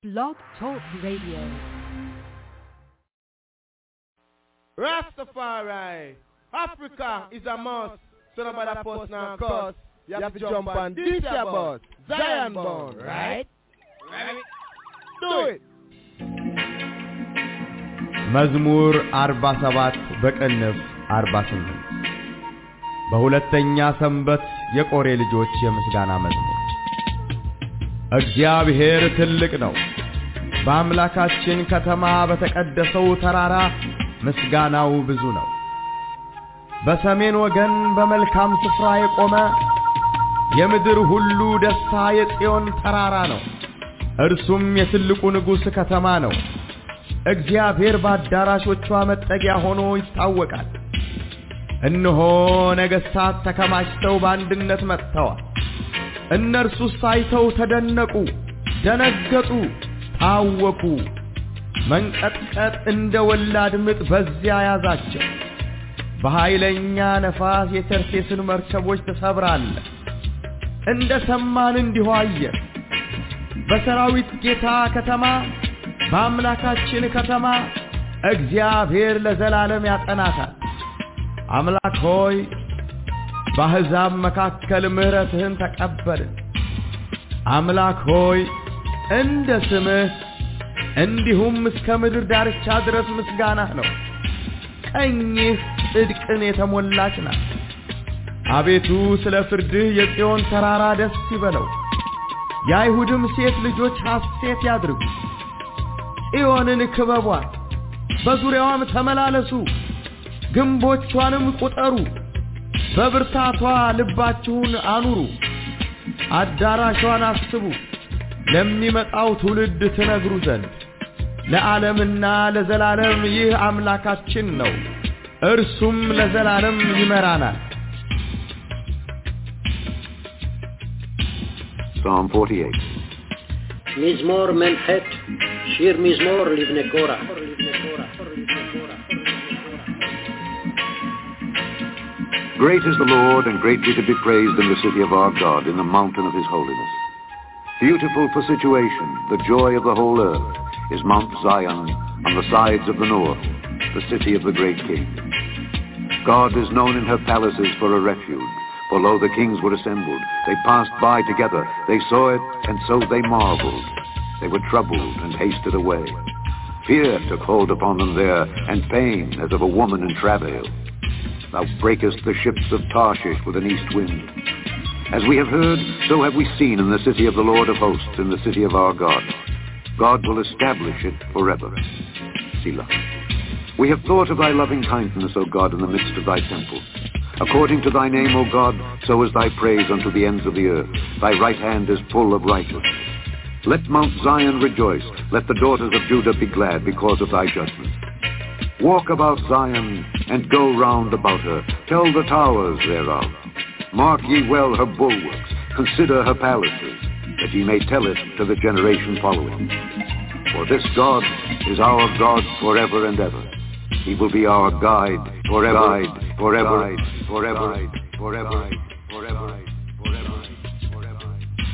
Blog Talk Radio. Rastafari, Africa is a must. So nobody post now cause you have to jump on this bus. Zion born, right? Do it. መዝሙር 47 በቅንፍ 48 በሁለተኛ ሰንበት የቆሬ ልጆች የምስጋና መዝሙር። እግዚአብሔር ትልቅ ነው፣ በአምላካችን ከተማ በተቀደሰው ተራራ ምስጋናው ብዙ ነው። በሰሜን ወገን በመልካም ስፍራ የቆመ የምድር ሁሉ ደስታ የጽዮን ተራራ ነው። እርሱም የትልቁ ንጉሥ ከተማ ነው። እግዚአብሔር በአዳራሾቿ መጠጊያ ሆኖ ይታወቃል። እነሆ ነገሥታት ተከማችተው በአንድነት መጥተዋል። እነርሱ ሳይተው ተደነቁ፣ ደነገጡ፣ ታወኩ። መንቀጥቀጥ እንደ ወላድ ምጥ በዚያ ያዛቸው። በኃይለኛ ነፋስ የተርሴስን መርከቦች ተሰብራለህ። እንደ ሰማን እንዲሁ አየን። በሰራዊት ጌታ ከተማ በአምላካችን ከተማ እግዚአብሔር ለዘላለም ያጸናታል። አምላክ ሆይ በአሕዛብ መካከል ምሕረትህን ተቀበልን። አምላክ ሆይ እንደ ስምህ እንዲሁም እስከ ምድር ዳርቻ ድረስ ምስጋናህ ነው። ቀኝህ ጽድቅን የተሞላች ናት። አቤቱ ስለ ፍርድህ የጽዮን ተራራ ደስ ይበለው፣ የአይሁድም ሴት ልጆች ሐሴት ያድርጉ። ጽዮንን ክበቧት፣ በዙሪያዋም ተመላለሱ፣ ግንቦቿንም ቁጠሩ፣ በብርታቷ ልባችሁን አኑሩ። አዳራሿን አስቡ፣ ለሚመጣው ትውልድ ትነግሩ ዘንድ። ለዓለምና ለዘላለም ይህ አምላካችን ነው፣ እርሱም ለዘላለም ይመራናል። Psalm 48. Mizmor Menchet, Shir Mizmor Livnei Korah. Great is the Lord, and greatly to be praised in the city of our God, in the mountain of his holiness. Beautiful for situation, the joy of the whole earth, is Mount Zion on the sides of the north, the city of the great king. God is known in her palaces for a refuge. For lo, the kings were assembled. They passed by together. They saw it, and so they marveled. They were troubled and hasted away. Fear took hold upon them there, and pain as of a woman in travail. Thou breakest the ships of Tarshish with an east wind. As we have heard, so have we seen in the city of the Lord of hosts, in the city of our God. God will establish it forever. Selah. We have thought of thy loving kindness, O God, in the midst of thy temple. According to thy name, O God, so is thy praise unto the ends of the earth. Thy right hand is full of righteousness. Let Mount Zion rejoice. Let the daughters of Judah be glad because of thy judgment. Walk about Zion and go round about her. Tell the towers thereof. Mark ye well her bulwarks. Consider her palaces, that ye may tell it to the generation following. For this God is our God forever and ever. He will be our guide forever, forever, forever, forever, forever, forever, forever.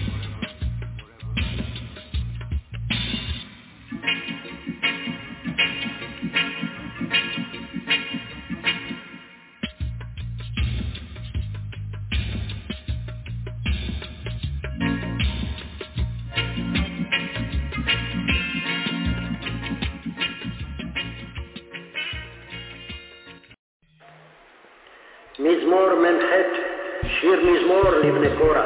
Mizmor Menchet, Shir Mizmor Livnei Korah.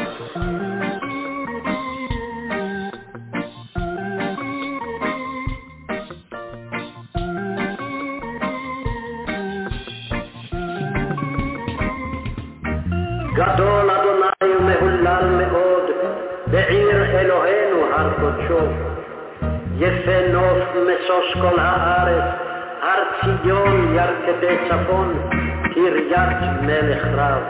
Gadol Adonai umehulal meod, be'ir Eloheinu har kodsho. Yefe nof mesos kol haaretz, har Tzion yarkede tzafon. קריית מלך רב.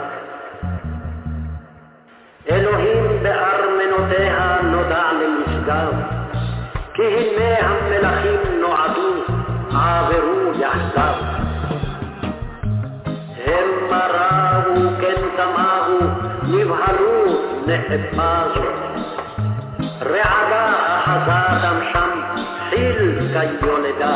אלוהים בארמנותיה נודע למשגב, כי הנה המלכים נועדו, עברו יחדיו. הם מראו כן תמהו, נבהלו נחפזו. רעדה החזדה כיולדה.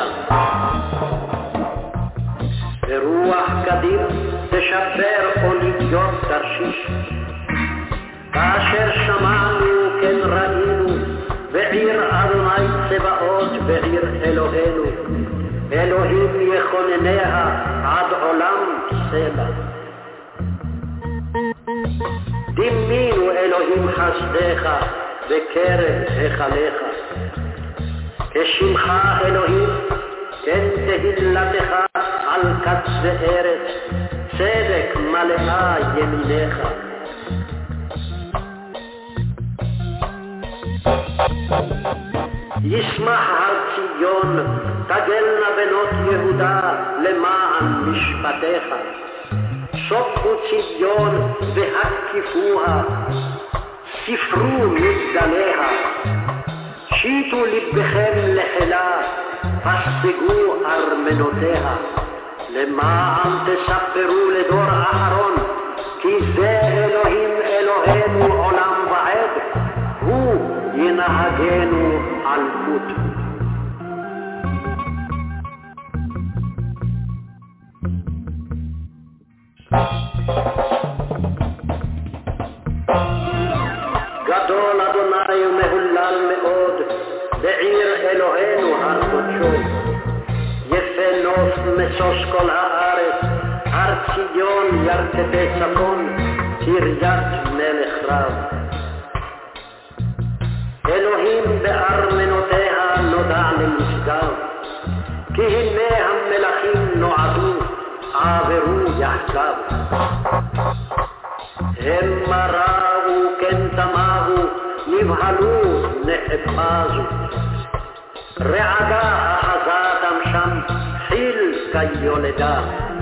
ברוח קדים תשבר אוניות תרשיש. כאשר שמענו כן ראינו, בעיר אדוני צבאות, בעיר אלוהינו. אלוהים יכונניה עד עולם סלע. דימינו אלוהים חסדך בקרב היכליך. כשמך אלוהים, כן תהילתך על קצווי ארץ, צדק מלאה ימינך. ישמח הר ציון, תגלנה בנות יהודה למען משפטיך. שופטו ציון והקיפוה, ספרו מגדליה. שיטו לבכם לחילה, פסגו ארמנותיה. למען תספרו לדור אחרון, כי זה אלוהים אלוהינו עולם ועד, הוא ינהגנו על חוט. גדול אדוני ומהולל מאוד, בעיר אלוהינו הר קודשו. יפה נוף משוש כל הארץ, הר ציון ירכתי צפון, קריית מלך רב. אלוהים בארמנותיה נודע למשגב, כי הנה המלכים נועדו, עברו יחדיו. המה ראו כן תמהו, נבהלו נחפזו. רעדה אחזתם שם, חיל כיולדה.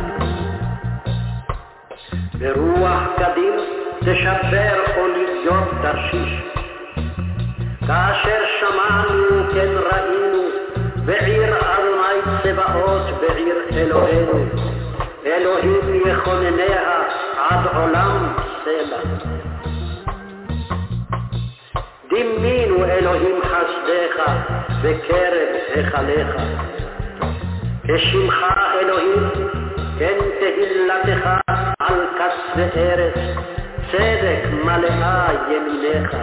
ברוח קדים תשבר אוניות תרשיש. כאשר שמענו כן ראינו, בעיר אדוני צבאות, בעיר אלוהינו. אלוהים יכונניה עד עולם סלע. דימינו אלוהים חסדך בקרב היכליך. כשמך אלוהים, כן תהילתך על קצווי ארץ, צדק מלאה ימינך.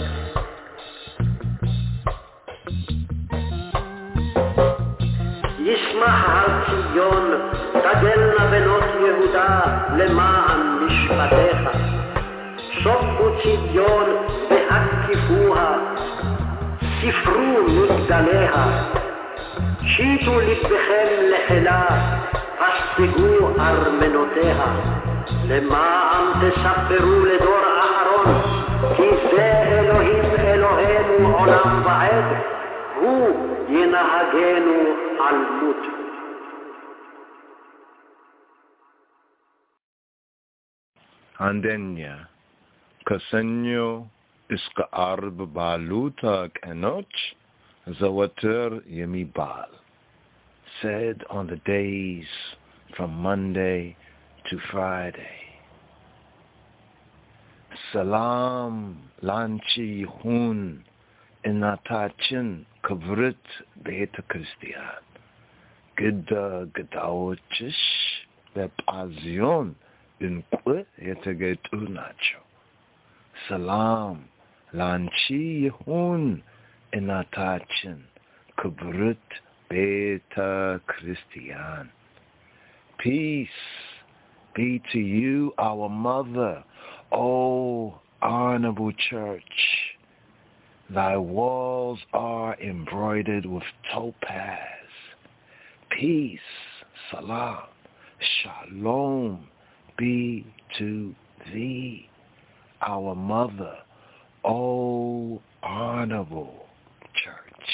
ישמח הר ציון, תגלנה בנות יהודה למען משפטיך. שופטו ציון והקיפוה, ספרו מגדליה. שיטו לבכם לחילה, פסגו ארמנותיה. למען תספרו לדור אחרון, כי זה אלוהים אלוהינו עולם ועד, הוא ינהגנו על מות. Andenia, Casenio, Iska Arb Baluta Kenoch, Zawater Yemibal, said on the days from Monday to Friday. Salam Lanchi Hun Inatachin Kavrit Beta Christian. Gida Gadaochish Bepazion Inque Yetegetu Nacho. Salam Lanchi Hun Inatachin Kavrit Beta Christian. Peace be to you, our mother, O honorable church. Thy walls are embroidered with topaz. Peace, salam, shalom be to thee, our mother, O honorable church.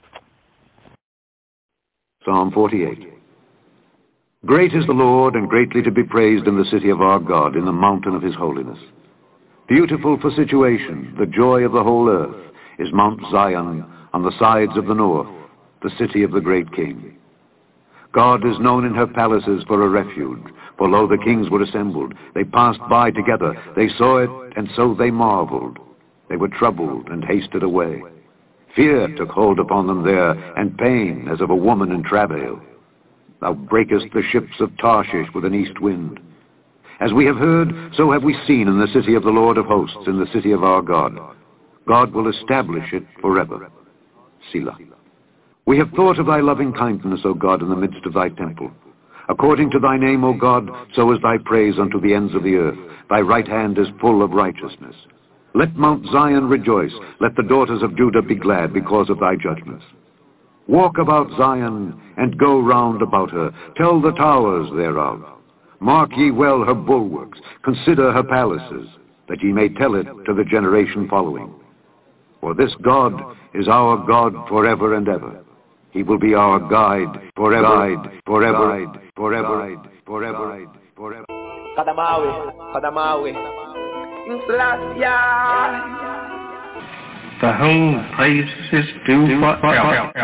Psalm 48. Great is the Lord, and greatly to be praised in the city of our God, in the mountain of his holiness. Beautiful for situation, the joy of the whole earth, is Mount Zion on the sides of the north, the city of the great King. God is known in her palaces for a refuge, for lo, the kings were assembled. They passed by together. They saw it, and so they marveled. They were troubled and hasted away. Fear took hold upon them there, and pain as of a woman in travail. Thou breakest the ships of Tarshish with an east wind. As we have heard, so have we seen in the city of the Lord of hosts, in the city of our God. God will establish it forever. Selah. We have thought of thy loving kindness, O God, in the midst of thy temple. According to thy name, O God, so is thy praise unto the ends of the earth. Thy right hand is full of righteousness. Let Mount Zion rejoice. Let the daughters of Judah be glad because of thy judgments. Walk about Zion, and go round about her. Tell the towers thereof. Mark ye well her bulwarks. Consider her palaces, that ye may tell it to the generation following. For this God is our God forever and ever. He will be our guide forever, forever, forever, forever, forever. Kadamawi. The whole place is due for help.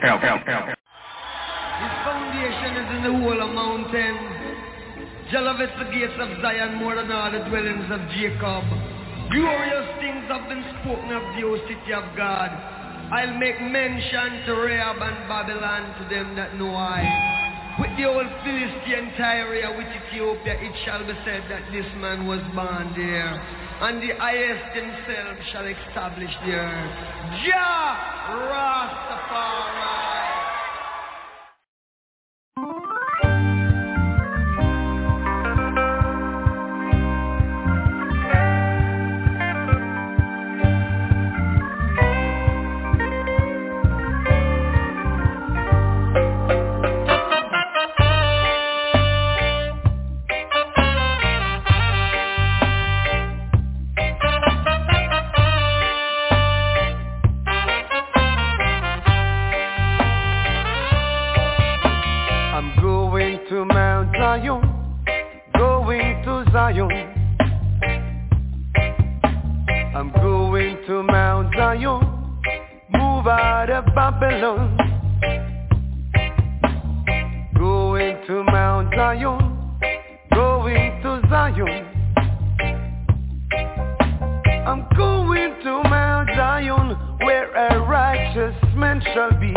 His foundation is in the whole of mountain. Jah loveth the gates of Zion more than all the dwellings of Jacob. Glorious things have been spoken of the O city of God. I'll make mention to Rahab and Babylon to them that know I. With the old Philistine Tyre, with Ethiopia, it shall be said that this man was born there. And the highest himself shall establish the earth. Jah Rastafari. I'm going to Mount Zion, move out of Babylon. Going to Mount Zion, going to Zion. I'm going to Mount Zion, where a righteous man shall be.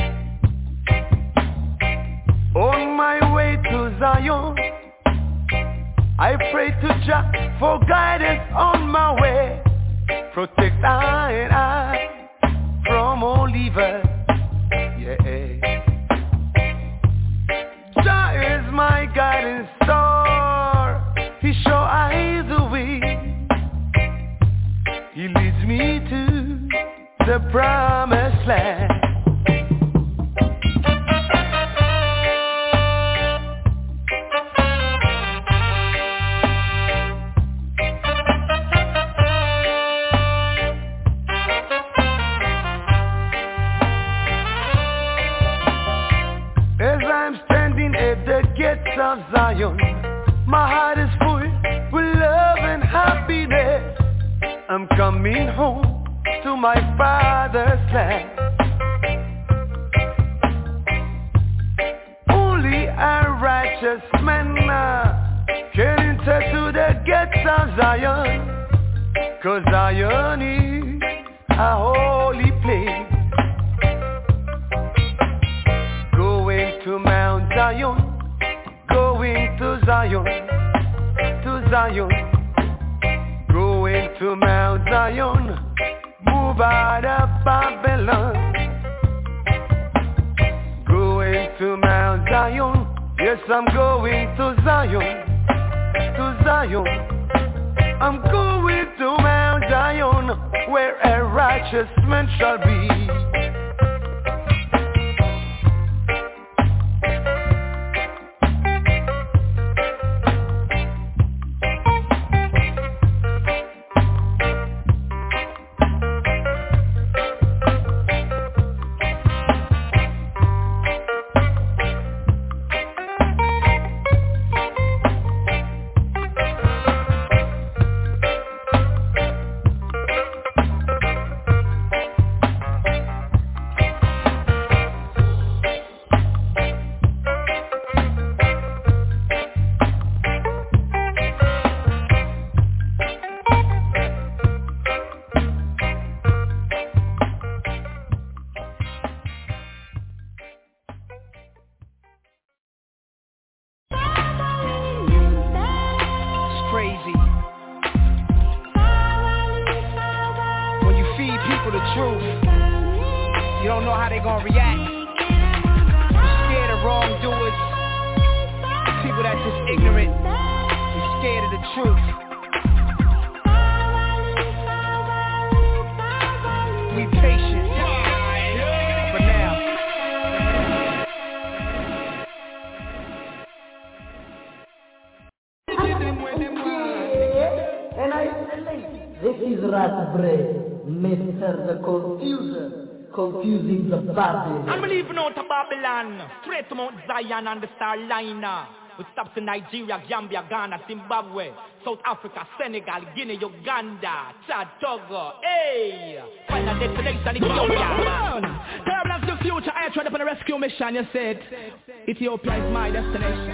On my way to Zion, I pray to Jah for guidance on my way. Protect I and I from all evil. Yeah. Jah is my guiding star. He shows I the way. He leads me to the promised land. Of Zion, my heart is full with love and happiness. I'm coming home to my father's land. Only a righteous man can enter to the gates of Zion, 'cause Zion is a holy place. Going to Mount Zion, going to Zion, going to Mount Zion, move out of Babylon. Going to Mount Zion, yes, I'm going to Zion, I'm going to Mount Zion, where a righteous man shall be. You don't know how they gonna react. You're scared of wrongdoers. People that's just ignorant. You're scared of the truth. Be patient. For now. And I say, this is Raspberry, Mr. the Confuser, confusing the body. I'm leaving out to Babylon, straight to Mount Zion and the Star Liner. We stops in Nigeria, Gambia, Ghana, Zimbabwe, South Africa, Senegal, Guinea, Uganda, Chad, Togo, hey! Final destination, Ethiopia. Terrible as the future, I tried up on a rescue mission, you said. Ethiopia is my destination.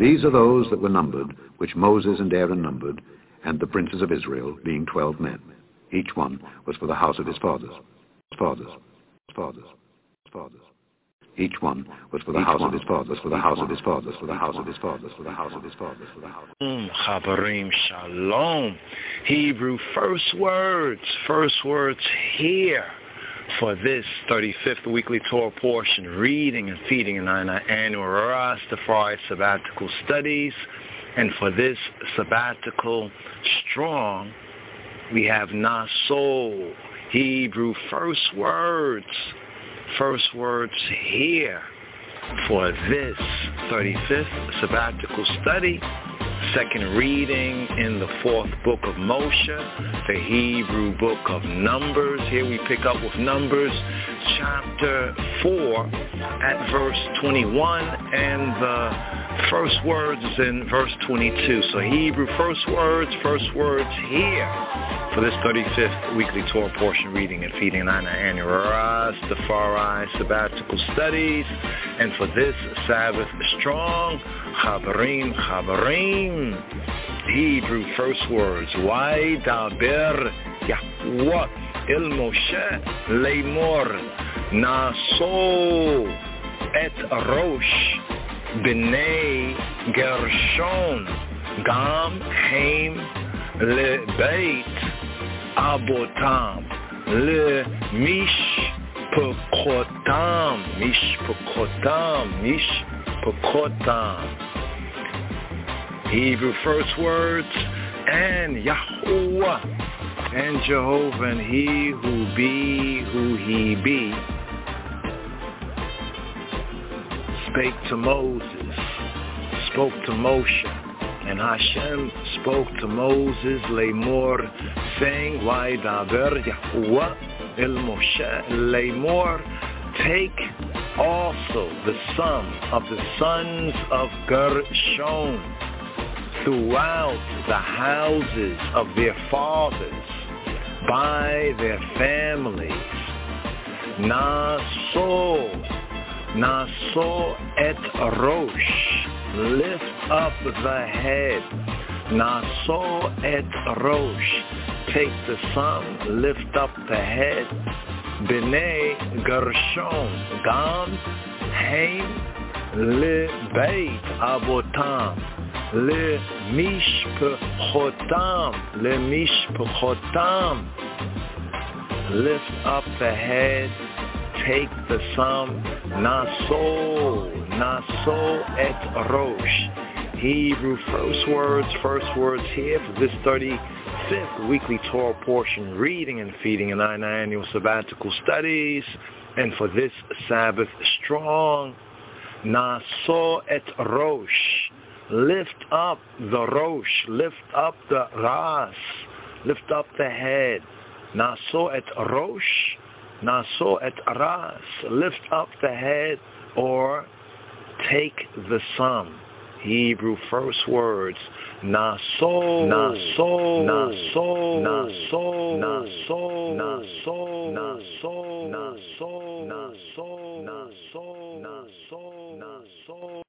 These are those that were numbered, which Moses and Aaron numbered, and the princes of Israel, being 12 men. Each one was for the house of his fathers. Each one was for the house of his fathers, for the house of his fathers, for the house of his fathers, for the house of his fathers, for the house of his fathers. Chabarim Shalom. Hebrew first words here for this 35th weekly Torah portion, reading and feeding in our annual Rastafari sabbatical studies. And for this sabbatical strong, we have Naso, Hebrew first words here for this 35th sabbatical study. Second reading in the fourth book of Moshe, the Hebrew book of Numbers. Here we pick up with Numbers chapter 4 at verse 21, and the first words is in verse 22. So Hebrew first words here for this 35th weekly Torah portion, reading and feeding on our annual Rastafari sabbatical studies. And for this Sabbath strong, Chabarim, Hebrew first words. Vaydaber Yahweh el Moshe Lemor Naso et Rosh B'nei Gershon Gam Haim Lebeit Abotam Le Mishpachotam Hebrew first words, and Yahuwah, and Jehovah, and he who be, who he be, spake to Moses, spoke to Moshe, and Hashem spoke to Moses, Lemor, saying, Vaydaber Yahuwah el Moshe Lemor, take also the sum of the sons of Gershon throughout the houses of their fathers, by their families. Naso et Rosh, lift up the head. Naso et Rosh, take the sum, lift up the head. B'nei Gershon, Gam, Haim, Lebeit Abotam, Le Mishpachotam, lift up the head, take the sum, Naso et Rosh. Hebrew first words here for this 35th weekly Torah portion, reading and feeding in our annual sabbatical studies. And for this Sabbath strong, Naso et Rosh, lift up the Rosh, lift up the Ras, lift up the head. Naso et Rosh, Naso et Ras, lift up the head, or take the sum. Hebrew first words, Naso, Naso, Naso, Naso, Naso, Naso, Naso, Naso, Naso, Naso, Naso, Naso.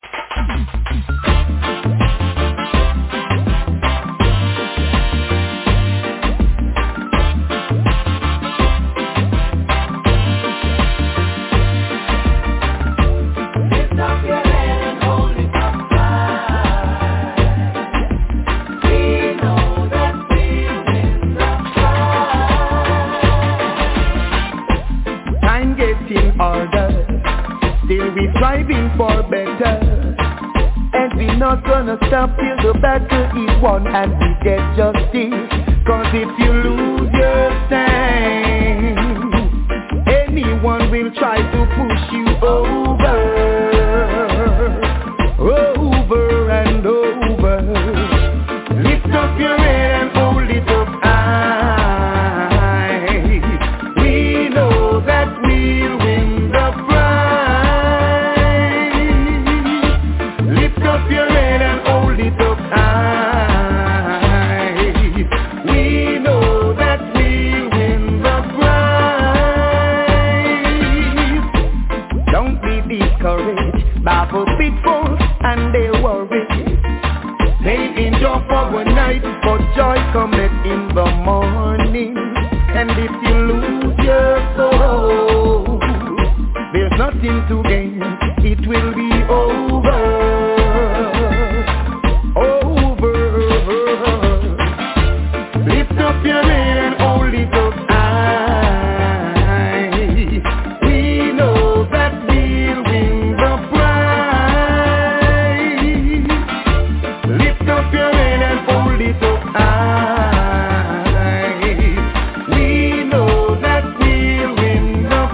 Still we striving for better, and we not gonna stop till the battle is won and we get justice. Cause if you lose your stand, anyone will try to push you over and over. Lift up your head and hold it up high. We know that we'll win the prize. Lift up your head and hold it up high. We know that we'll win the prize. Don't be discouraged. for a night, but joy cometh in the morning. And if you lose your soul, there's nothing to gain, it will be over. Lift up your head and hold it up high. We know that we'll win the prize. Lift up your head and hold it up high. We know that we'll win the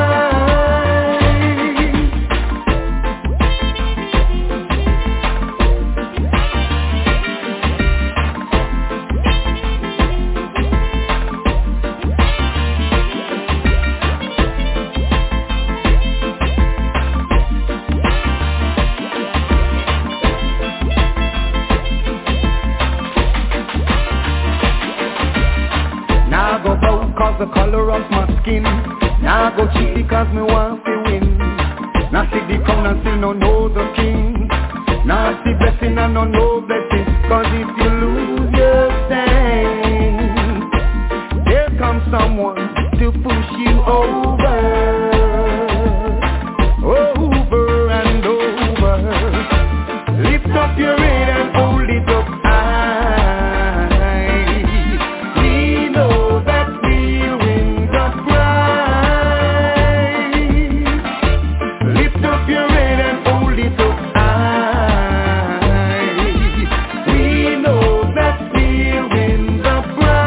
the color of my skin. Now go cheat because me want to win. Now see the crown and still no know the king. Now see blessing and no know blessing. Cause if you lose your stand, there comes someone to push you over. Over and over. Lift up your head and hold it up high. We know that we'll win the prize. Lift up your head and hold it up high. We know that we'll win the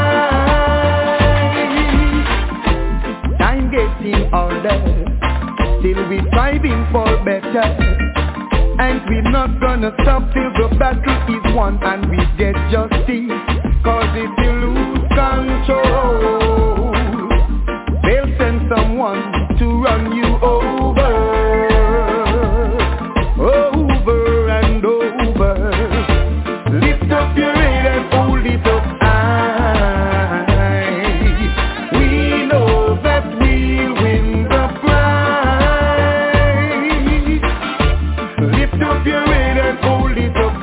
prize. Time gets in order, still we striving for better. And we're not gonna stop till the battle is won and we get justice. Cause if you lose control, they'll send someone to run you over. Over and over. Lift up your head and hold it up high. We know that we'll win the prize. Lift up your head and hold it up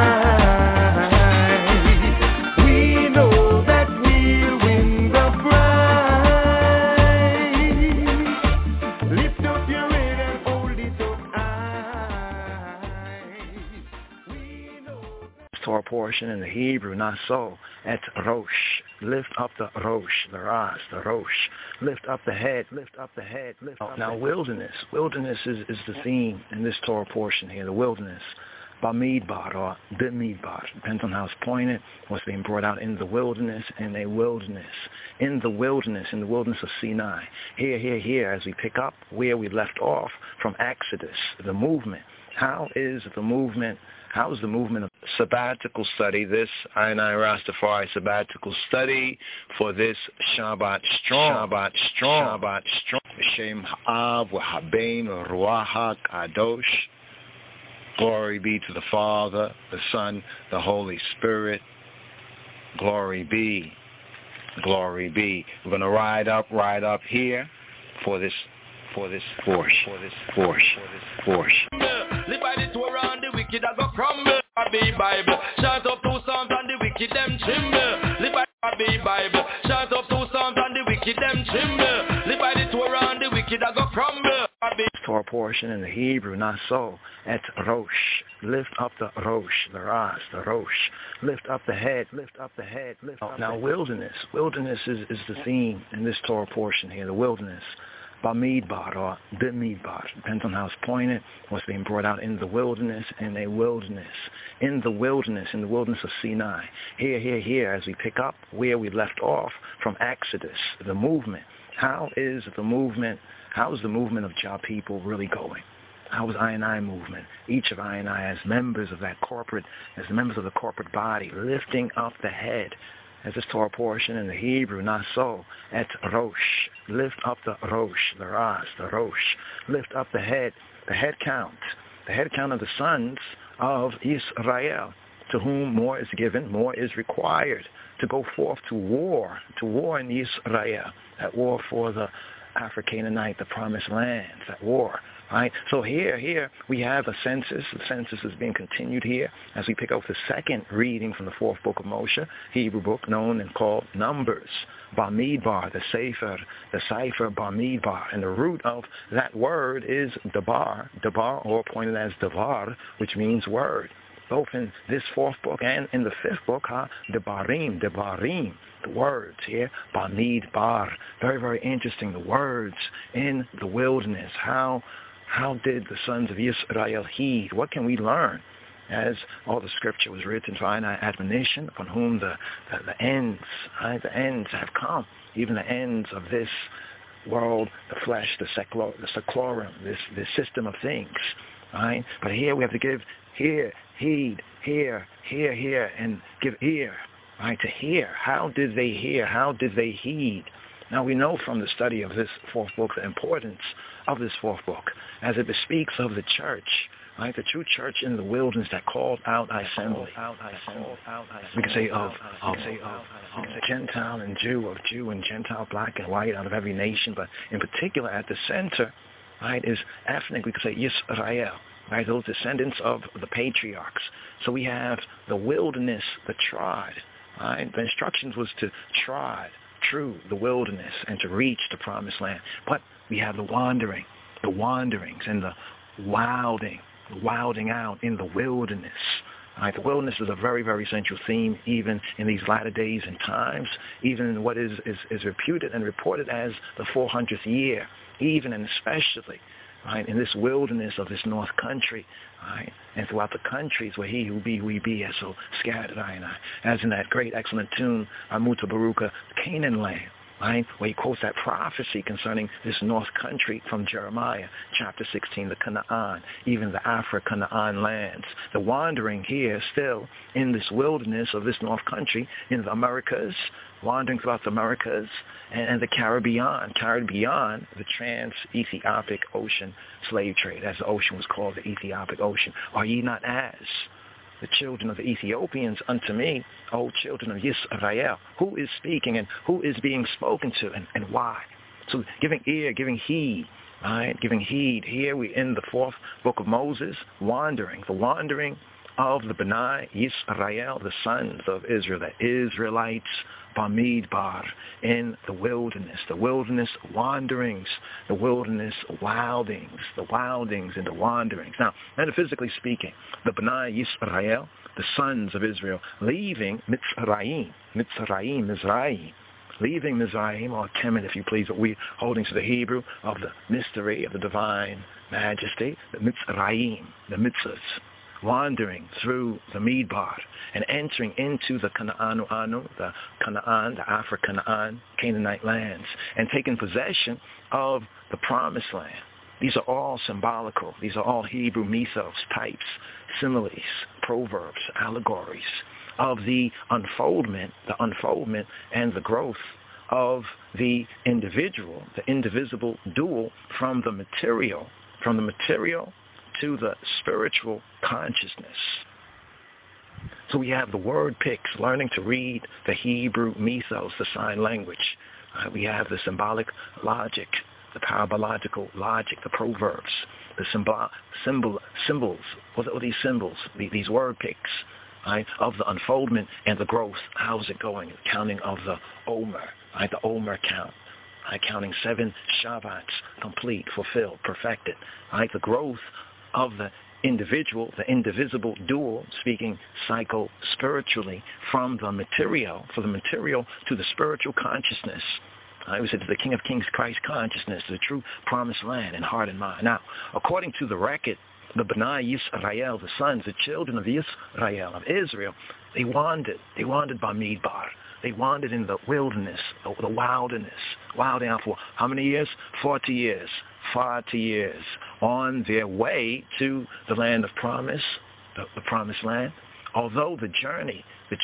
high. We know that we'll win the prize. Lift up your head and hold it up high. We know that. Torah portion in the Hebrew, not so. Et Rosh. Lift up the Rosh, the Ras, the Rosh. Lift up the head, lift up the head, lift up. Now wilderness. Wilderness is the theme in this Torah portion here, the wilderness. Bamidbar or Bimidbar. Depends on how it's pointed. What's being brought out in the wilderness, in a wilderness. In the wilderness of Sinai. Here, as we pick up where we left off from Exodus, the movement. How is the movement of sabbatical study, this Ainai Rastafari sabbatical study for this Shabbat Strong. Shem Ha'av W'Habein Ruach HaKadosh. Glory be to the Father, the Son, the Holy Spirit. Glory be. We're going to ride up here for this portion. Live by the Torah and the wicked that go crumble. Be Bible. Shout up 2 Psalms and the wicked them tremble. Live by the Bible. Shout up 2 Psalms and the wicked them tremble. Live by the Torah and the wicked that go crumble. Torah portion in the Hebrew, not so. Et Rosh. Lift up the Rosh, the Ras, the Rosh. Lift up the head, lift up the head, lift up. Now wilderness. Wilderness is the theme in this Torah portion here, the wilderness. Bamidbar or Bimidbar. Depends on how it's pointed. What's being brought out in the wilderness, in a wilderness. In the wilderness of Sinai. Here, as we pick up where we left off from Exodus, the movement. How is the movement of Jah people really going? How is I&I movement? Each of I&I as members of that corporate, as members of the corporate body, lifting up the head. As this Torah portion in the Hebrew, not so. Et Rosh. Lift up the Rosh, the Ras, the Rosh. Lift up the head count. The head count of the sons of Israel, to whom more is given, more is required, to go forth to war in Israel, that war for the Africananite, the promised land, that war Right? So here we have a census. The census is being continued here as we pick up the second reading from the fourth book of Moshe, Hebrew book known and called Numbers. Bamidbar, the cipher Bamidbar. And the root of that word is Dabar, or pointed as Davar, which means word. Both in this fourth book and in the fifth book, Debarim, the words here, Bamidbar. Very, very interesting, the words in the wilderness. How did the sons of Israel heed? What can we learn? As all the scripture was written for our admonition, upon whom the ends have come, even the ends of this world, the flesh, the seclorum, this system of things. Right? But here we have to give heed, and give ear. Right? To hear. How did they hear? How did they heed? Now we know from the study of this fourth book the importance of this fourth book, as it bespeaks of the church, right? The true church in the wilderness that called out assembly. We can say of Gentile and Jew, of Jew and Gentile, black and white, out of every nation, but in particular at the center, right, is ethnic. We could say Yisrael, right? Those descendants of the patriarchs. So we have the wilderness, the trod, right? The instructions was to trod through the wilderness and to reach the promised land. But we have the wanderings and the wilding out in the wilderness. Right? The wilderness is a very, very central theme even in these latter days and times, even in what is reputed and reported as the 400th year, even and especially, right, in this wilderness of this north country, right, and throughout the countries where he who be, we be, as so scattered I and I, as in that great excellent tune, Amuta Baruka, Canaan land, right, where he quotes that prophecy concerning this north country from Jeremiah, chapter 16, the Canaan, even the Afro-Canaan lands. The wandering here still in this wilderness of this north country in the Americas, wandering throughout the Americas and the Caribbean, the trans-Ethiopic ocean slave trade, as the ocean was called, the Ethiopic Ocean. Are ye not as the children of the Ethiopians unto me, O children of Yisrael? Who is speaking and who is being spoken to and why? So giving ear, giving heed, right? Giving heed. Here we in the fourth book of Moses, the wandering of the B'nai Yisrael, the sons of Israel, the Israelites, Bamidbar, in the wilderness wanderings, the wilderness wildings and the wanderings. Now, metaphysically speaking, the B'nai Yisrael, the sons of Israel, leaving Mitzrayim, leaving Mizraim, or Kemet, if you please, but we're holding to the Hebrew of the mystery of the divine majesty, the Mitzrayim, the mitzvahs, wandering through the Midbar and entering into the Canaan, the Afro-Canaan, Canaanite lands, and taking possession of the promised land. These are all symbolical. These are all Hebrew mythos, types, similes, proverbs, allegories of the unfoldment and the growth of the individual, the indivisible dual from the material to the spiritual consciousness. So we have the word picks, learning to read the Hebrew mythos, the sign language. We have the symbolic logic, the parabological logic, the proverbs, the symbols. What are these symbols? These word picks, right, of the unfoldment and the growth. How's it going? Counting of the Omer, right, the Omer count. Counting 7 Shabbats, complete, fulfilled, perfected. Right, the growth of the individual, the indivisible dual, speaking psycho-spiritually, from the material to the spiritual consciousness. I would say to the King of Kings, Christ consciousness, the true promised land in heart and mind. Now, according to the record, the B'nai Yisrael, the sons, the children of Yisrael, of Israel, they wandered by Midbar. They wandered in the wilderness, the wilderness, wilding out for how many years? 40 years. 40 years on their way to the land of promise, the promised land. Although the journey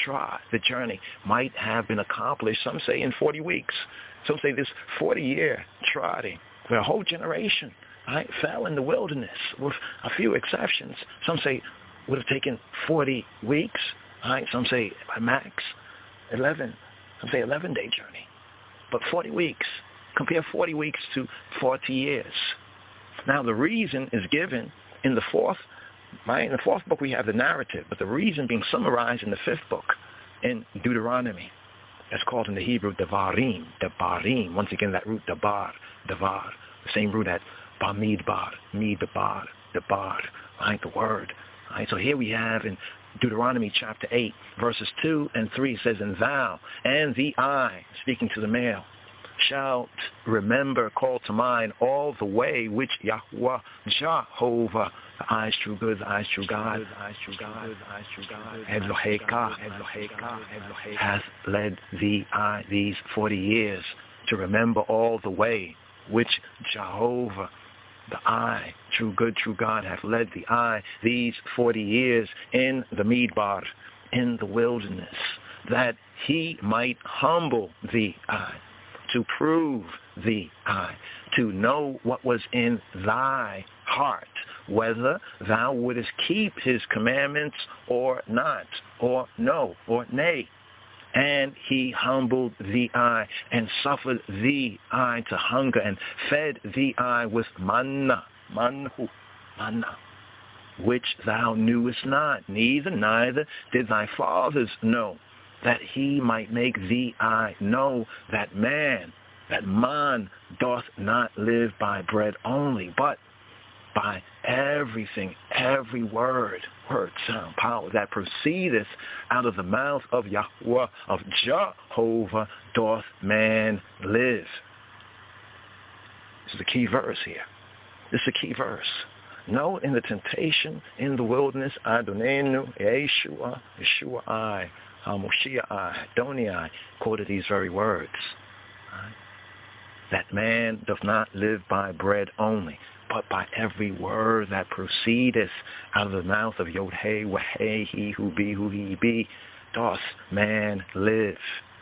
might have been accomplished, some say in 40 weeks. Some say this 40-year trotting, where a whole generation, right, fell in the wilderness, with a few exceptions. Some say would have taken 40 weeks, right? Some say by max 11. Some say 11-day journey. But 40 weeks. Compare 40 weeks to 40 years. Now, the reason is given in the fourth book. We have the narrative, but the reason being summarized in the fifth book in Deuteronomy. That's called in the Hebrew Devarim. Devarim. Once again, that root Devar. The same root at Bamidbar, Midbar, Debar. Right, the word. Right, so here we have in Deuteronomy chapter 8, verses 2 and 3 says, and thou and the I, speaking to the male, shalt remember, call to mind all the way which Yahweh, Jehovah, the eyes true good, the eyes true God, Eloheka, hath led thee these 40 years, to remember all the way which Jehovah, the I, true good, true God, hath led the I these 40 years in the Midbar, in the wilderness, that he might humble the I, to prove the I, to know what was in thy heart, whether thou wouldest keep his commandments or not, or no, or nay. And he humbled the I, and suffered the I to hunger, and fed the I with manna, which thou knewest not, neither did thy fathers know, that he might make thee I know that man doth not live by bread only, but by everything, every word, sound, power, that proceedeth out of the mouth of Yahweh, of Jehovah, doth man live. This is the key verse here. This is the key verse. No, in the temptation in the wilderness, Adonenu, Yeshua, I, Moshiach I, Adonai I, quoted these very words. Right? That man doth not live by bread only, but by every word that proceedeth out of the mouth of Yod-Heh, Wah-Heh, he who he doth man live.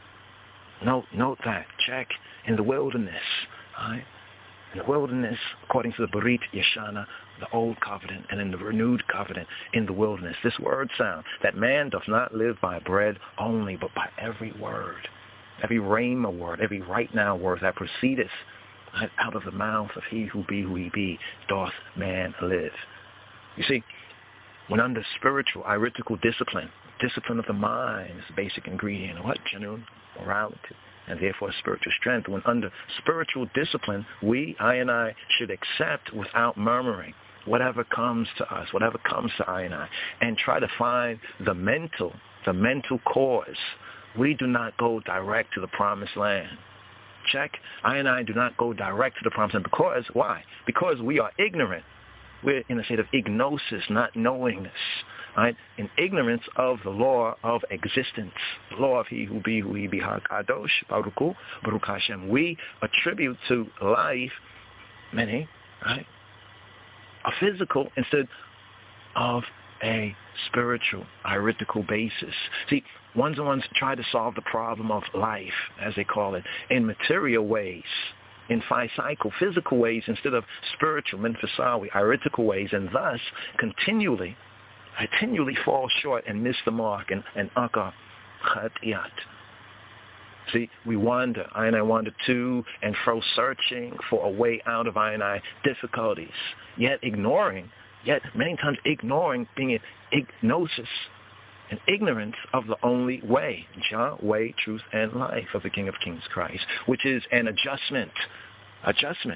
Note that. Check. In the wilderness, right? In the wilderness, according to the Berit Yeshana, the Old Covenant, and in the Renewed Covenant, in the wilderness, this word sound, that man doth not live by bread only, but by every word, every rhema word, every right now word that proceedeth out of the mouth of he who he doth man live. You see, when under spiritual, iritical discipline of the mind is the basic ingredient of what? Genuine morality, and therefore spiritual strength. When under spiritual discipline, I and I should accept without murmuring whatever comes to us, whatever comes to I, and try to find the mental cause. We do not go direct to the promised land. Check. I and I do not go direct to the promised land. Because, why? Because we are ignorant. We're in a state of ignosis, not knowingness. Right? In ignorance of the law of existence, the law of he who he be, HaKadosh, Baruch Hashem. We attribute to life many, right, a physical instead of a spiritual, iritical basis. See, ones try to solve the problem of life, as they call it, in material ways, in physical ways, instead of spiritual, menfasawi, iritical ways, and thus continually fall short and miss the mark and utter chatiyat. See, we wander. I and I wander to and fro, searching for a way out of I and I difficulties, yet many times ignoring, being in ignosis and ignorance of the only way, Jah, way, truth, and life of the King of Kings Christ, which is an adjustment of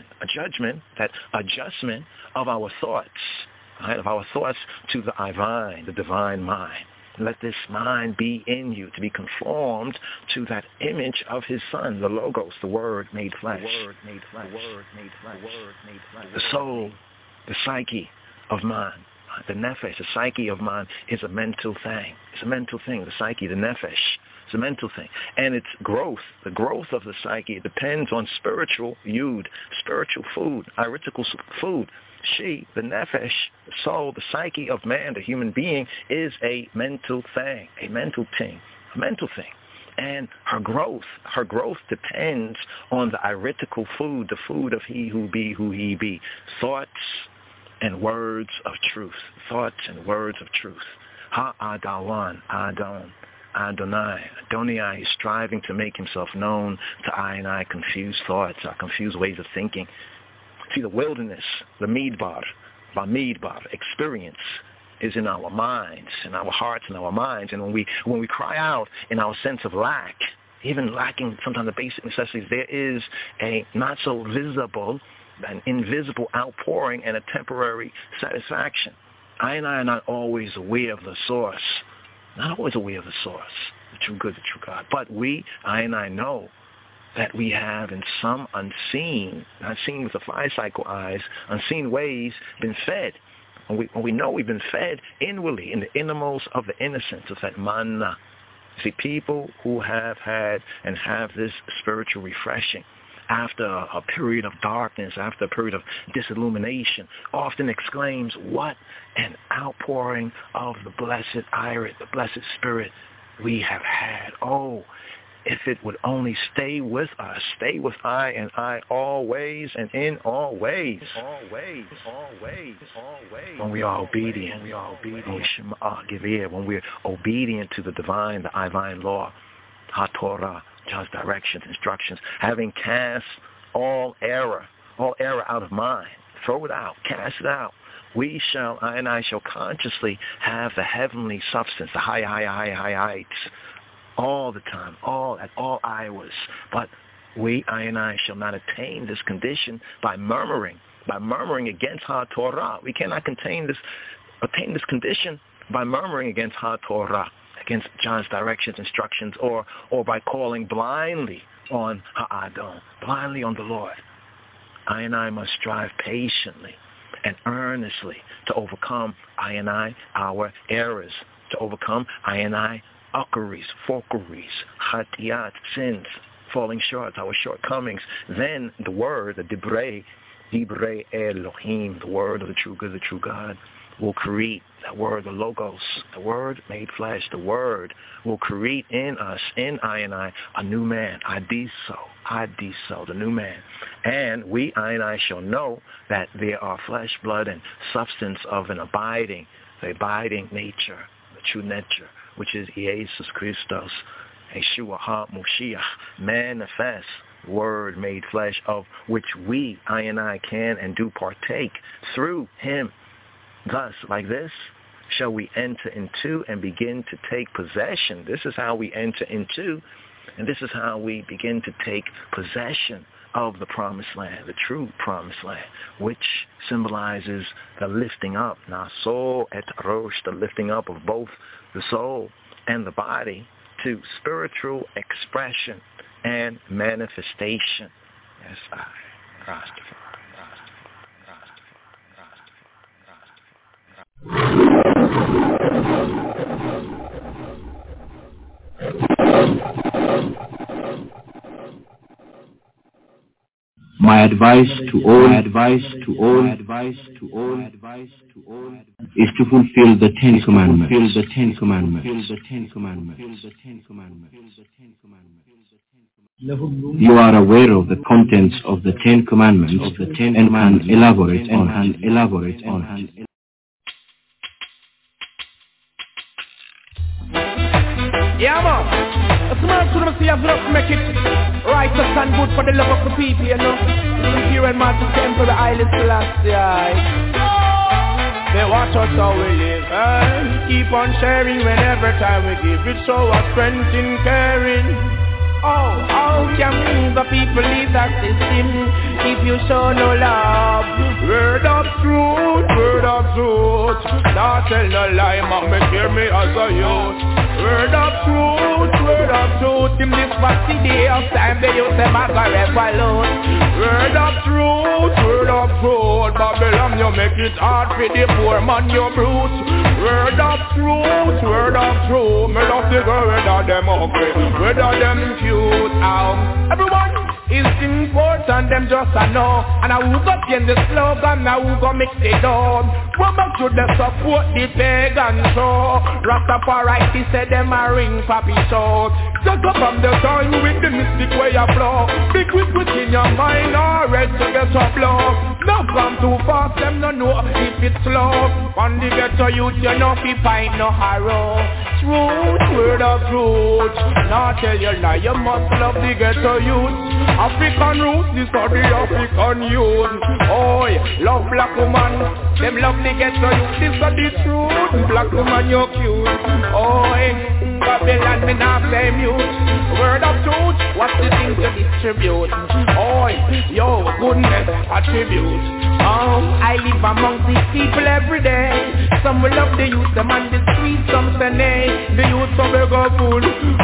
our thoughts, right, of our thoughts to the divine mind. Let this mind be in you, to be conformed to that image of his Son, the Logos, the Word made flesh. The soul, the psyche of man, the nefesh, the psyche of man is a mental thing. It's a mental thing, the psyche, the nefesh. It's a mental thing. And its growth, the growth of the psyche, depends on spiritual yud, spiritual food, iritical food. She, the nefesh, the soul, the psyche of man, the human being, is a mental thing, a mental thing. And her growth depends on the iritical food, the food of he who he be, thoughts and words of truth. Ha-adawan, Adonai is striving to make himself known to I and I confused thoughts, our confused ways of thinking, See, the wilderness, the Midbar experience is in our minds, in our hearts, in our minds. And when we cry out in our sense of lack, even lacking sometimes the basic necessities, there is a not so visible, an invisible outpouring and a temporary satisfaction. I and I are not always aware of the source. Not always aware of the source, the true good, the true God. But I and I know that we have in some unseen, not seen with the 5 cycle eyes, unseen ways been fed. When we know we've been fed inwardly in the innermost of the innocence of that manna. See, people who have had and have this spiritual refreshing after a period of darkness, after a period of disillumination, often exclaims, what an outpouring of the blessed Irit, the blessed Spirit we have had. Oh, if it would only stay with us, stay with I and I always and in all ways. Always. When we are obedient, when we're obedient to the divine, the Ivine law, HaTorah, God's directions, instructions, having cast all error out of mind, throw it out, cast it out. I and I shall consciously have the heavenly substance, the high, all the time, at all hours. But I and I shall not attain this condition by murmuring against HaTorah. We cannot attain this condition by murmuring against HaTorah, against John's directions, instructions, or by calling blindly on Ha'adon, blindly on the Lord. I and I must strive patiently and earnestly to overcome our errors, to overcome uckeries, forkeries, hatiyat, sins, falling short, our shortcomings. Then the word, the Dibrei Elohim, the word of the true good, the true God, will create, that word, the Logos, the word made flesh, the word will create in us, in I and I, a new man, Adiso, the new man. And I and I shall know that there are flesh, blood, and substance of the abiding nature, the true nature, which is Jesus Christos, Yeshua HaMoshiach, manifest word made flesh, of which I and I can and do partake through him. Thus, like this, shall we enter into and begin to take possession. This is how we enter into, and this is how we begin to take possession of the promised land, the true promised land, which symbolizes the lifting up, Naso et Rosh, the lifting up of both the soul and the body to spiritual expression and manifestation. Yes, Rastafari. My advice to all is to fulfill the 10 Commandments. You are aware of the contents of the 10 Commandments and can elaborate on. Yeah, man. A small to see a vlog make it righteous and good for the love of the people, you know. Imperial Majesty Emperor Haile Selassie. They watch us how we live, keep on sharing whenever time we give. It show us strength in caring. Oh, how can the people leave that system if you show no love? Word of truth, not tell no lie, mama, hear me as a youth. Word of truth, in this vaccine day of time, they use them as a revolute. Word of truth, Babylon, you make it hard for the poor man, you brute. Word of truth, me love the girl, whether them ugly, whether them cute. Everyone is important, them just a know. And I will go change the slogan, I will go mix it up. Go back to the support the pagan show. Rastafari, he said them a ring papi show. Just go from the time with the mystic way you flow. Big within your mind, or red to get up low. Now come too fast, them no know if it's slow. On the ghetto youth, you know fi find no harrow. Truth, word of truth. Now tell you lie, you must love the ghetto youth. African roots, this are the African youth. Oh, love black woman, them love the ghetto youth. This are the truth, black woman you're cute. Oh, Babylon me not blame you. Word of truth, what's the thing to distribute? Oh, yo, goodness, attribute. I live among these people every day. Some will love the youth, them on the street, some say nay. The youth some beg of food.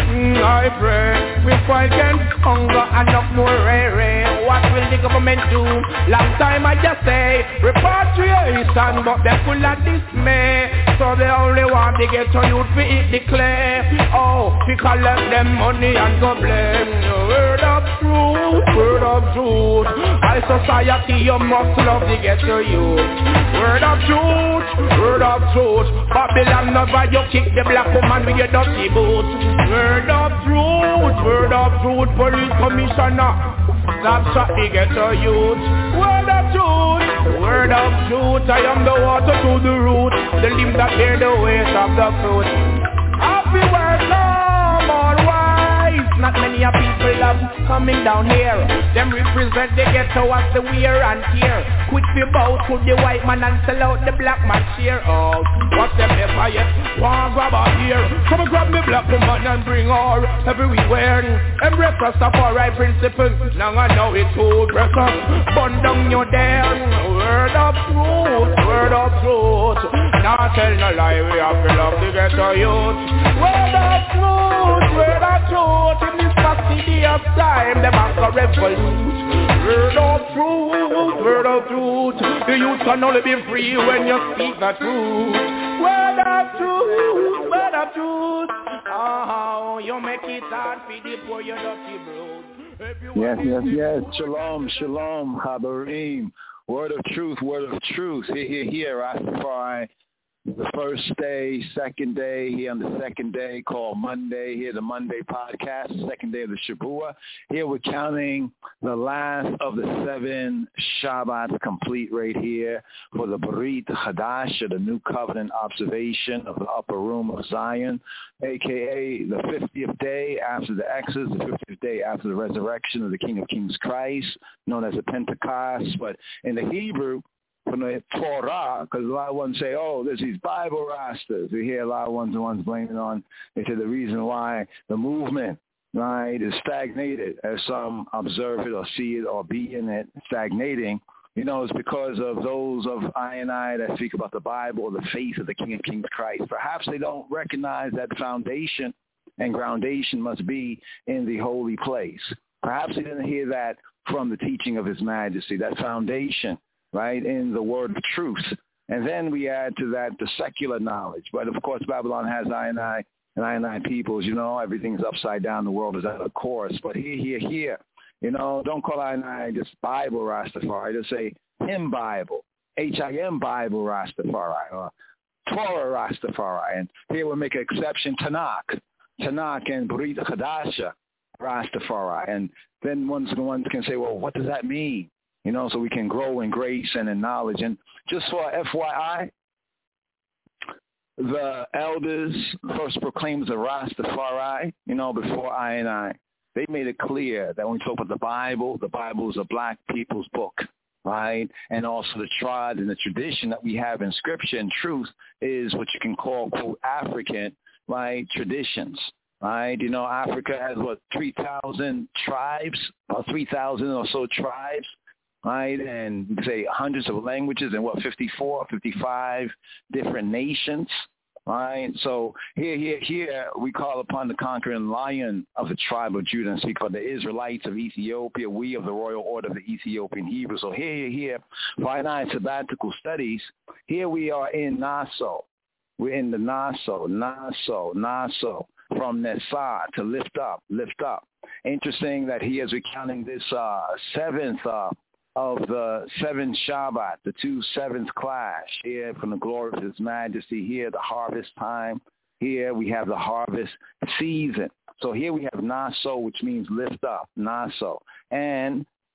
I pray we fight against hunger and not more rare. What will the government do? Long time I just say repatriation, but they're full of dismay. So they only want to get to youth to eat the clay. Oh, we collect them money and go blame. Word of truth, word of truth. Our society, you must love the ghetto youth. Word of truth, word of truth. Babylon never you kick the black woman with your dirty boot. Word of truth, word of truth. Police commissioner, stop shot the ghetto youth. Word of truth, word of truth. I am the water to the root, the limb that bear the weight of the fruit. Happy welcome, all wise. Not many of people love coming down here. Them represent the ghetto as the wear and tear. Quit fi bow to the white man and sell out the black man share. Oh, what's them never yet? One grab her here. Come and grab me black woman and bring her everywhere. Embrace Rastafari principle. Now I know it's good. Break up, burn down your damn. Word of truth, word of truth. Now tell no lie, we have to love the ghetto youth. Word of truth, word of truth. In this past city of time, the bank of revolute. Word of truth, word of truth. The youth can only be free when you speak the truth. Word of truth, word of truth. Oh, you make it hard for the poor, you dirty brood. Yes. Shalom, shalom, Habarim. Word of truth, word of truth. Here, Rastafari. The first day, second day, here on the second day called Monday. Here the Monday podcast, the second day of the Shabua. Here we're counting the last of the 7 Shabbats complete right here for the Brit Chadash, the New Covenant observation of the upper room of Zion, a.k.a. the 50th day after the Exodus, the 50th day after the resurrection of the King of Kings Christ, known as the Pentecost. But in the Hebrew, from the Torah, because a lot of ones say, oh, there's these Bible Rastas. We hear a lot of ones blaming on, they say the reason why the movement, right, is stagnated, as some observe it or see it or be in it, stagnating, you know, it's because of those of I and I that speak about the Bible, the faith of the King of Kings Christ. Perhaps they don't recognize that foundation and groundation must be in the holy place. Perhaps they didn't hear that from the teaching of His Majesty, that foundation, right, in the word of truth. And then we add to that the secular knowledge. But, of course, Babylon has I and I peoples. You know, everything's upside down. The world is out of course. But here, you know, don't call I and I just Bible Rastafari. Just say Him Bible, H-I-M Bible Rastafari, or Torah Rastafari. And here we'll make an exception, Tanakh and Brit Chadasha Rastafari. And then ones can say, well, what does that mean? You know, so we can grow in grace and in knowledge. And just for FYI, the elders first proclaimed the Rastafari, you know, before I and I. They made it clear that when we talk about the Bible is a black people's book, right? And also the tribe and the tradition that we have in Scripture and truth is what you can call, quote, African, right, traditions. Right, you know, Africa has, 3,000 tribes, or 3,000 or so tribes, right, and you can say hundreds of languages and 54, 55 different nations, right? So here we call upon the conquering lion of the tribe of Judah and speak of the Israelites of Ethiopia, we of the royal order of the Ethiopian Hebrew. So here, finite sabbatical studies, here we are in Nassau. We're in the Nassau, from Nessar to lift up. Interesting that he is recounting this 7th of the 7 Shabbat, the 2 7th clash here from the glory of His Majesty. Here, the harvest time. Here we have the harvest season. So here we have Nassau, which means lift up, Nassau. And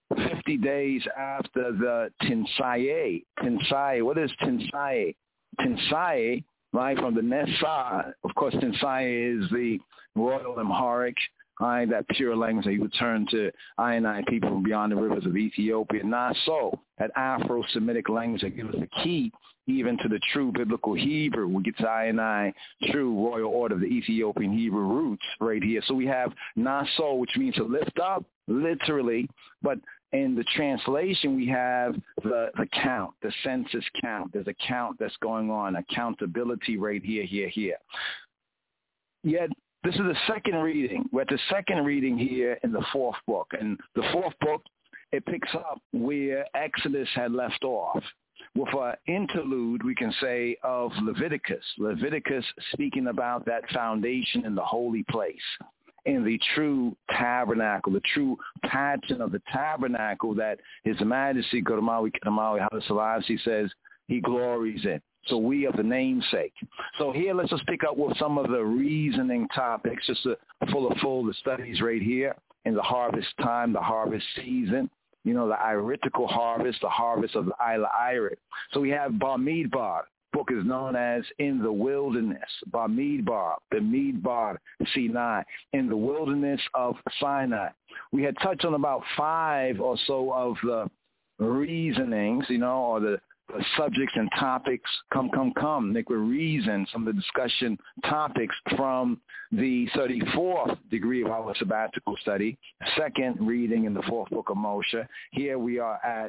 50 days after the Tinsaye. Tinsaye, what is Tinsaye? Tinsaye, right, from the Nessa. Of course, Tinsaye is the Royal Amharic, that pure language that he would turn to I people from beyond the rivers of Ethiopia. Not so. That Afro-Semitic language that gives us the key even to the true biblical Hebrew. We get to I true royal order of the Ethiopian Hebrew roots right here. So we have Naso, which means to lift up, literally, but in the translation, we have the count, the census count. There's a count that's going on, accountability right here. Yet, this is the second reading. We're at the second reading here in the fourth book. And the fourth book, it picks up where Exodus had left off with an interlude, we can say, of Leviticus. Leviticus speaking about that foundation in the holy place, in the true tabernacle, the true pattern of the tabernacle that His Majesty, Godamawi Haile Selassie, says he glories in. So we are the namesake. So here, let's just pick up with some of the reasoning topics, just to full the studies right here in the harvest time, the harvest season, the iritical harvest, the harvest of the Isla Irit. So we have Bamidbar. Book is known as In the Wilderness, Bamidbar, the Midbar Sinai, in the wilderness of Sinai. We had touched on about 5 or so of the reasonings, or the subjects and topics, Nick, we reason some of the discussion topics from the 34th degree of our sabbatical study, second reading in the fourth book of Moshe. Here we are at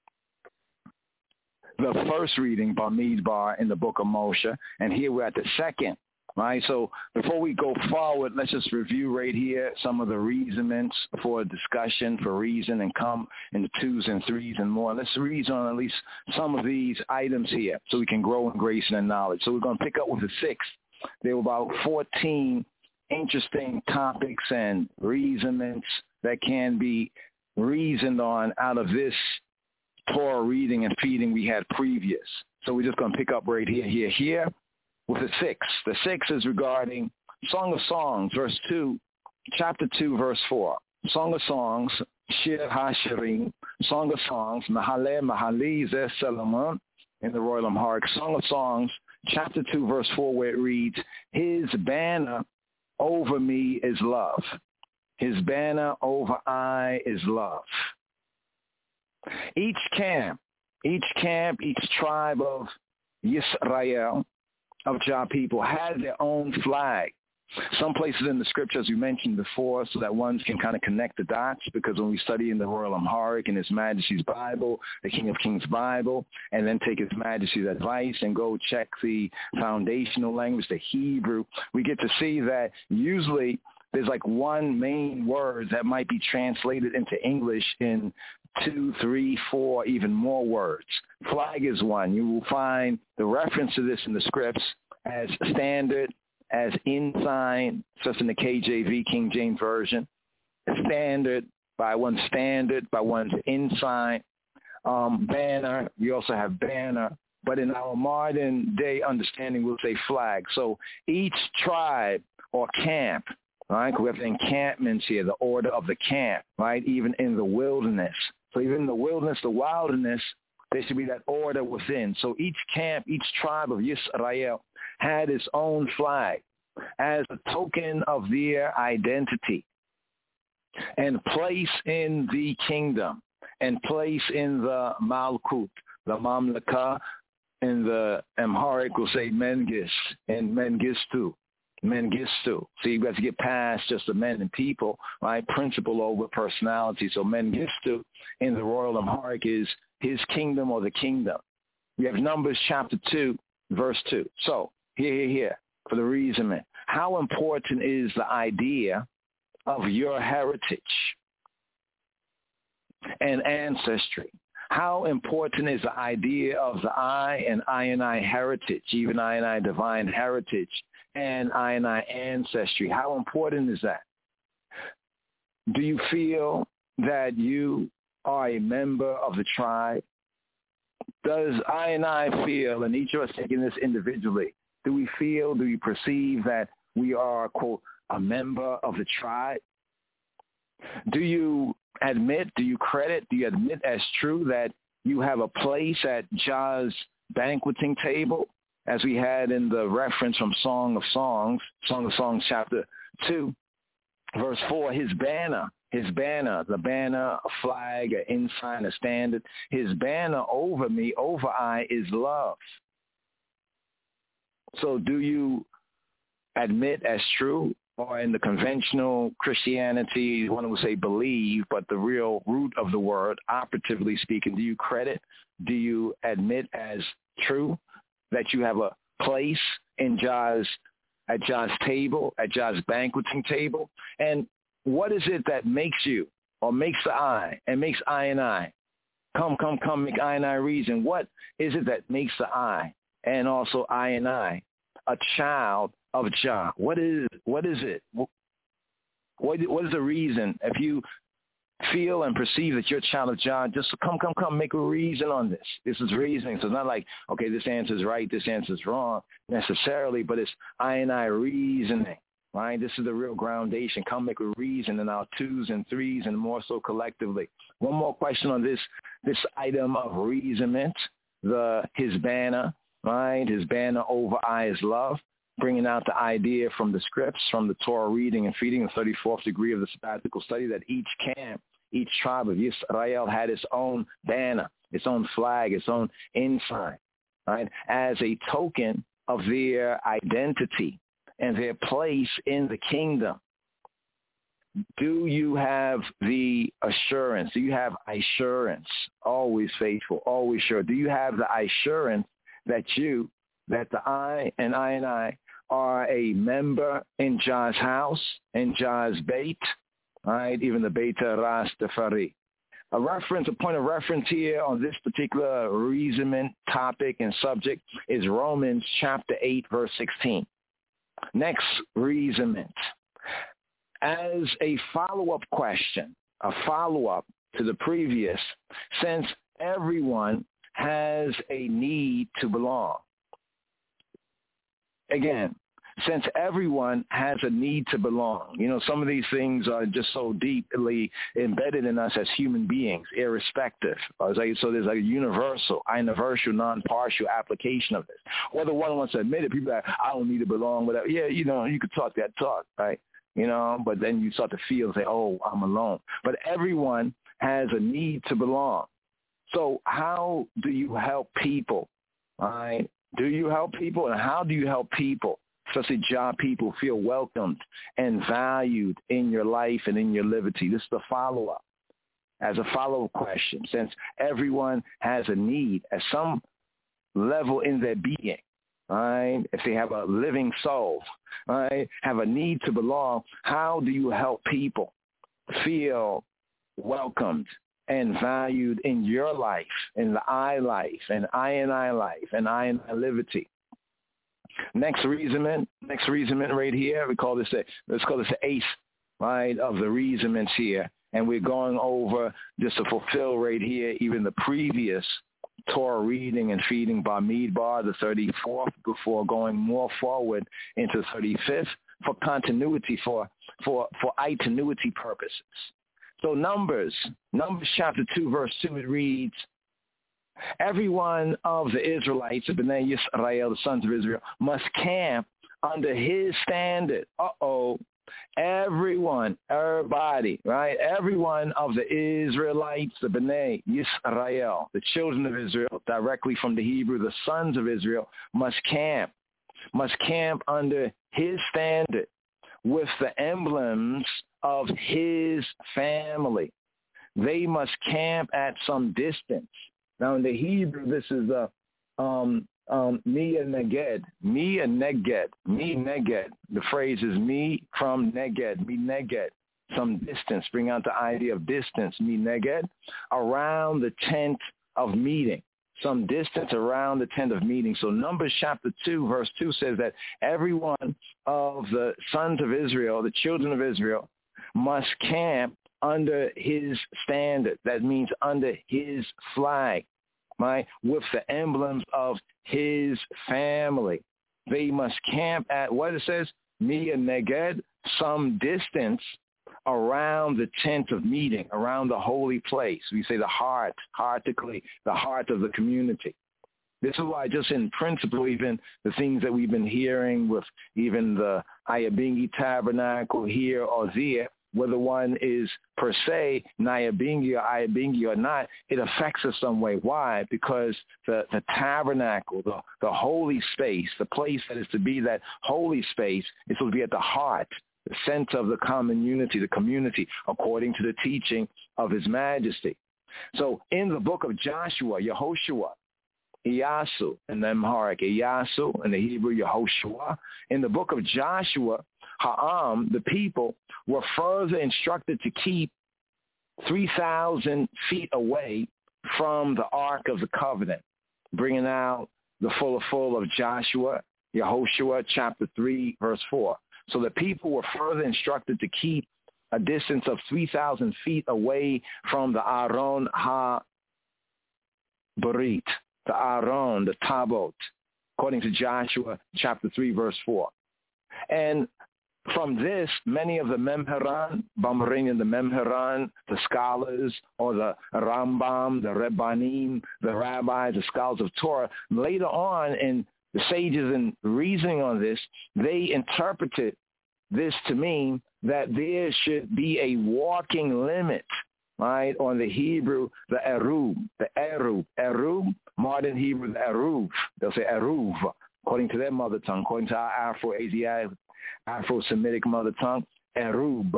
the first reading, Bamidbar, in the book of Moshe, and here we're at the second. Right, so before we go forward, let's just review right here some of the reasonments for discussion, for reason, and come into 2s and 3s and more. Let's reason on at least some of these items here so we can grow in grace and in knowledge. So we're going to pick up with the 6th. There were about 14 interesting topics and reasonments that can be reasoned on out of this Torah reading and feeding we had previous. So we're just going to pick up right here. With the 6th. The 6th is regarding Song of Songs, verse 2, chapter 2, verse 4. Song of Songs, Shir HaShirim, Song of Songs, Mahale Mahali Zeh Solomon, in the Royal Amharic. Song of Songs, chapter 2, verse 4, where it reads, His banner over me is love. His banner over I is love. Each camp, each tribe of Yisrael, of Jah people, had their own flag. Some places in the scripture, as we mentioned before, so that ones can kind of connect the dots, because when we study in the Royal Amharic and His Majesty's Bible, the King of Kings Bible, and then take His Majesty's advice and go check the foundational language, the Hebrew, we get to see that usually there's like one main word that might be translated into English in 2, 3, 4, even more words. Flag is one. You will find the reference to this in the scripts as standard, as ensign, just in the KJV, King James Version. Standard, by one's ensign. Banner, we also have banner. But in our modern day understanding, we'll say flag. So each tribe or camp, right? We have the encampments here, the order of the camp, right? Even in the wilderness. So even in the wilderness, the wilderness, there should be that order within. So each camp, each tribe of Yisrael had its own flag as a token of their identity and place in the kingdom and place in the Malkut, the Mamlaka, in the Amharic will say Mengis and Mengistu. So you got to get past just the men and people, right? Principle over personality. So Mengistu in the Royal Amharic is his kingdom or the kingdom. We have Numbers chapter 2, verse 2. So here, for the reason, how important is the idea of your heritage and ancestry? How important is the idea of the I and I heritage, even I divine heritage, and I ancestry? How important is that? Do you feel that you are a member of the tribe? Does I feel, and each of us taking this individually, do we perceive that we are, quote, a member of the tribe? Do you admit, do you admit as true that you have a place at Jah's banqueting table, as we had in the reference from Song of Songs chapter 2, verse 4, his banner, the banner, a flag, an ensign, a standard, his banner over me, over I, is love. So do you admit as true, or in the conventional Christianity, one would say believe, but the real root of the word, operatively speaking, do you admit as true that you have a place at Jah's table, at Jah's banqueting table? And what is it that makes you, or makes the I, and makes I and I? Come, make I and I reason. What is it that makes the I, and also I and I, a child of Jah? What is it? What is the reason? If you feel and perceive that you're a child of Jah, just come, make a reason on this. This is reasoning. So it's not like, okay, this answer is right, this answer is wrong necessarily, but it's I and I reasoning, right? This is the real groundation. Come make a reason in our twos and threes and more so collectively. One more question on this item of reasonment, his banner, right? His banner over I is love. Bringing out the idea from the scripts, from the Torah reading and feeding, the 34th degree of the sabbatical study, that each camp, each tribe of Yisrael had its own banner, its own flag, its own ensign, right, as a token of their identity and their place in the kingdom. Do you have the assurance? Do you have assurance? Always faithful, always sure. Do you have the assurance that the I and I are a member in Jah's house, in Jah's Beit, right? Even the Beit Rastafari. A point of reference here on this particular reasonment topic and subject is Romans chapter 8, verse 16. Next, reasonment. As a follow-up question, a follow-up to the previous, since everyone has a need to belong. Again, since everyone has a need to belong, some of these things are just so deeply embedded in us as human beings, irrespective. So there's a universal, non-partial application of this. Whether one wants to admit it, people are like, I don't need to belong, whatever. Yeah, you could talk that talk, right? But then you start to feel, say, oh, I'm alone. But everyone has a need to belong. So how do you help people, all right? Do you help people, and how do you help people, especially Jah people, feel welcomed and valued in your life and in your liberty? This is the follow-up. As a follow-up question, since everyone has a need at some level in their being, right? If they have a living soul, right, have a need to belong, how do you help people feel welcomed and valued in your life, in the I life, and I and I life, and I and I liberty? Next reasonment right here, let's call this the eighth, right, of the reasonments here. And we're going over, just to fulfill right here, even the previous Torah reading and feeding Bamidbar, the 34th, before going more forward into the 35th for continuity, for itinuity purposes. So Numbers chapter 2, verse 2, it reads, every one of the Israelites, of Bnei Yisrael, the sons of Israel, must camp under his standard. Everybody, right? Every one of the Israelites, the Bnei Yisrael, the children of Israel, directly from the Hebrew, the sons of Israel, must camp under his standard with the emblems of his family. They must camp at some distance. Now in the Hebrew, this is the mi neged. The phrase is mi from neged, mi neged, some distance. Bring out the idea of distance, mi neged, around the tent of meeting. Some distance around the tent of meeting. So Numbers chapter 2, verse 2 says that every one of the sons of Israel, the children of Israel, must camp under his standard. That means under his flag, right? With the emblems of his family. They must camp at, what it says, mi neged, some distance around the tent of meeting, around the holy place. We say the heart of the community. This is why just in principle, even the things that we've been hearing with even the Nyabingi Tabernacle here or there, whether one is per se Nyabingi or Nyabingi or not, it affects us some way. Why? Because the tabernacle, the holy space, the place that is to be that holy space is to be at the heart, the center of the common unity, the community, according to the teaching of His Majesty. So in the book of Joshua, Yehoshua, Iyasu in the Amharic, Iyasu in the Hebrew, Yehoshua. In the book of Joshua, Ha'am, the people, were further instructed to keep 3,000 feet away from the Ark of the Covenant, bringing out the full of Joshua, Yehoshua, chapter 3, verse 4. So the people were further instructed to keep a distance of 3,000 feet away from the Aron HaBarit, the Aron, the Tabot, according to Joshua chapter 3, verse 4. And from this, many of the Memheran, Bamarian, the Memheran, the scholars, or the Rambam, the Rebbanim, the rabbis, the scholars of Torah, later on in the sages in reasoning on this, they interpreted this to mean that there should be a walking limit, right, on the Hebrew, the Erub, Erub, modern Hebrew, the Eruv. They'll say Eruv, according to their mother tongue, according to our Afro-Asiatic, Afro-Semitic mother tongue, Erub,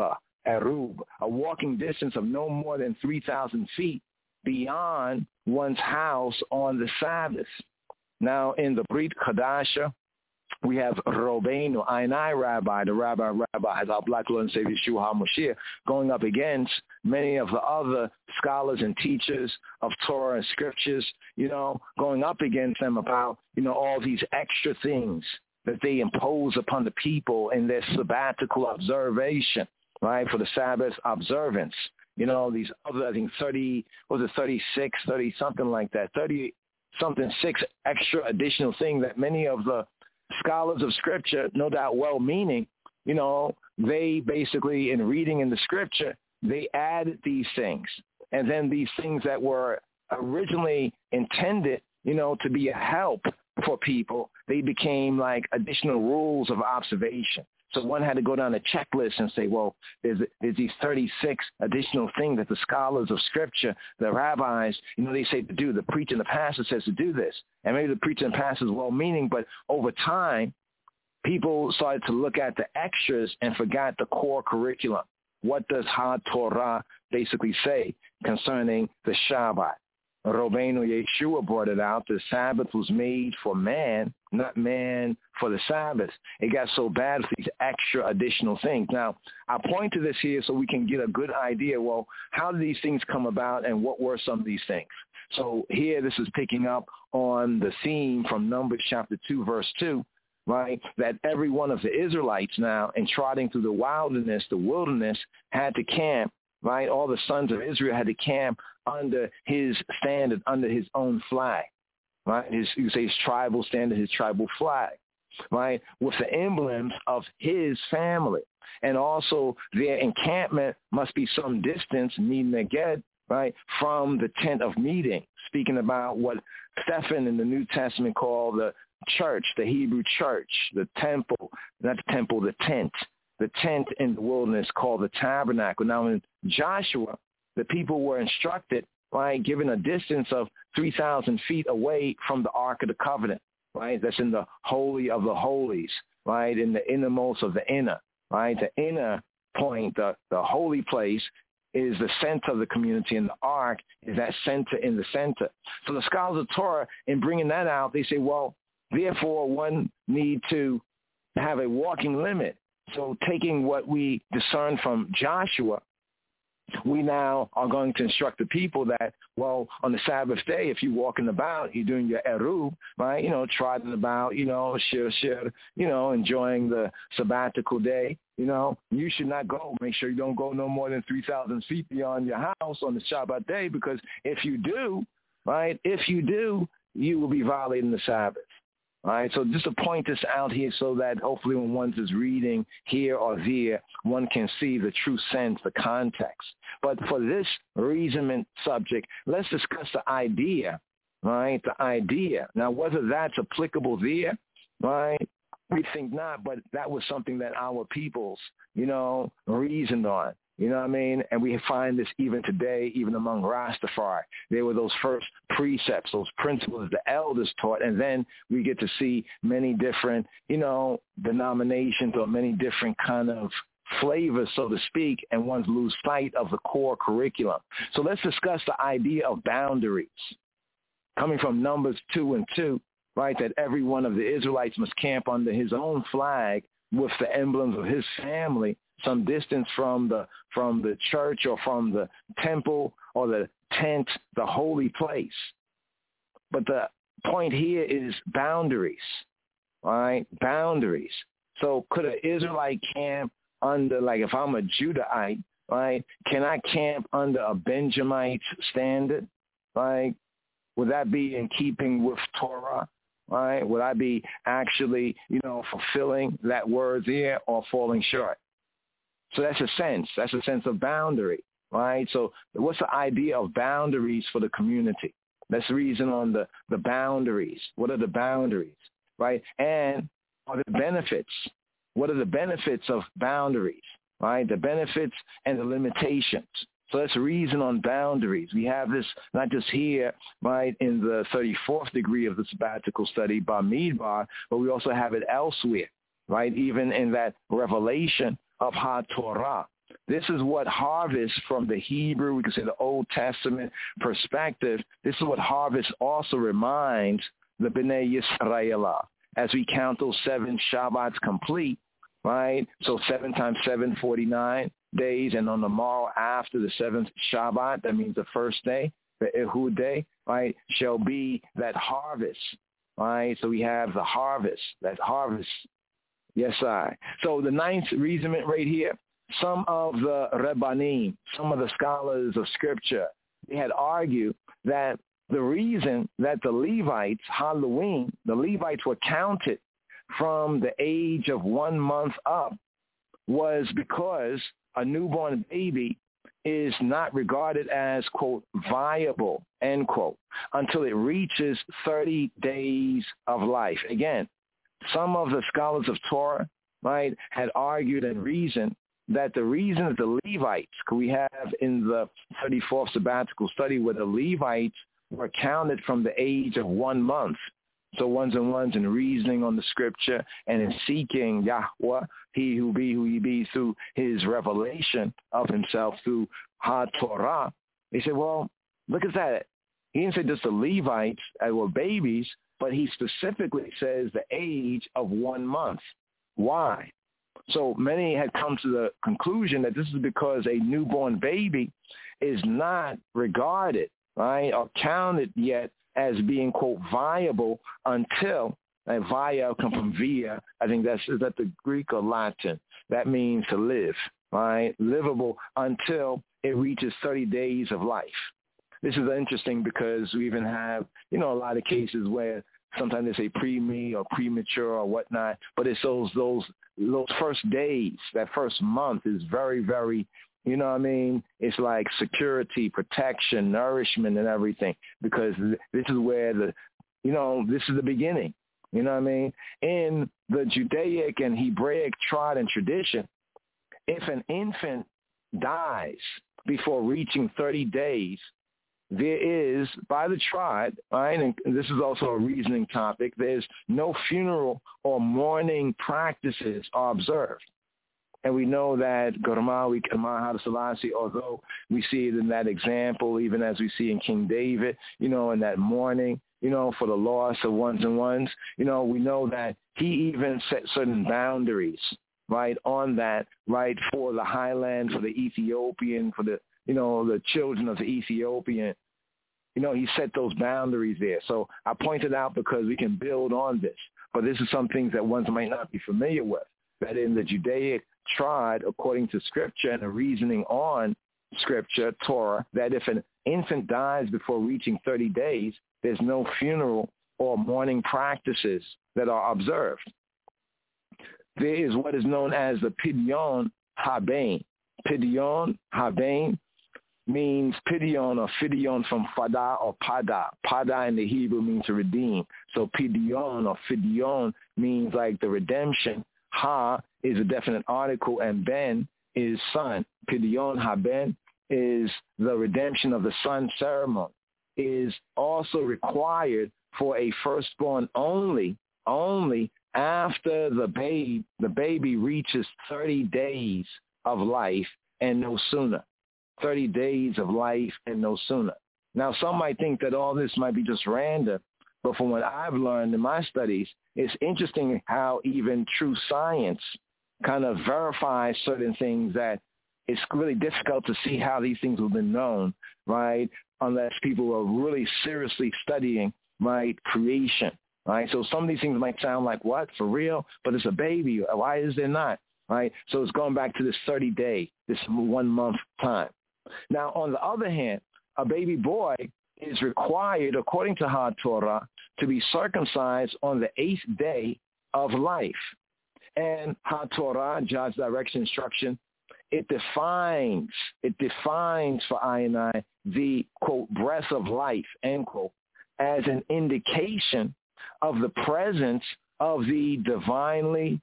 a walking distance of no more than 3,000 feet beyond one's house on the Sabbath. Now, in the Brit Chadasha, we have Robbeinu, Einai Rabbi, the Rabbi has our black Lord and Savior Yeshua HaMashiach, going up against many of the other scholars and teachers of Torah and scriptures, going up against them about, all these extra things that they impose upon the people in their sabbatical observation, right, for the Sabbath observance. These other, I think 36, something like that, 30-something, 6 extra additional things that many of the scholars of Scripture, no doubt well-meaning, they basically, in reading in the Scripture, they added these things. And then these things that were originally intended, to be a help for people, they became like additional rules of observation. So one had to go down a checklist and say, well, there's these 36 additional things that the scholars of Scripture, the rabbis, they say to do. The preacher and the pastor says to do this. And maybe the preacher and pastor is well-meaning, but over time, people started to look at the extras and forgot the core curriculum. What does HaTorah basically say concerning the Shabbat? Robbeinu Yeshua brought it out. The Sabbath was made for man, not man for the Sabbath. It got so bad with these extra additional things. Now, I point to this here so we can get a good idea, well, how did these things come about and what were some of these things? So here this is picking up on the theme from Numbers chapter 2, verse 2, right, that every one of the Israelites now in trotting through the wilderness, had to camp, right? All the sons of Israel had to camp under his standard, under his own flag, right? You say his tribal standard, his tribal flag, right? With the emblems of his family. And also their encampment must be some distance, Neged, right, from the tent of meeting, speaking about what Stephen in the New Testament called the church, the Hebrew church, the temple, not the temple, the tent in the wilderness called the tabernacle. Now in Joshua, the people were instructed, right, given a distance of 3,000 feet away from the Ark of the Covenant, right? That's in the Holy of the Holies, right, in the innermost of the inner, right? The inner point, the holy place, is the center of the community, and the Ark is that center in the center. So the scholars of Torah, in bringing that out, they say, well, therefore one need to have a walking limit. So taking what we discern from Joshua, we now are going to instruct the people that, well, on the Sabbath day, if you're walking about, you're doing your Eruv, right, trotting about, shir, enjoying the sabbatical day, you should not go. Make sure you don't go no more than 3,000 feet beyond your house on the Shabbat day, because if you do, you will be violating the Sabbath. All right, so just to point this out here so that hopefully when one is reading here or there, one can see the true sense, the context. But for this reasonment subject, let's discuss the idea, right? The idea. Now, whether that's applicable there, right? We think not, but that was something that our peoples, reasoned on. You know what I mean? And we find this even today, even among Rastafari. There were those first precepts, those principles the elders taught, and then we get to see many different, denominations or many different kind of flavors, so to speak, and ones lose sight of the core curriculum. So let's discuss the idea of boundaries. Coming from Numbers 2:2, right, that every one of the Israelites must camp under his own flag with the emblems of his family, some distance from the church or from the temple or the tent, the holy place. But the point here is boundaries, all right? Boundaries. So could an Israelite camp under, like if I'm a Judahite, right, can I camp under a Benjamite standard, right? Would that be in keeping with Torah? Right? Would I be actually, fulfilling that word there or falling short? So that's a sense. That's a sense of boundary, right? So what's the idea of boundaries for the community? Let's reason on the boundaries. What are the boundaries, right? And are the benefits? What are the benefits of boundaries, right? The benefits and the limitations. So let's reason on boundaries. We have this not just here, right, in the 34th degree of the sabbatical study, Bamidbar, but we also have it elsewhere, right, even in that revelation of HaTorah. This is what harvest from the Hebrew, we can say the Old Testament perspective, this is what harvest also reminds the B'nai Yisraelah. As we count those 7 Shabbats complete, right, so 7 times 7, 49. Days, and on the morrow after the 7th Shabbat, that means the first day, the Ehud day, right, shall be that harvest, right? So we have the harvest, that harvest. Yes, I. So the 9th reasonment right here, some of the Rebbanim, some of the scholars of Scripture, they had argued that the reason that the Levites, Halloween, the Levites were counted from the age of 1 month up was because a newborn baby is not regarded as, quote, viable, end quote, until it reaches 30 days of life. Again, some of the scholars of Torah, right, had argued and reasoned that the reason that the Levites, we have in the 34th sabbatical study where the Levites were counted from the age of 1 month. So ones and ones in reasoning on the Scripture and in seeking Yahweh, he who be who he be, through his revelation of himself through HaTorah. They said, well, look at that. He didn't say just the Levites that were babies, but he specifically says the age of 1 month. Why? So many had come to the conclusion that this is because a newborn baby is not regarded, right, or counted yet as being, quote, viable until, and via come from via, I think is that the Greek or Latin? That means to live, right? Livable until it reaches 30 days of life. This is interesting because we even have, a lot of cases where sometimes they say pre-me or premature or whatnot, but it's those first days, that first month is very, very, it's like security, protection, nourishment, and everything, because this is where this is the beginning. You know what I mean? In the Judaic and Hebraic tribe and tradition, if an infant dies before reaching 30 days, there is, by the tribe, right, and this is also a reasoning topic, there's no funeral or mourning practices are observed. And we know that Gormawi Haile Selassie, although we see it in that example, even as we see in King David, in that mourning, for the loss of ones and ones, we know that he even set certain boundaries, right, on that, right, for the highland, for the Ethiopian, for the, the children of the Ethiopian. He set those boundaries there. So I pointed out because we can build on this. But this is some things that ones might not be familiar with, that in the Judaic tried according to Scripture and the reasoning on Scripture, Torah, that if an infant dies before reaching 30 days, there's no funeral or mourning practices that are observed. There is what is known as the Pidyon Habain. Pidyon Habain means Pidyon or Fidion from Fada or Pada. Pada in the Hebrew means to redeem. So Pidyon or Fidion means like the redemption. Ha is a definite article and Ben is son. Pidyon Haben is the redemption of the son ceremony. Is also required for a firstborn only after the baby reaches 30 days of life and no sooner. 30 days of life and no sooner. Now, some might think that all this might be just random, but from what I've learned in my studies, it's interesting how even true science kind of verifies certain things that it's really difficult to see how these things have been known, right, unless people are really seriously studying, right, creation, right? So some of these things might sound like, what, for real? But it's a baby. Why is there not, right? So it's going back to this 30-day, this 1 month time. Now, on the other hand, a baby boy is required, according to HaTorah, to be circumcised on the 8th day of life. And HaTorah, God's direction, instruction, it defines for I and I the, quote, breath of life, end quote, as an indication of the presence of the divinely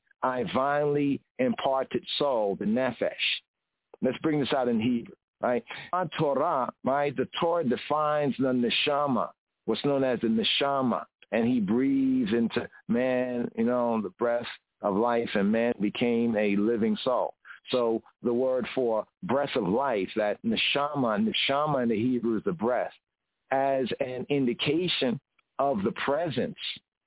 imparted soul, the nefesh. Let's bring this out in Hebrew, right? Torah, right? The Torah defines the neshama, what's known as the neshama, and he breathes into man, the breath of life, and man became a living soul. So the word for breath of life, that neshama in the Hebrew is the breath, as an indication of the presence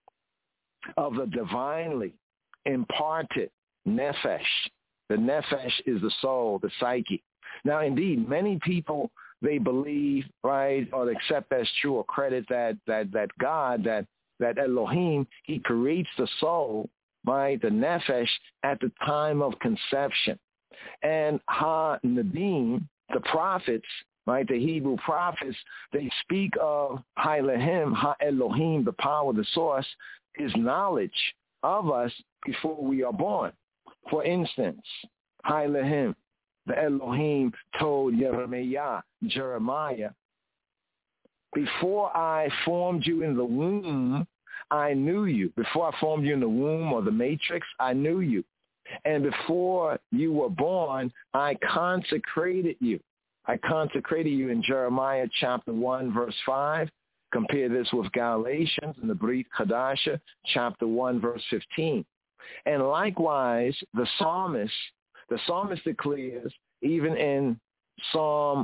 of the divinely imparted nefesh. The nefesh is the soul, the psyche. Now, indeed, many people, they believe, right, or accept as true or credit that God, that Elohim, he creates the soul, right, the nefesh, at the time of conception. And Ha-Nadim, the prophets, right, the Hebrew prophets, they speak of Ha-Elohim, Ha-Elohim, the power, the source, is knowledge of us before we are born. For instance, Ha-Elohim, the Elohim told Jeremiah, before I formed you in the womb, I knew you. Before I formed you in the womb or the matrix, I knew you. And before you were born, I consecrated you. I consecrated you in Jeremiah chapter 1, verse 5. Compare this with Galatians in the Brit Hadasha, chapter 1, verse 15. And likewise, the psalmist declares, even in Psalm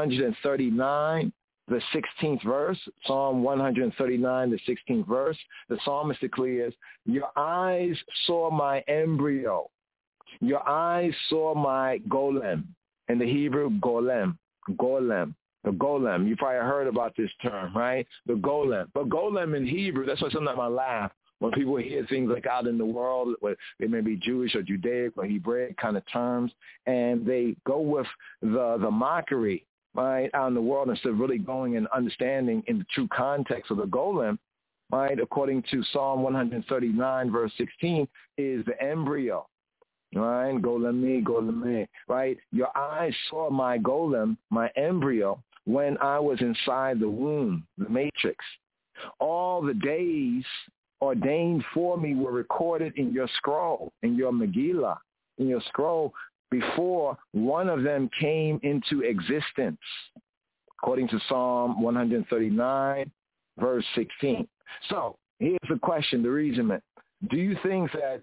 139, the 16th verse, Psalm 139, the 16th verse, the psalmist declares, your eyes saw my embryo. Your eyes saw my golem. In the Hebrew, golem. The golem. You probably heard about this term, right? The golem. But golem in Hebrew, that's why sometimes I laugh when people hear things like out in the world, where they may be Jewish or Judaic or Hebraic kind of terms, and they go with the mockery, right, out in the world instead of really going and understanding in the true context of the golem, right, according to Psalm 139, verse 16, is the embryo, right, golem, right? Your eyes saw my golem, my embryo, when I was inside the womb, the matrix. All the days ordained for me were recorded in your scroll, in your Megillah, in your scroll, before one of them came into existence, according to Psalm 139, verse 16. So here's the question, the reasoning. Do you think that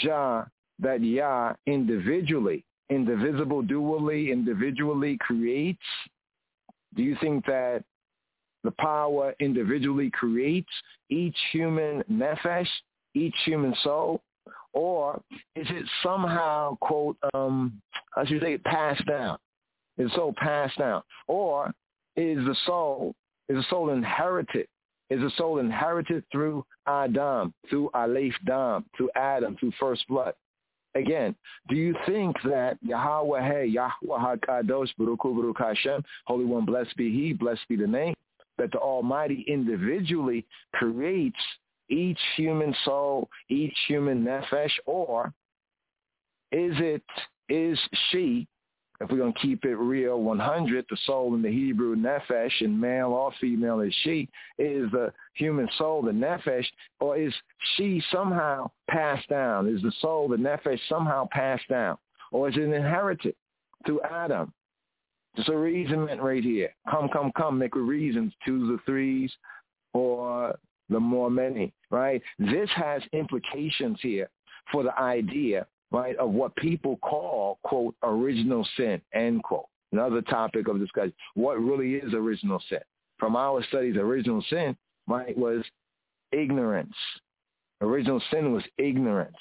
Yah individually, indivisible, dually, individually creates? Do you think that the power individually creates each human nefesh, each human soul? Or is it somehow, quote, I should say, passed down? Is the soul passed down? Or is the soul inherited? Is the soul inherited through Adam, through Aleph Dam, through Adam, through first blood? Again, do you think that Yahweh HaKadosh, Baruch Hu, Baruch Hashem, Holy One, blessed be He, blessed be the name, that the Almighty individually creates each human soul, each human nefesh, or is she, if we're going to keep it real 100, the soul in the Hebrew nefesh, and male or female is she, is the human soul, the nefesh, or is she somehow passed down? Is the soul, the nefesh, somehow passed down? Or is it inherited through Adam? Just a reasonment right here. Come, make a reasons, 2s or 3s, or the more many, right? This has implications here for the idea, right, of what people call, quote, original sin, end quote. Another topic of discussion. What really is original sin? From our studies, original sin, right, was ignorance. Original sin was ignorance.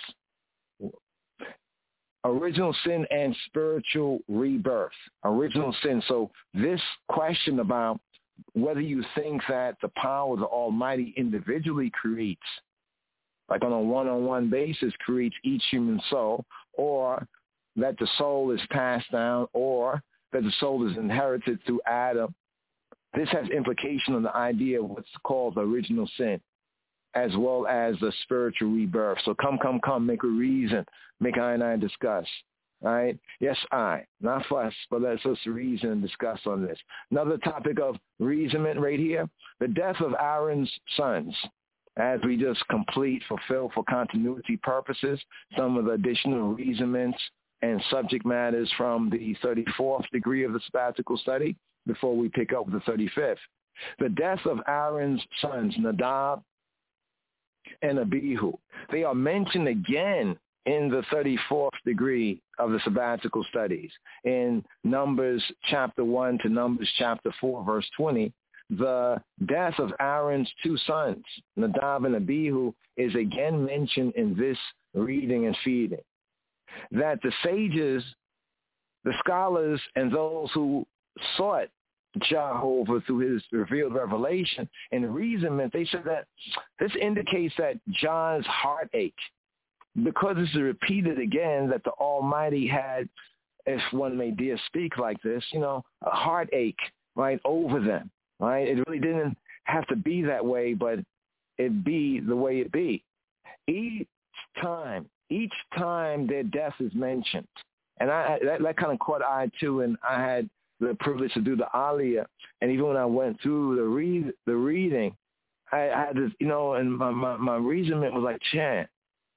Original sin and spiritual rebirth. Original sin. So this question about whether you think that the power of the Almighty individually creates, like on a one-on-one basis, creates each human soul, or that the soul is passed down, or that the soul is inherited through Adam, this has implication on the idea of what's called the original sin, as well as the spiritual rebirth. So come, make a reason, make I and I discuss. All right? Yes, not fuss, but let's reason and discuss on this. Another topic of reasonment right here, the death of Aaron's sons. As we just fulfill for continuity purposes, some of the additional reasonments and subject matters from the 34th degree of the sabbatical study before we pick up the 35th. The death of Aaron's sons, Nadab and Abihu. They are mentioned again in the 34th degree of the sabbatical studies. In Numbers chapter 1 to Numbers chapter 4, verse 20, the death of Aaron's 2 sons, Nadab and Abihu, is again mentioned in this reading and feeding. That the sages, the scholars, and those who sought Jehovah through his revealed revelation and reasonment, they said that this indicates that John's heartache, because this is repeated again, that the Almighty had, if one may dare speak like this, a heartache, right, over them, right? It really didn't have to be that way, but it be the way it be. Each time their death is mentioned, and that kind of caught eye too, and I had the privilege to do the Aliyah, and even when I went through the reading, I had this, and my reasonment was like, Chan,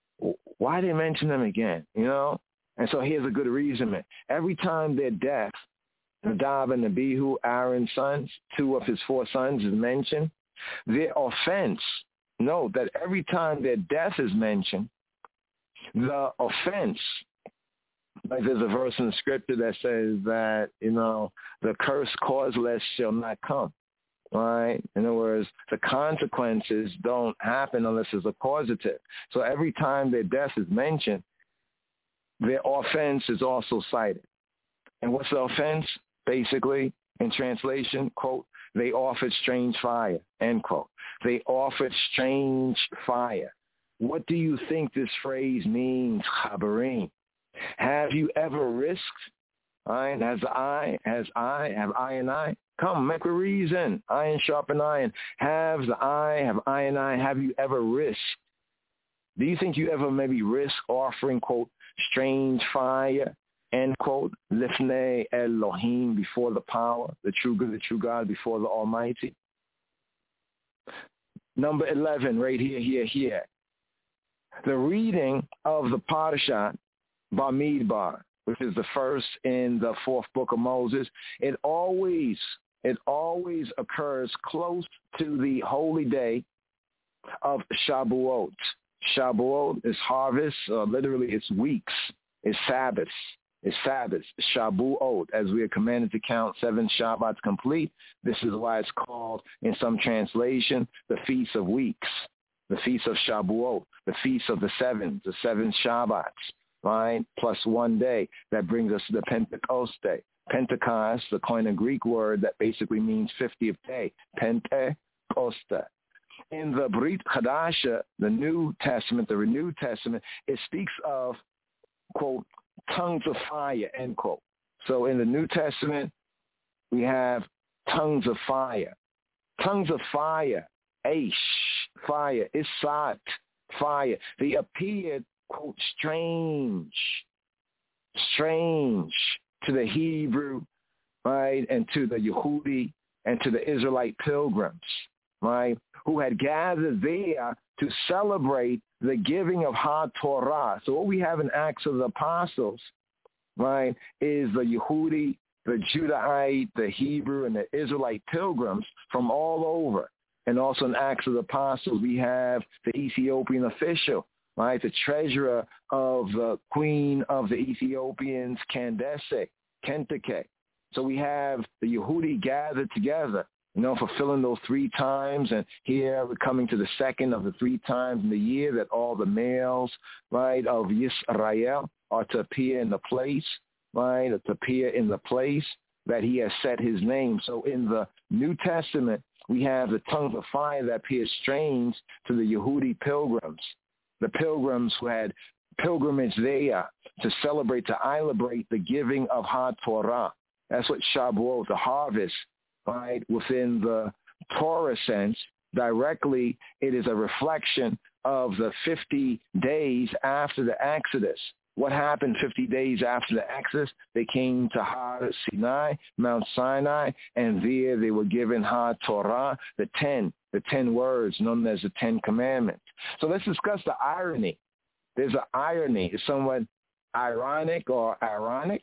why they mention them again, And so here's a good reasonment. Every time their death, Nadab and Abihu, Aaron's sons, 2 of his 4 sons is mentioned, their offense, note that every time their death is mentioned, the offense, like there's a verse in the scripture that says that, the curse causeless shall not come, right? In other words, the consequences don't happen unless there's a causative. So every time their death is mentioned, their offense is also cited. And what's the offense? Basically, in translation, quote, they offered strange fire, end quote. They offered strange fire. What do you think this phrase means, Chabarim? Have you ever risked, right? Have I and I? Come, make a reason. Iron sharpen iron. Have I and I, have you ever risked? Do you think you ever maybe risk offering, quote, strange fire, end quote, lifnei Elohim, before the power, the true good, the true God, before the Almighty? Number 11, right here. The reading of the Parashat Bamidbar, which is the first in the 4th book of Moses, it always occurs close to the holy day of Shabuot. Shabuot is harvest, literally it's weeks, it's Sabbaths. Shabuot, as we are commanded to count 7 Shabbats complete. This is why it's called, in some translation, the Feast of Weeks, the Feast of Shabuot, the Feast of the 7 Shabbats, right? Plus 1 day. That brings us to the Pentecost day. Pentecost, the Koine Greek word that basically means 50th day. Pentecosta. In the Brit Hadasha, the New Testament, the Renewed Testament, it speaks of, quote, tongues of fire, end quote. So in the New Testament, we have tongues of fire. tongues of fire, Aish, fire, Isat, fire. They appeared, quote, strange to the Hebrew, right, and to the Yehudi and to the Israelite pilgrims, right, who had gathered there to celebrate the giving of HaTorah. So what we have in Acts of the Apostles, right, is the Yehudi, the Judahite, the Hebrew, and the Israelite pilgrims from all over. And also in Acts of the Apostles, we have the Ethiopian official, right, the treasurer of the queen of the Ethiopians, Candace, Kentake. So we have the Yehudi gathered together, fulfilling those 3 times. And here we're coming to the second of the 3 times in the year that all the males, right, of Yisrael are to appear in the place, right, to appear in the place that he has set his name. So in the New Testament, we have the tongues of fire that appear strange to the Yehudi pilgrims, the pilgrims who had pilgrimage there to celebrate, to celebrate the giving of HaTorah. That's what Shavuot, the harvest, right, within the Torah sense. Directly, it is a reflection of the 50 days after the Exodus. What happened 50 days after the Exodus? They came to Har Sinai, Mount Sinai, and there they were given HaTorah, the 10 words known as the 10 Commandments. So let's discuss the irony. There's an irony. It's somewhat ironic or ironic.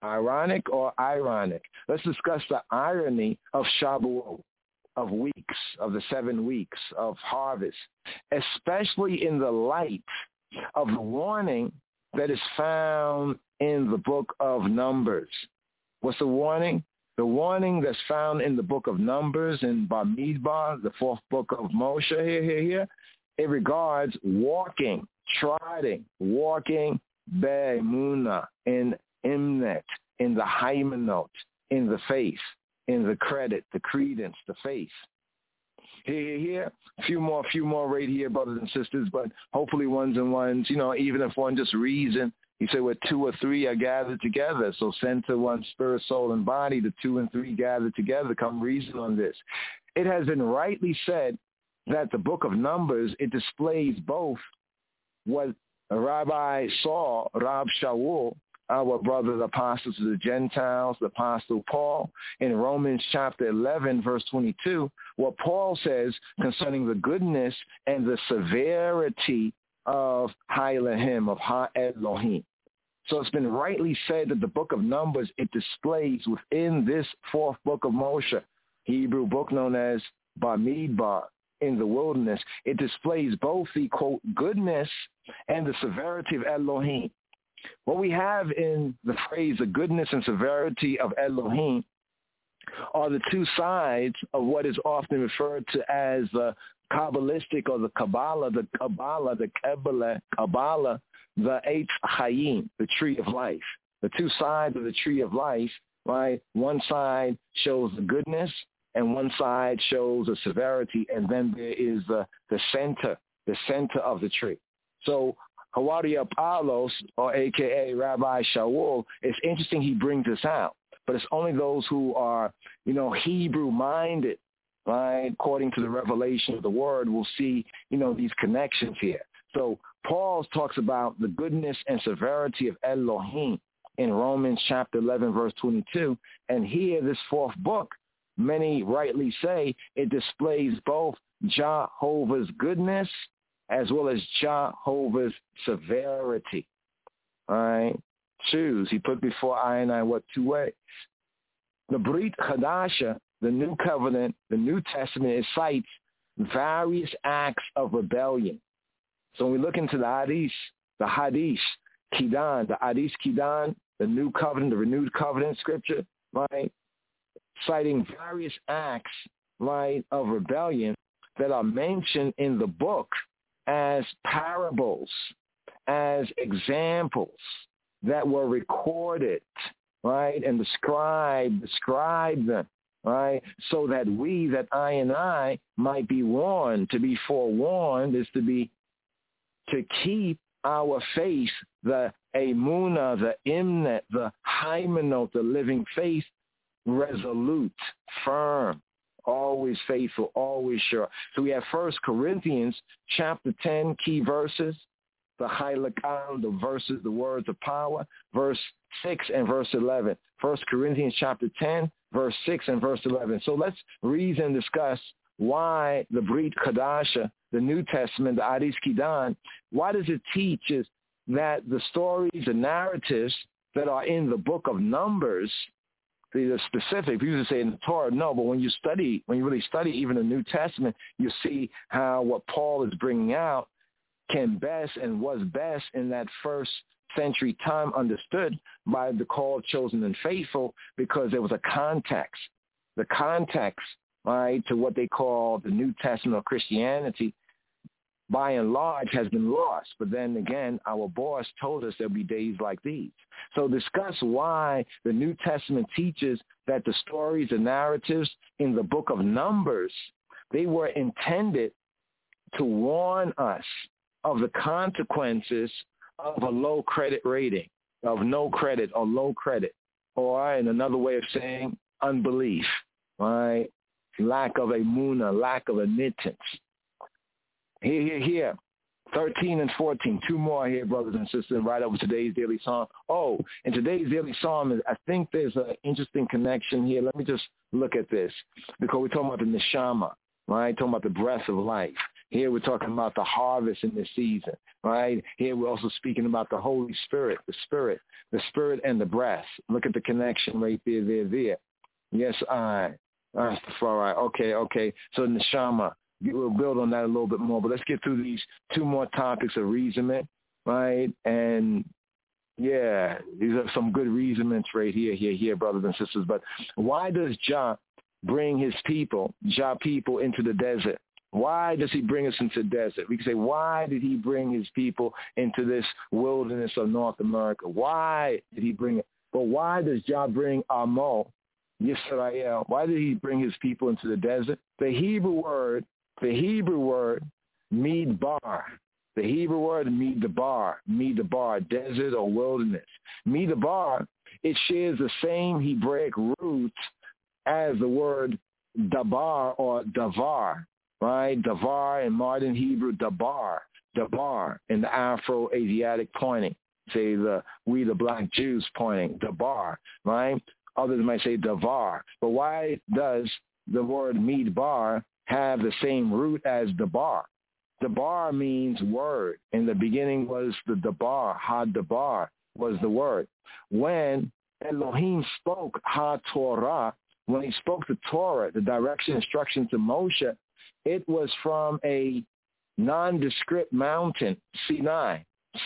Let's discuss the irony of Shavuot, of weeks, of the 7 weeks of harvest, especially in the light of the warning that is found in the book of Numbers. What's the warning? The warning that's found in the book of Numbers in Bamidbar, the 4th book of Moshe, here. It regards walking, trotting, walking, be'emunah, in imnet, in the haymanot, in the faith, in the credit, the credence, the faith. Here, a few more right here, brothers and sisters, but hopefully ones and ones, even if one just reason, he said where 2 or 3 are gathered together. So send to one spirit, soul, and body, the 2 and 3 gathered together, come reason on this. It has been rightly said that the book of Numbers, it displays both what Rabbi saw, Rab Shaul, our brother, the apostles of the Gentiles, the apostle Paul, in Romans chapter 11, verse 22, what Paul says concerning the goodness and the severity of Ha-Elohim, of Ha-Elohim. So it's been rightly said that the book of Numbers, it displays within this 4th book of Moshe, Hebrew book known as Bamidbar, in the wilderness, it displays both the, quote, goodness and the severity of Elohim. What we have in the phrase, the goodness and severity of Elohim, are the 2 sides of what is often referred to as the Kabbalistic or the Kabbalah, the Eitz Chaim, the tree of life. The 2 sides of the tree of life, right? One side shows the goodness and one side shows the severity, and then there is the center of the tree. So Hawari Apollos, or a.k.a. Rabbi Shaul, it's interesting he brings this out, but it's only those who are, Hebrew-minded, right, according to the revelation of the word, will see, these connections here. So Paul talks about the goodness and severity of Elohim in Romans chapter 11, verse 22, and here, this 4th book, many rightly say it displays both Jehovah's goodness as well as Jehovah's severity. All right? Choose. He put before I and I what 2 ways. The Brit Hadasha, the New Covenant, the New Testament, it cites various acts of rebellion. So when we look into the Hadith Kidan, the Hadith Kidan, the New Covenant, the Renewed Covenant scripture, right? Citing various acts, right, of rebellion that are mentioned in the book as parables, as examples that were recorded, right, and described them, right, so that I and I might be warned. To be forewarned is to keep our faith, the emunah, the imnet, the haymanot, the living faith, resolute, firm, always faithful, always sure. So we have 1 Corinthians chapter 10, key verses, the Hailakal, the verses, the words of power, verse 6 and verse 11. 1 Corinthians chapter 10, verse 6 and verse 11. So let's read and discuss why the Brit Kadasha, the New Testament, the Aris Kidan, why does it teach is that the stories and narratives that are in the book of Numbers, these are specific. People used to say in the Torah, no, but when you really study even the New Testament, you see how what Paul is bringing out can best and was best in that first century time understood by the called, chosen, and faithful because there was a context. The context, right, to what they call the New Testament of Christianity, by and large, has been lost. But then again, our boss told us there'll be days like these. So discuss why the New Testament teaches that the stories and narratives in the book of Numbers, they were intended to warn us of the consequences of a low credit rating, of no credit or low credit, or in another way of saying unbelief, right? Lack of a emunah, lack of admittance. Here, 13 and 14, two more here, brothers and sisters, right over today's daily psalm. Oh, in today's daily psalm, I think there's an interesting connection here. Let me just look at this, because we're talking about the neshama, right? Talking about the breath of life. Here we're talking about the harvest in this season, right? Here we're also speaking about the Holy Spirit, the Spirit and the breath. Look at the connection right there. Yes, Rastafari. Okay. So neshama. We'll build on that a little bit more, but let's get through these two more topics of reasonment, right? And yeah, these are some good reasonments right here, brothers and sisters. But why does Jah bring his people into the desert? Why does he bring us into the desert? We can say, why did he bring his people into this wilderness of North America? Why did he bring it? But why does Jah bring Amo, Yisrael? Why did he bring his people into the desert? The Hebrew word midbar. The Hebrew word midbar, desert or wilderness. Midbar, it shares the same Hebraic root as the word dabar or davar, right? Davar in modern Hebrew, dabar in the Afro-Asiatic pointing. Say we the black Jews pointing, dabar, right? Others might say davar. But why does the word midbar have the same root as dabar? Dabar means word. In the beginning was the dabar. Ha-dabar was the word. When Elohim spoke ha-Torah, when he spoke the Torah, the direction, instruction to Moshe, it was from a nondescript mountain, Sinai,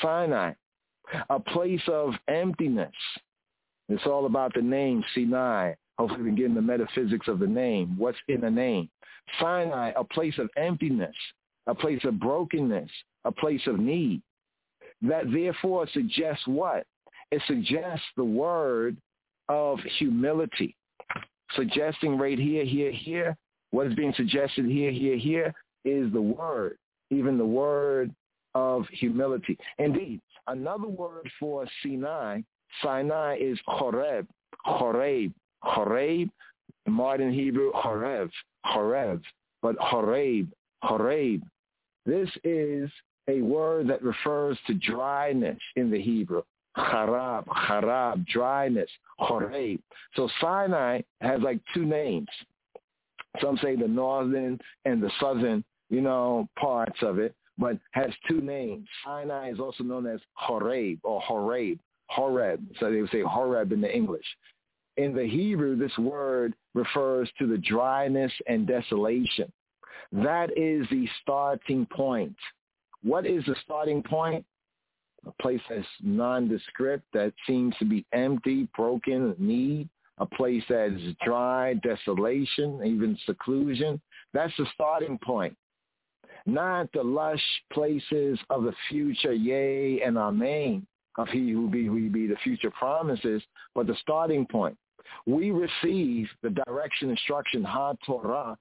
a place of emptiness. It's all about the name Sinai. Hopefully we can get in the metaphysics of the name. What's in a name? Sinai, a place of emptiness, a place of brokenness, a place of need. That therefore suggests what? It suggests the word of humility. Suggesting right here, what is being suggested here is the word, even the word of humility. Indeed, another word for Sinai is Horeb. Horeb, modern Hebrew, Horev, but Horeb. This is a word that refers to dryness in the Hebrew. Harab, dryness, Horeb. So Sinai has like two names. Some say the northern and the southern, parts of it, but has two names. Sinai is also known as Horeb or Horeb. So they would say Horeb in the English. In the Hebrew, this word refers to the dryness and desolation. That is the starting point. What is the starting point? A place that's nondescript, that seems to be empty, broken, need. A place that is dry, desolation, even seclusion. That's the starting point. Not the lush places of the future, yea and amen, of he who be, the future promises, but the starting point. We receive the direction, instruction, ha-Torah,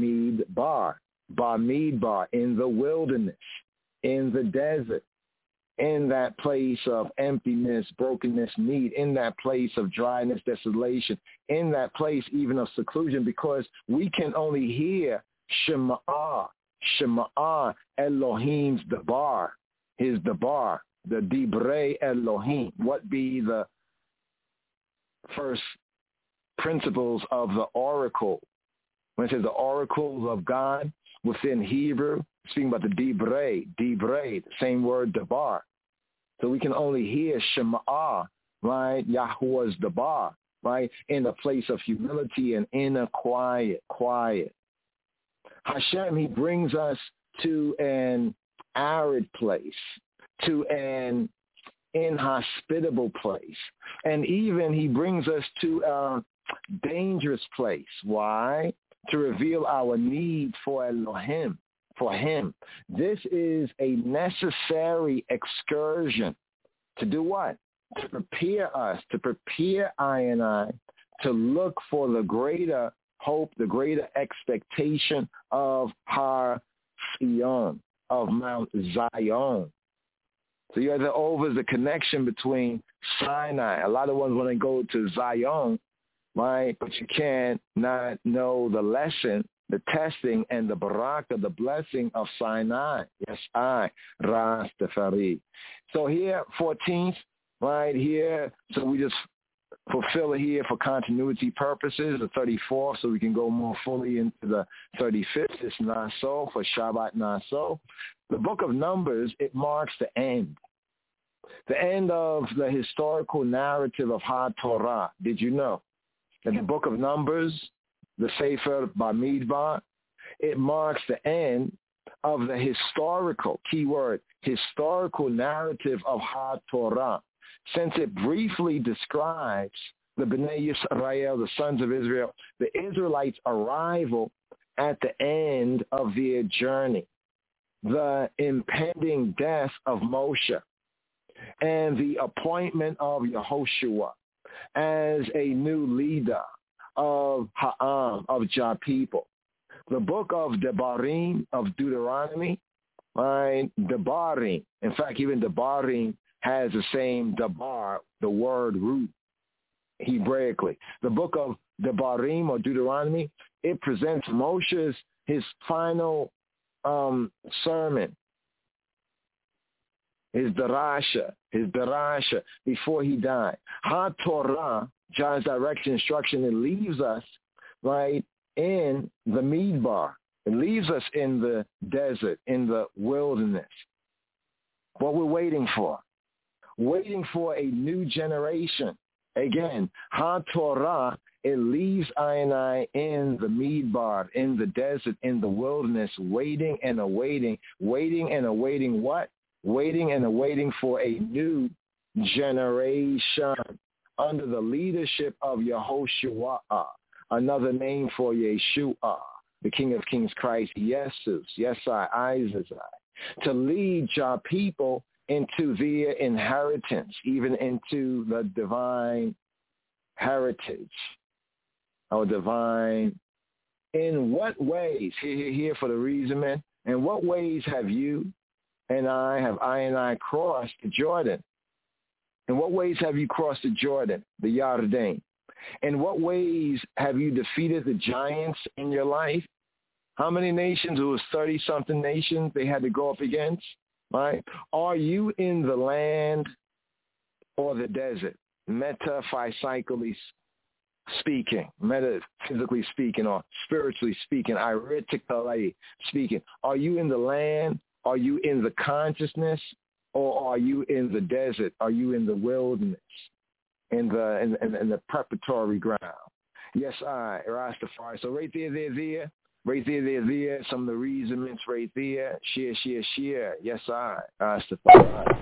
ba-midbar, in the wilderness, in the desert. in that place of emptiness, brokenness, need, in that place of dryness, desolation, in that place even of seclusion, because we can only hear Shema'ah, Elohim's Dabar, his Dabar, the Dibrei Elohim. What be the first principles of the oracle? When it says the oracles of God within Hebrew, speaking about the Dibrei, the same word Dabar. So we can only hear Shema'ah, right? Yahuwah's Dabar, right? In a place of humility and inner quiet. Hashem, he brings us to an arid place, to an inhospitable place. And even he brings us to a dangerous place. Why? To reveal our need for Elohim, for him. This is a necessary excursion. To do what? To prepare us, to prepare I and I to look for the greater hope, the greater expectation of Har Zion, of Mount Zion. So you have the connection between Sinai. A lot of ones want to go to Zion, right? But you can't not know the lesson, the testing, and the baraka, the blessing of Sinai. Yes, Rastafari. So here, 14th, right here, so we just fulfill it here for continuity purposes, the 34th, so we can go more fully into the 35th. It's Naso, for Shabbat Naso. The book of Numbers, it marks the end of the historical narrative of HaTorah. Did you know that the book of Numbers, the Sefer Bamidbar, it marks the end of the historical, keyword, historical narrative of HaTorah, since it briefly describes the Bnei Yisrael, the sons of Israel, the Israelites' arrival at the end of their journey, the impending death of Moshe, and the appointment of Yehoshua as a new leader of Ha'am, of Jah people. The book of Devarim, of Deuteronomy, right? Devarim. In fact, even Devarim has the same Dabar, the word root, Hebraically. The book of Devarim or Deuteronomy, it presents Moshe's, his final sermon, his darasha before he died. HaTorah, John's direct instruction, it leaves us, right, in the Midbar. It leaves us in the desert, in the wilderness. What we're waiting for a new generation. Again, HaTorah, it leaves I and I in the Midbar, in the desert, in the wilderness, waiting and awaiting what? Waiting and awaiting for a new generation under the leadership of Yehoshua, another name for Yeshua, the King of Kings Christ, Jesus, Isaiah, to lead Jah people into their inheritance, even into the divine heritage, our divine. In what ways, here for the reason, man, in what ways have you and I crossed the Jordan? In what ways have you crossed the Jordan, the Yarden? In what ways have you defeated the giants in your life? How many nations? It was 30-something nations they had to go up against, right? Are you in the land or the desert? Metaphysically speaking, metaphysically speaking, or spiritually speaking, irretically speaking. Are you in the land? Are you in the consciousness? Or are you in the desert? Are you in the wilderness, in the preparatory ground? Yes, Rastafari. So right there. Some of the reasonments right there. Share. Yes, Rastafari.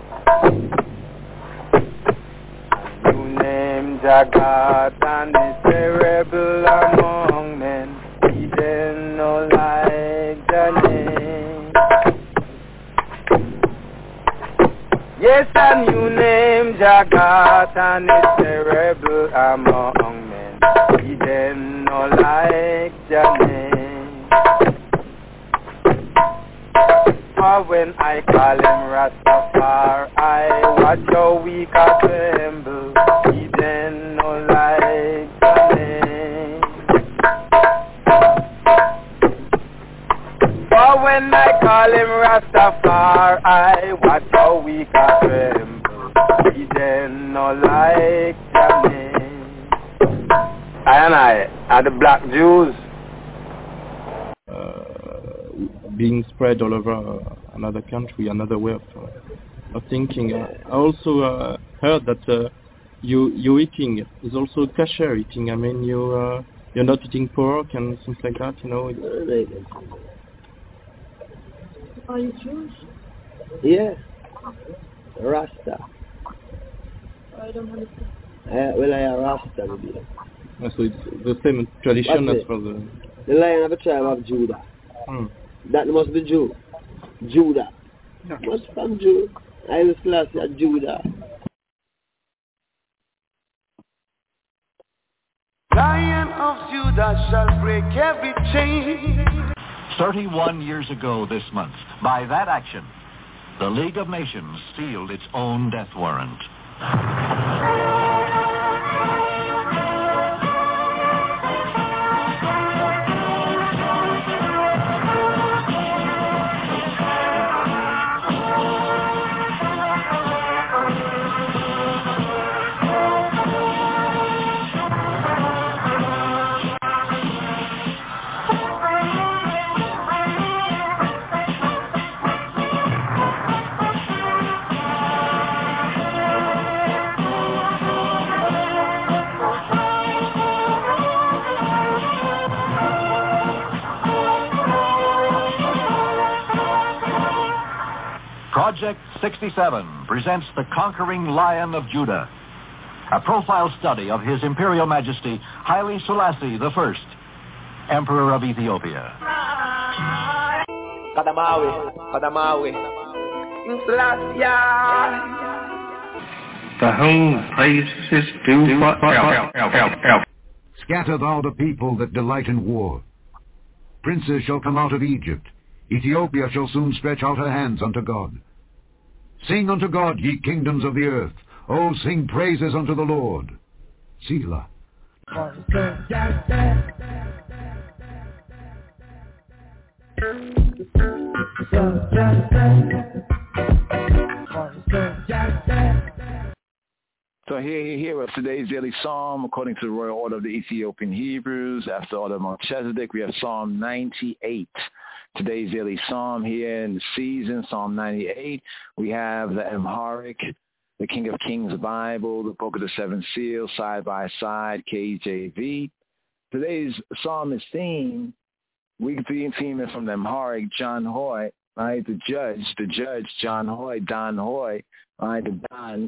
You name Jagat and is a rebel among men. He didn't know like the name. Yes, and you name Jagat and is a rebel among men. He them no like your name. For when I call him Rastafari, Rastafari, watch how we can tremble. He then no like the name. But when I call him Rastafari, watch how we can tremble. He then no like the name. I are the black Jews. Being spread all over another country, another way of thinking. I also heard that you eating is also kosher eating. I mean, you're not eating pork and things like that. You know. Are you Jewish? Yeah, Rasta. I don't understand. Well, I am Rasta, maybe. So it's the same tradition as for the Lion of a tribe of Judah. That must be Jew. Judah. No. What's from Jew? I was class at Judah. Lion of Judah shall break every chain. 31 years ago this month, by that action, the League of Nations sealed its own death warrant. Project 67 presents The Conquering Lion of Judah, a profile study of His Imperial Majesty Haile Selassie I, Emperor of Ethiopia. Kadamawi. The whole place is due for help. Scatter thou the people that delight in war. Princes shall come out of Egypt. Ethiopia shall soon stretch out her hands unto God. Sing unto God, ye kingdoms of the earth. Oh, sing praises unto the Lord. Selah. So here is today's daily psalm according to the royal order of the Ethiopian Hebrews. After order of Melchizedek, we have Psalm 98. Today's daily psalm here in the season, Psalm 98. We have the Amharic, the King of Kings Bible, the Book of the Seven Seals, side by side, KJV. Today's psalm is theme. We can theme it from the Amharic, John Hoy, right? The judge, John Hoy, Don Hoy, right? The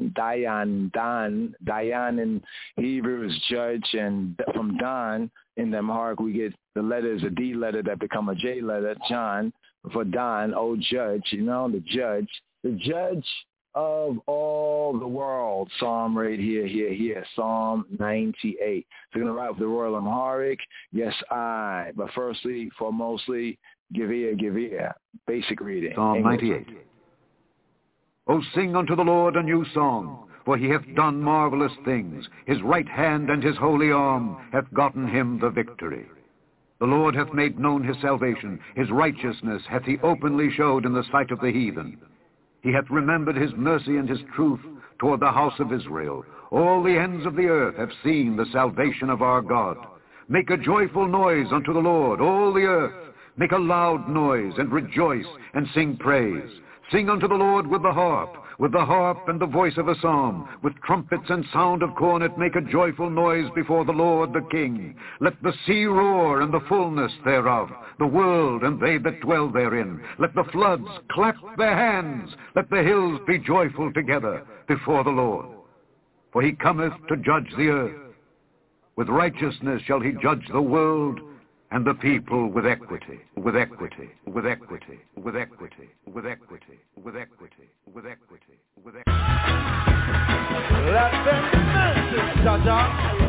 Dayan in Hebrew is judge, and from Don in the Amharic we get the letters, a D letter that become a J letter, John, for Don, oh judge, the judge of all the world. Psalm right here, Psalm 98. So we're going to write with the Royal Amharic, yes I, but foremostly, give ear, basic reading. Psalm 98. O sing unto the Lord a new song, for he hath done marvelous things. His right hand and his holy arm hath gotten him the victory. The Lord hath made known his salvation. His righteousness hath he openly showed in the sight of the heathen. He hath remembered his mercy and his truth toward the house of Israel. All the ends of the earth have seen the salvation of our God. Make a joyful noise unto the Lord, all the earth. Make a loud noise, and rejoice, and sing praise. Sing unto the Lord with the harp and the voice of a psalm, with trumpets and sound of cornet. Make a joyful noise before the Lord the King. Let the sea roar and the fullness thereof, the world and they that dwell therein. Let the floods clap their hands. Let the hills be joyful together before the Lord. For he cometh to judge the earth. With righteousness shall he judge the world, and the people with equity, with equity, with equity, with equity, with equity, with equity, with equity, with equity. Let them mercy, Jaja.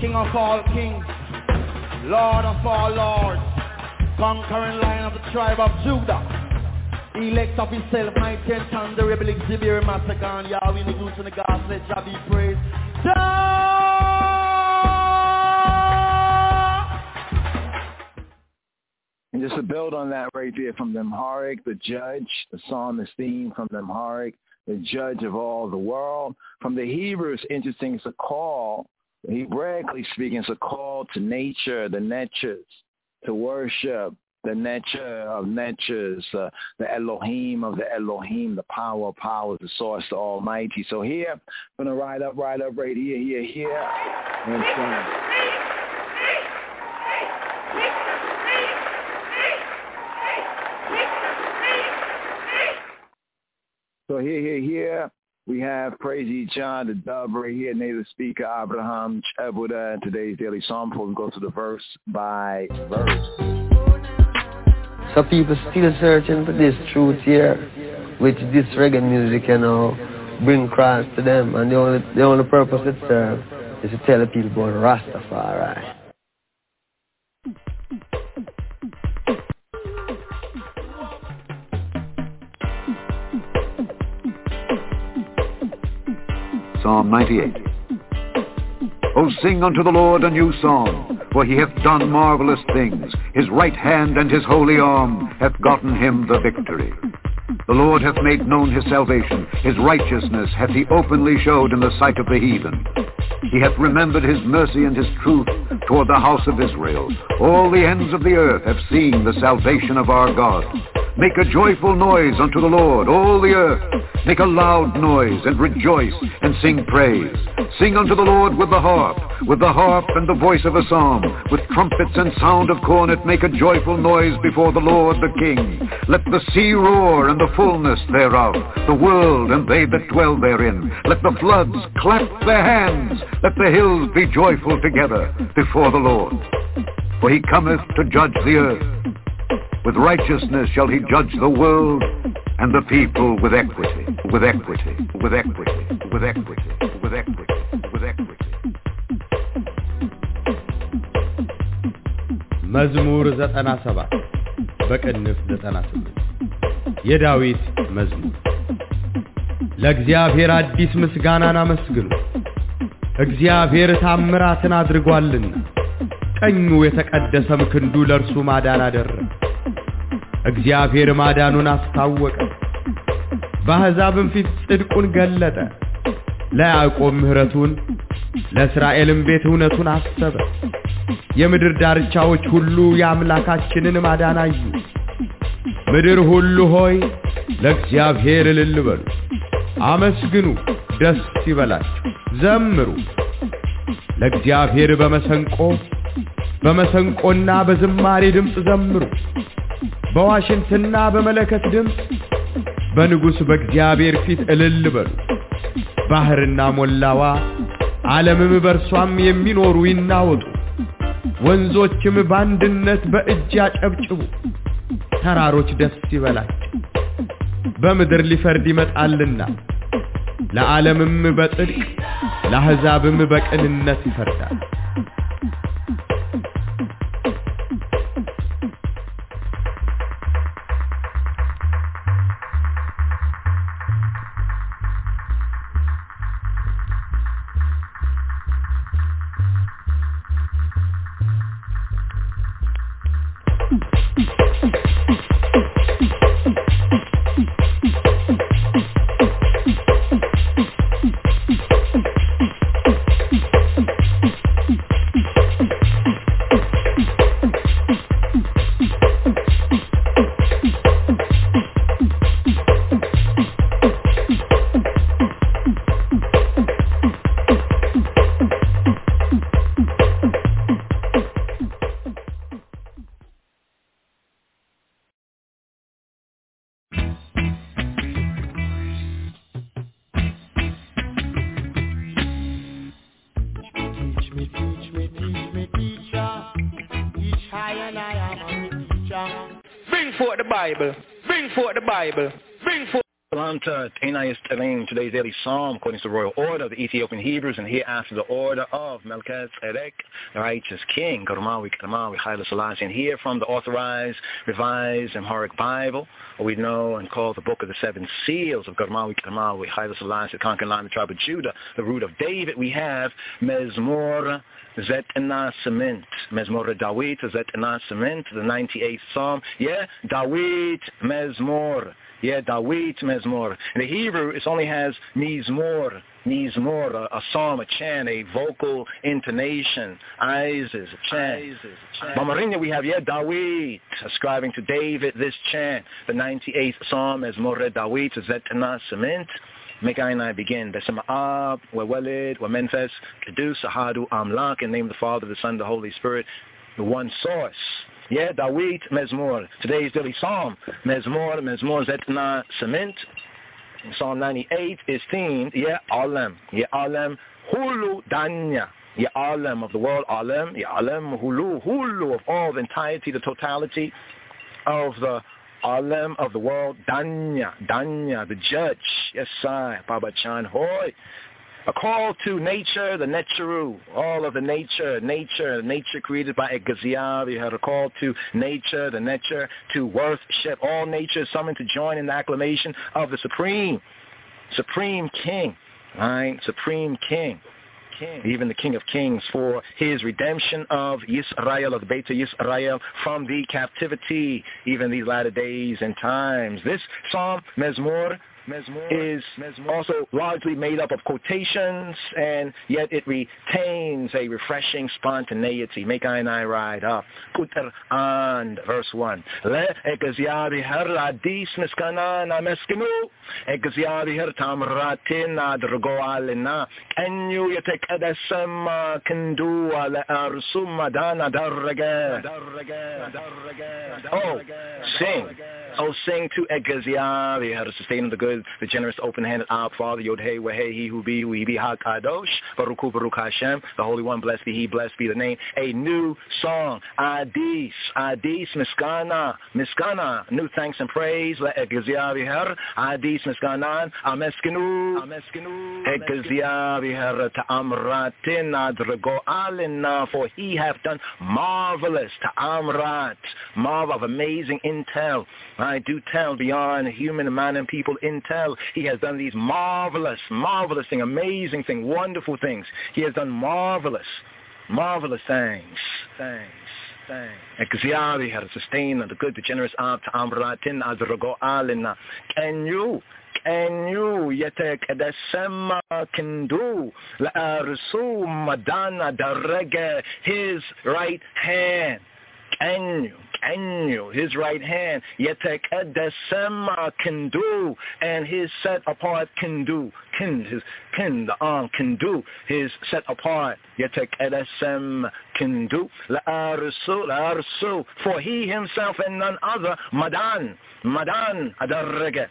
King of all kings, Lord of all lords, conquering Lion of the tribe of Judah, elect of himself, mighty and thunder, rebel Xavier Massacre, Yahweh, the goose and the gods, let Jah be praised. And just to build on that right there, from the Amharic, the judge, the psalmist theme from the Amharic, the judge of all the world. From the Hebrew, it's interesting, it's a call, Hebraically speaking, it's a call to nature, the netures, to worship, the nature of natures, the Elohim of the Elohim, the power of powers, the source, the Almighty. So here, I'm going to ride up right here. And so here, we have Praise Ye Jah, the dove right here, native speaker, Abraham Chebuda, and today's daily psalm before we go to the verse by verse. So people still searching for this truth here, which this reggae music, bring across to them, and the only purpose it serves is to tell the people about Rastafari. Psalm 98. O sing unto the Lord a new song, for he hath done marvelous things. His right hand and his holy arm hath gotten him the victory. The Lord hath made known his salvation. His righteousness hath he openly showed in the sight of the heathen. He hath remembered his mercy and his truth toward the house of Israel. All the ends of the earth have seen the salvation of our God. Make a joyful noise unto the Lord, all the earth. Make a loud noise, and rejoice, and sing praise. Sing unto the Lord with the harp and the voice of a psalm, with trumpets and sound of cornet. Make a joyful noise before the Lord the King. Let the sea roar and the fullness thereof, the world and they that dwell therein. Let the floods clap their hands. Let the hills be joyful together before the Lord. For he cometh to judge the earth. With righteousness shall he judge the world, and the people with equity, with equity, with equity, with equity, with equity, with equity. መዝሙር 97 በቅንፍ 98 የዳዊት መዝሙር። ለእግዚአብሔር አዲስ ምስጋናን አመስግኑ፣ እግዚአብሔር ታምራትን አድርጓልና፣ ቀኙ የተቀደሰም ክንዱ ለእርሱ ማዳን አደረገ። እግዚአብሔር ማዳኑን አስታወቀ፣ በአሕዛብም ፊት ጽድቁን ገለጠ። ለያዕቆብ ምሕረቱን፣ ለእስራኤልም ቤት እውነቱን አሰበ። የምድር ዳርቻዎች ሁሉ የአምላካችንን ማዳን አዩ። ምድር ሁሉ ሆይ ለእግዚአብሔር እልል በሉ፣ አመስግኑ፣ ደስ ይበላችሁ፣ ዘምሩ። ለእግዚአብሔር በመሰንቆና በዝማሬ ድምፅ ዘምሩ። በዋሽንትና በመለከት ድምፅ በንጉሥ በእግዚአብሔር ፊት እልል በሉ። ባህርና ሞላዋ ዓለምም በእርሷም የሚኖሩ ይናወጡ። ወንዞችም በአንድነት በእጅ ያጨብጭቡ። ተራሮች ደስ ይበላቸው፣ በምድር ሊፈርድ ይመጣልና። ለዓለምም በጽድቅ ለአሕዛብም በቅንነት ይፈርዳል። Bring forth the Bible. Bring forth the Bible. Bring forth Today's daily psalm, according to the royal order of the Ethiopian Hebrews, and hereafter the order of Melchizedek, the righteous king, Gormawi Karmawi Haile Selassie, and here from the authorized, revised, Amharic Bible, what we know and call the Book of the Seven Seals of Gormawi Karmawi Haile Selassie, the conquering line of the tribe of Judah, the root of David. We have Mezmor Zet Enasement, Mezmor Dawit Zet Enasement, the 98th psalm. Yeah, Dawit Mezmor. Yeah, Dawit Mezmor. In the Hebrew, it only has Mizmor, a psalm, a chant, a vocal intonation, Isis, a chant. Bamarinya, we have, Dawit, ascribing to David this chant, the 98th psalm, Mezmor Dawit, Zet Enasement. Make I begin. Besama'ab, Wewelid, Wamenfes, Kedus, Ahadu, Amlak, in the name of the Father, the Son, the Holy Spirit, the one source. Yeah, Dawit, Mezmor. Today's daily psalm, Mezmor Zetna Cement. Psalm 98 is themed, Alem. Alem, Hulu Danya. Alem of the world, Alem. Alem, Hulu of all the entirety, the totality of the Alem of the world, Danya, the judge. Yes, I, Baba Chan Hoy. A call to nature, the Netcheru, all of the nature created by Egazia. We had a call to nature, the nature, to worship. All nature summoned to join in the acclamation of the Supreme King, right? Supreme King. Even the King of Kings, for his redemption of Yisrael, of the Beta Yisrael, from the captivity, even these latter days and times. This psalm, Mezmor, is also largely made up of quotations, and yet it retains a refreshing spontaneity. Make I and I ride up. Kuter and verse 1. Le egziari her adis miskana na meskinu. Egziari her tamratin adrgo alina. Enyu yetek edesem kendu ale arsum dana darrege. Oh, sing to Egziari her, sustain the good, the generous, open-handed Ab, Father, Yod-Hey, Weh-Hey, He who be, Ha-Kadosh, Baruch Hu, Baruch Hashem, the Holy One, blessed be the name. A new song, Adis, Miskana, new thanks and praise, Le-Egzia Viher, Adis, Miskanan, Ameskinu, Egzia Viher, Ta'amratin, Adrego Alina, for he hath done marvelous, Ta'amrat, marvel of amazing intel. I do tell beyond human and man and people intel. He has done these marvelous things, amazing things, wonderful things. He has done marvelous things. Ekziari had sustained the good, the generous Ab to Amratin Azrago Alina. Can you yetek edesema kindu la arsu madana darege, his right hand. His right hand, yetek edesema kindu, and his set apart kindu, the arm kindu, his set apart, yetek edesem kindu, la arsu, for he himself and none other, madan adarrege,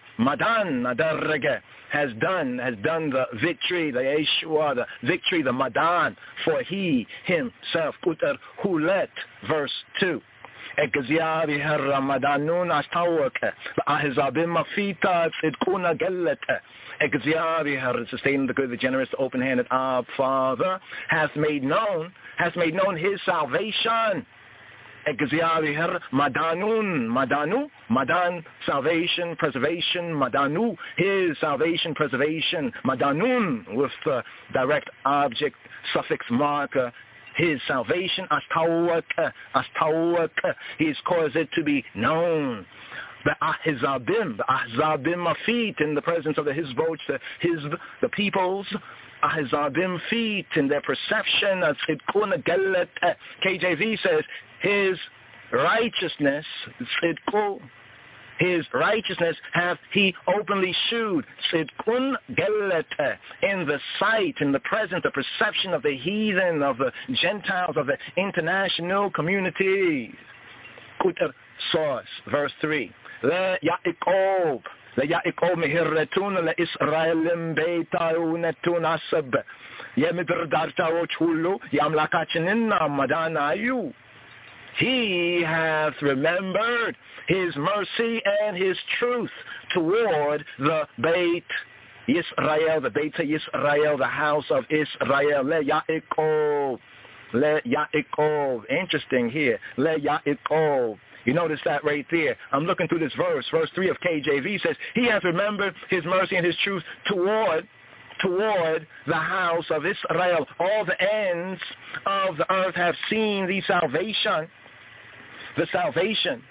has done the victory, the Yeshua, the victory, the madan, for he himself, kutar hulet, verse 2. Egziari her Ramadanun astawaka, Ahizabim mafita tzidkuna gellete. Egziari her, sustain the good, the generous, the open-handed Ab, Father, has made known his salvation. Egziari her Madan, salvation, preservation, Madanu, his salvation, preservation, Madanun, with the direct object, suffix marker, his salvation, astawak, he's caused it to be known. The Ahzabim feet in the presence of the Hizboch, the peoples, Ahzabim feet in their perception, KJV says, his righteousness, his righteousness hath he openly shewed, tzidkun gelete, in the sight, in the presence, the perception of the heathen, of the Gentiles, of the international community. Kuter source, verse 3. Le Yaakov mehirretun le Israelim beitaunetun asab. Yemidr dartao chulu yamlakachinin madanayu. He hath remembered his mercy and his truth toward the Beit Yisrael, the Beit Yisrael, the house of Israel. Le Yaakov. Le Yaakov. Interesting here. Le Yaakov. You notice that right there. I'm looking through this verse. Verse 3 of KJV says, he hath remembered his mercy and his truth toward the house of Israel. All the ends of the earth have seen the salvation. The salvation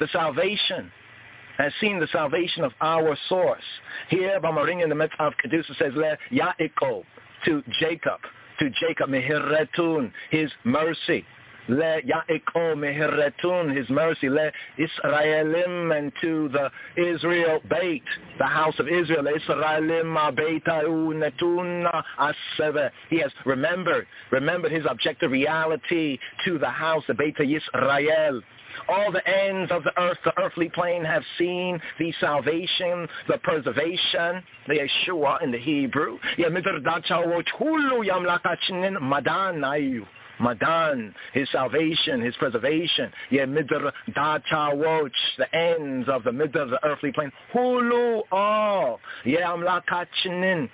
has seen the salvation of our source. Here, Bamaring in the Metzav Kedusha says, Le Yaakov, to Jacob, Mehiretun, his mercy. Le Yaakov Mehiretun, his mercy. Le Israelim, and to the Israel Beit, the house of Israel. Israelim Beitau Netuna Aseve. He has remembered his objective reality to the house of Beit Yisrael. All the ends of the earth, the earthly plane, have seen the salvation, the preservation, the Yeshua in the Hebrew. Madan, his salvation, his preservation. The ends of the middle of the earthly plane. Hulu, all. Amlakachinin.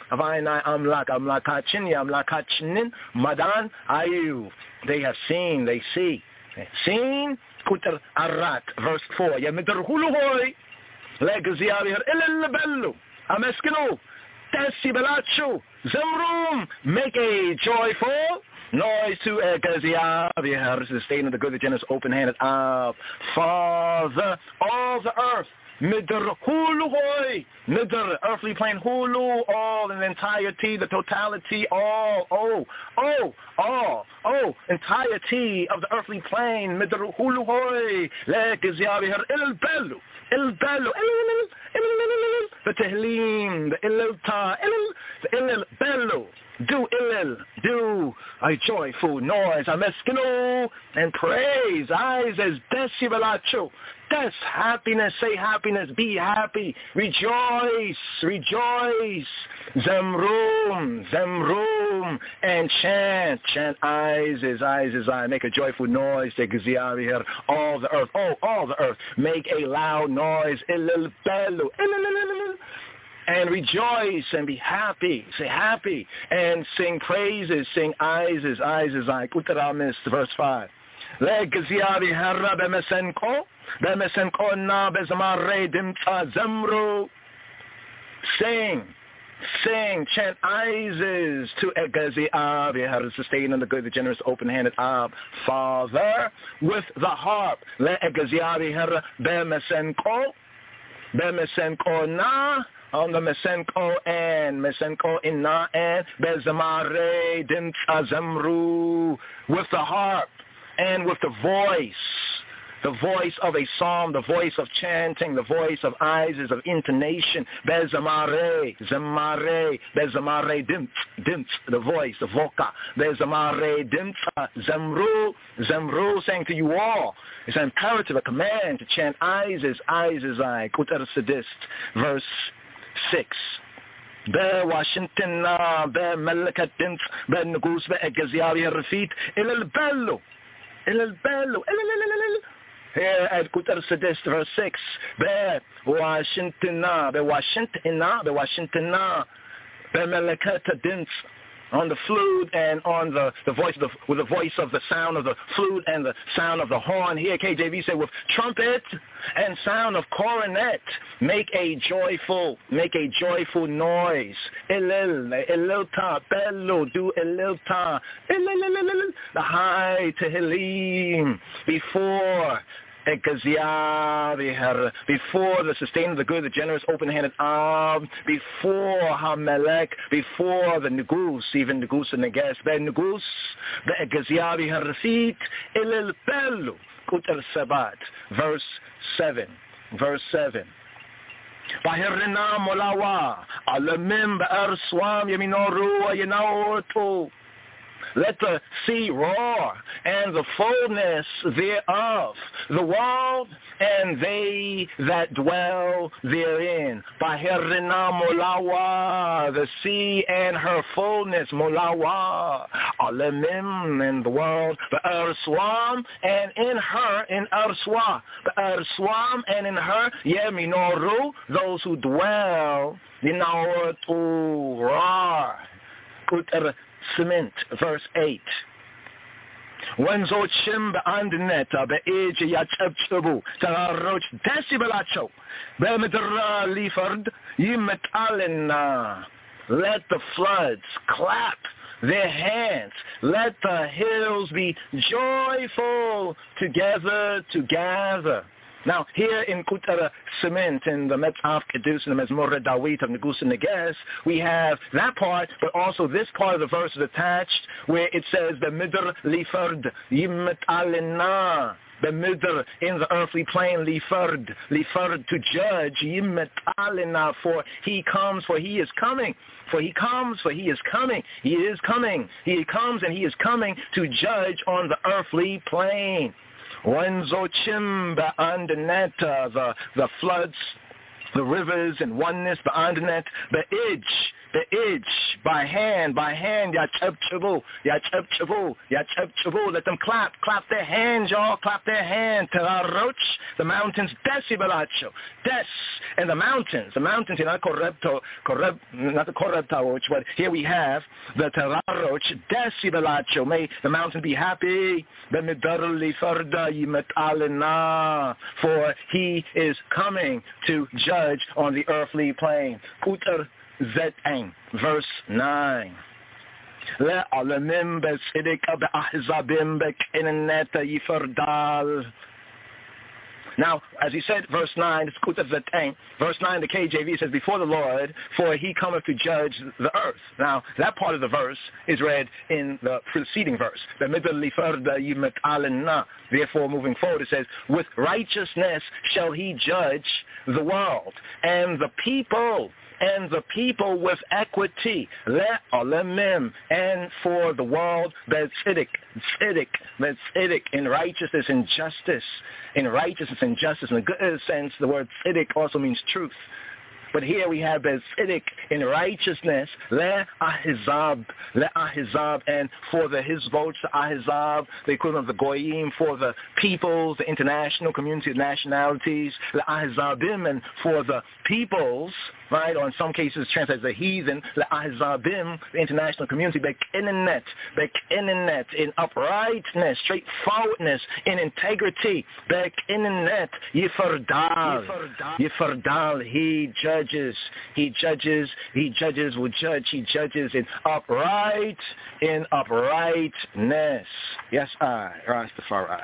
Amlakachinin. Madan, ayu. They have seen, they see. Seen, Kutar Arat, verse 4. Yamidr Huluhoy, Legaziavir, Elelabellu, Ameskino, Tessi Belachu, Zemrum, make a joyful noise to Egaziavir, sustain of the good, the generous, open-handed, Father, all the earth. Midr Huluhoy, Midr, earthly plane, Hulu, all in entirety, the totality, all, entirety of the earthly plane, Midr Huluhoy, Legaziavir, El Bellu, the Tehlim, the Ililta, the Ilil Bellu. Do a joyful noise, ameskino, and praise. Eyes as desibelacho. Des, happiness, say happiness, be happy, rejoice. Zemrum, and chant. Eyes as I. Make a joyful noise, say Gaziavi here. All the earth, all the earth. Make a loud noise, ilil belu, and rejoice and be happy. Say happy. And sing praises. Sing eyes as I. Kutaramis, verse 5. Legaziavi herra bemesenko na bezamare dimta zemru. Sing, chant aises to Egaziavi herra, sustain on the good, the generous, open-handed Ab. Father, with the harp. Le Egaziavi herra bemesenko na. On the Mesenko Inna and Bezamare Dimta Zemru, with the harp and with the voice of a psalm, the voice of chanting, the voice of eyes, of intonation. Bezamare, Dimts, the voice, the voca. Bezamare Dimta Zemru, saying to you all, it's an imperative, a command to chant eyes as I. Kutar Sadist, verse 6. Be Washington, be Melekatint, be Nugus, be Egaziavi Rafit, ilal bello. Here at Kutar Sadist, verse 6. Be Washington, be Melekatint, on the flute and on the voice of with the voice of the sound of the flute and the sound of the horn. Here KJV said with trumpet and sound of coronet, make a joyful noise. Elilta, bello, do elilta, the high Tehillim before before the sustainer, the good, the generous, open-handed Ab, before Hamelech, before the Negus, even Negus and Neges, the Negus, the Egaziavi Harafit, Ilil Bellu, Kutar Sabat, verse 7. Bahirina Molawa, Alamim Ba'ar Swam Yaminoru Yanaoto. let the sea roar, and the fullness thereof, the world and they that dwell therein. Baherina Molawa, the sea and her fullness, Molawa, Alemim, and the world, Be'er Swam, and in her, in Erswa, Be'er Swam, and in her, Yeminoru, those who dwell, Dinaotu Rar, Uter Cement, verse 8. Wenzo chimba andneta be age yachebchebu taroch decibelacho be medra lifard yimet alena. Let the floods clap their hands, let the hills be joyful together. Now, here in Kutara Cement, in the Metzaf Kedus and the Mezmor Dawit of Negus and Neges, we have that part, but also this part of the verse is attached, where it says, the Midr Lifard Yimet Alena. The Midr in the earthly plane, Lifard to judge, Yimet Alena, for he comes, for he is coming. For he comes, for he is coming. He is coming. He comes and he is coming to judge on the earthly plane. Wenzo Chimba Andaneta, the floods, the rivers and oneness, the Andanet, the edge, by hand, Yachebchevu, let them clap their hands, y'all, clap their hands, Teraroch, the mountains, Decibelacho, and the mountains, not the Koreptauch, but here we have the Teraroch, Decibelacho, may the mountain be happy, for he is coming to judge on the earthly plane. Zetang, verse 9. Le'alamim be'sidika be'ahzabim be'kinaneta yifardal. Now, as he said, verse 9, it's Kutat Zetang. Verse 9, the KJV says, before the Lord, for he cometh to judge the earth. Now, that part of the verse is read in the preceding verse. Therefore, moving forward, it says, with righteousness shall he judge the world, and the people with equity, le'alemim, and for the world, tzedek, in righteousness and justice. In the good sense, the word tzedek also means truth. But here we have tzedek in righteousness, le'ahizab, and for the hizbot, ahizab, the equivalent of the goyim, for the peoples, the international community of nationalities, le'ahizabim, and for the peoples, right, or in some cases translated as the heathen, le'ahizabim, the international community, be'kinenet, in uprightness, straightforwardness, in integrity, be'kinenet, yifardal, he judges in uprightness. Yes, I, Rastafari.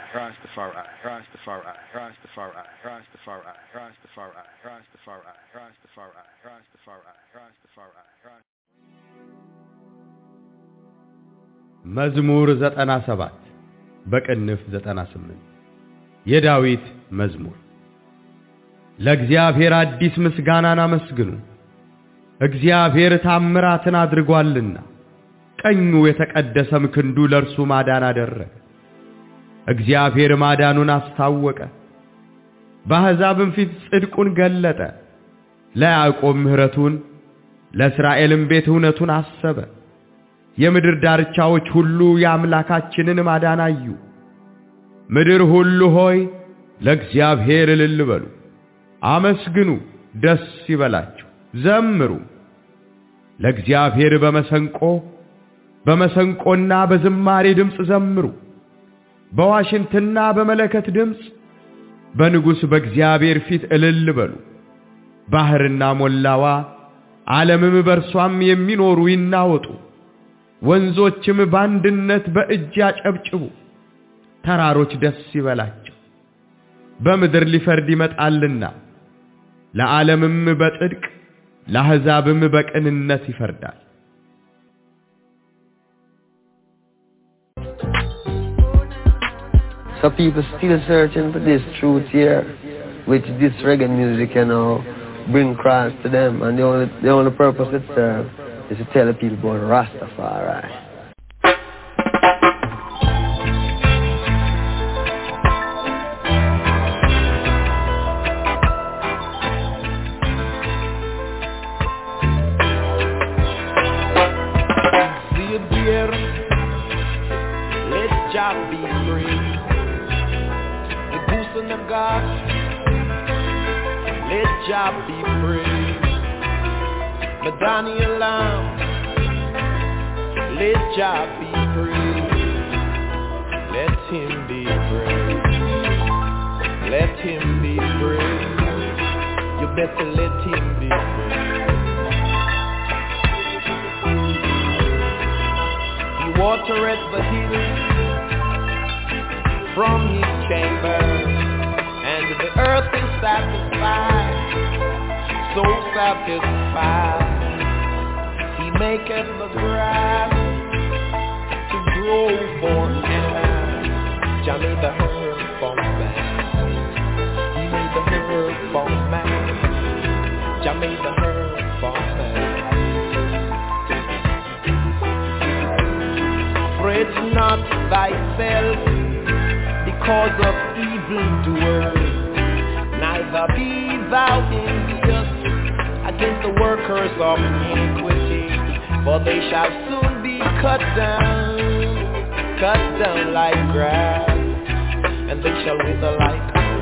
መዝሙር 97 በቅንፍ 98 የዳዊት መዝሙር። ለእግዚአብሔር አዲስ ምስጋናን አመስግኑ፣ እግዚአብሔር ታምራትን አድርጓልና፣ ቀኙ የተቀደሰም ክንዱ ለእርሱ ማዳን አደረገ። እግዚአብሔር ማዳኑን አስታወቀ፣ በአሕዛብም ፊት ጽድቁን ገለጠ። ለያዕቆብ ምሕረቱን፣ ለእስራኤልም ቤት እውነቱን አሰበ። የምድር ዳርቻዎች ሁሉ የአምላካችንን ማዳን አዩ። ምድር ሁሉ ሆይ ለእግዚአብሔር እልል በሉ፣ አመስግኑ፣ ደስ ይበላችሁ፣ ዘምሩ። ለእግዚአብሔር በመሰንቆና በዝማሬ ድምፅ ዘምሩ፣ በዋሽንትና በመለከት ድምፅ በንጉሥ በእግዚአብሔር ፊት እልል በሉ። ባህርና ሞላዋ ዓለምም በእርሷም የሚኖሩ ይናወጡ፣ ወንዞችም በአንድነት በእጅ ያጨብጭቡ። ተራሮች ደስ ይበላቸው፣ በምድር ሊፈርድ ይመጣልና፣ ለዓለምም በጽድቅ ለአሕዛብም በቅንነት ይፈርዳል። So people still searching for this truth here, which this reggae music, bring Christ to them, and the only purpose it serves is to tell the people about Rastafari. Jah be praised. The goose and the God, let Jah be praised. The Daniel Lamb, let Jah be praised. Let him be praised. Let him be praised. You better let him be praised. He watereth the hills from his chamber, and the earth is satisfied, so satisfied. He maketh the grass to grow forever. Jah made the herb for man. He made the herb for man. Jah made the herb for man. Fret not thyself because of evildoers, neither be thou envious against the workers of iniquity, for they shall soon be cut down like grass, and they shall wither like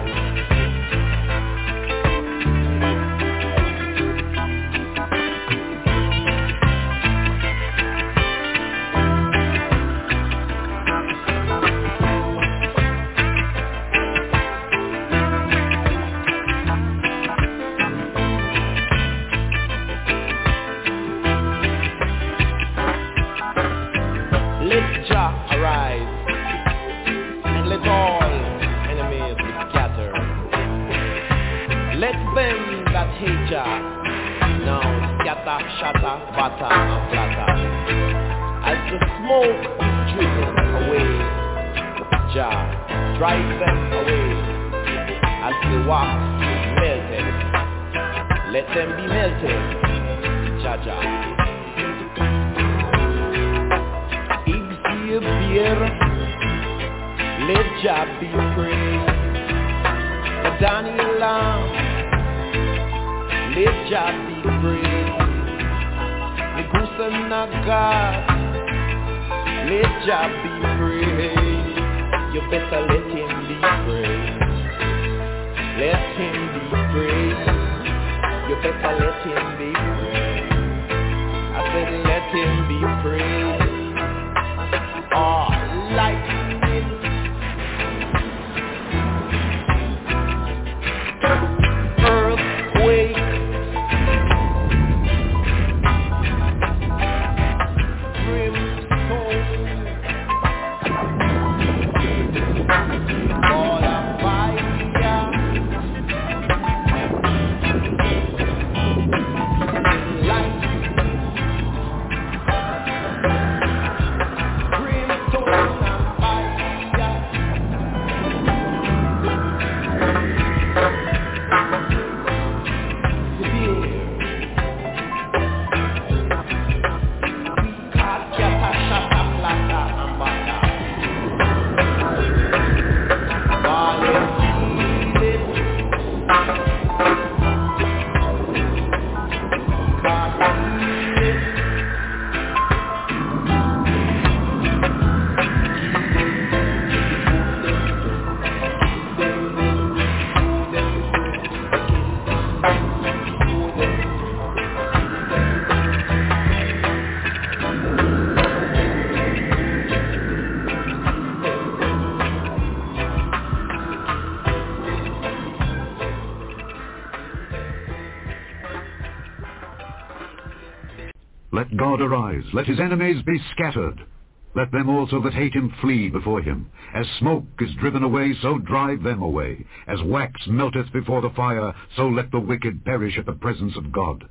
Let God arise, let his enemies be scattered. Let them also that hate him flee before him. As smoke is driven away, so drive them away. As wax melteth before the fire, so let the wicked perish at the presence of God.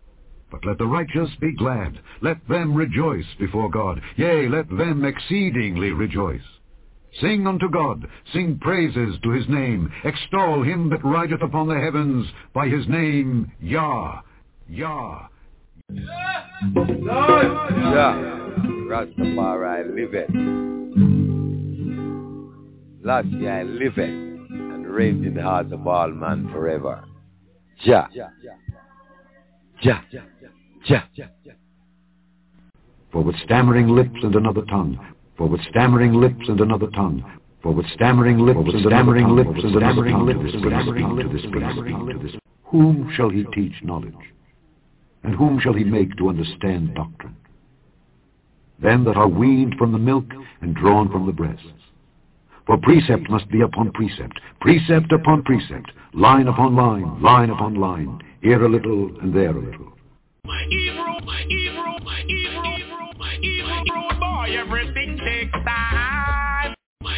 But let the righteous be glad, let them rejoice before God. Yea, let them exceedingly rejoice. Sing unto God, sing praises to his name. Extol him that rideth upon the heavens by his name, Yah, Yah. Yeah, Rastafari liveth. Last year I liveth and reigned in the hearts of all men forever. Jah, Jah, Jah. For with stammering lips and another tongue, For with stammering lips and another tongue, for with stammering lips and stammering lips and stammering lips to this beast, whom shall he teach knowledge? And whom shall he make to understand doctrine? Them that are weaned from the milk and drawn from the breasts. For precept must be upon precept, precept upon precept, line upon line, line upon line, here a little and there a little. Boy, everything takes time.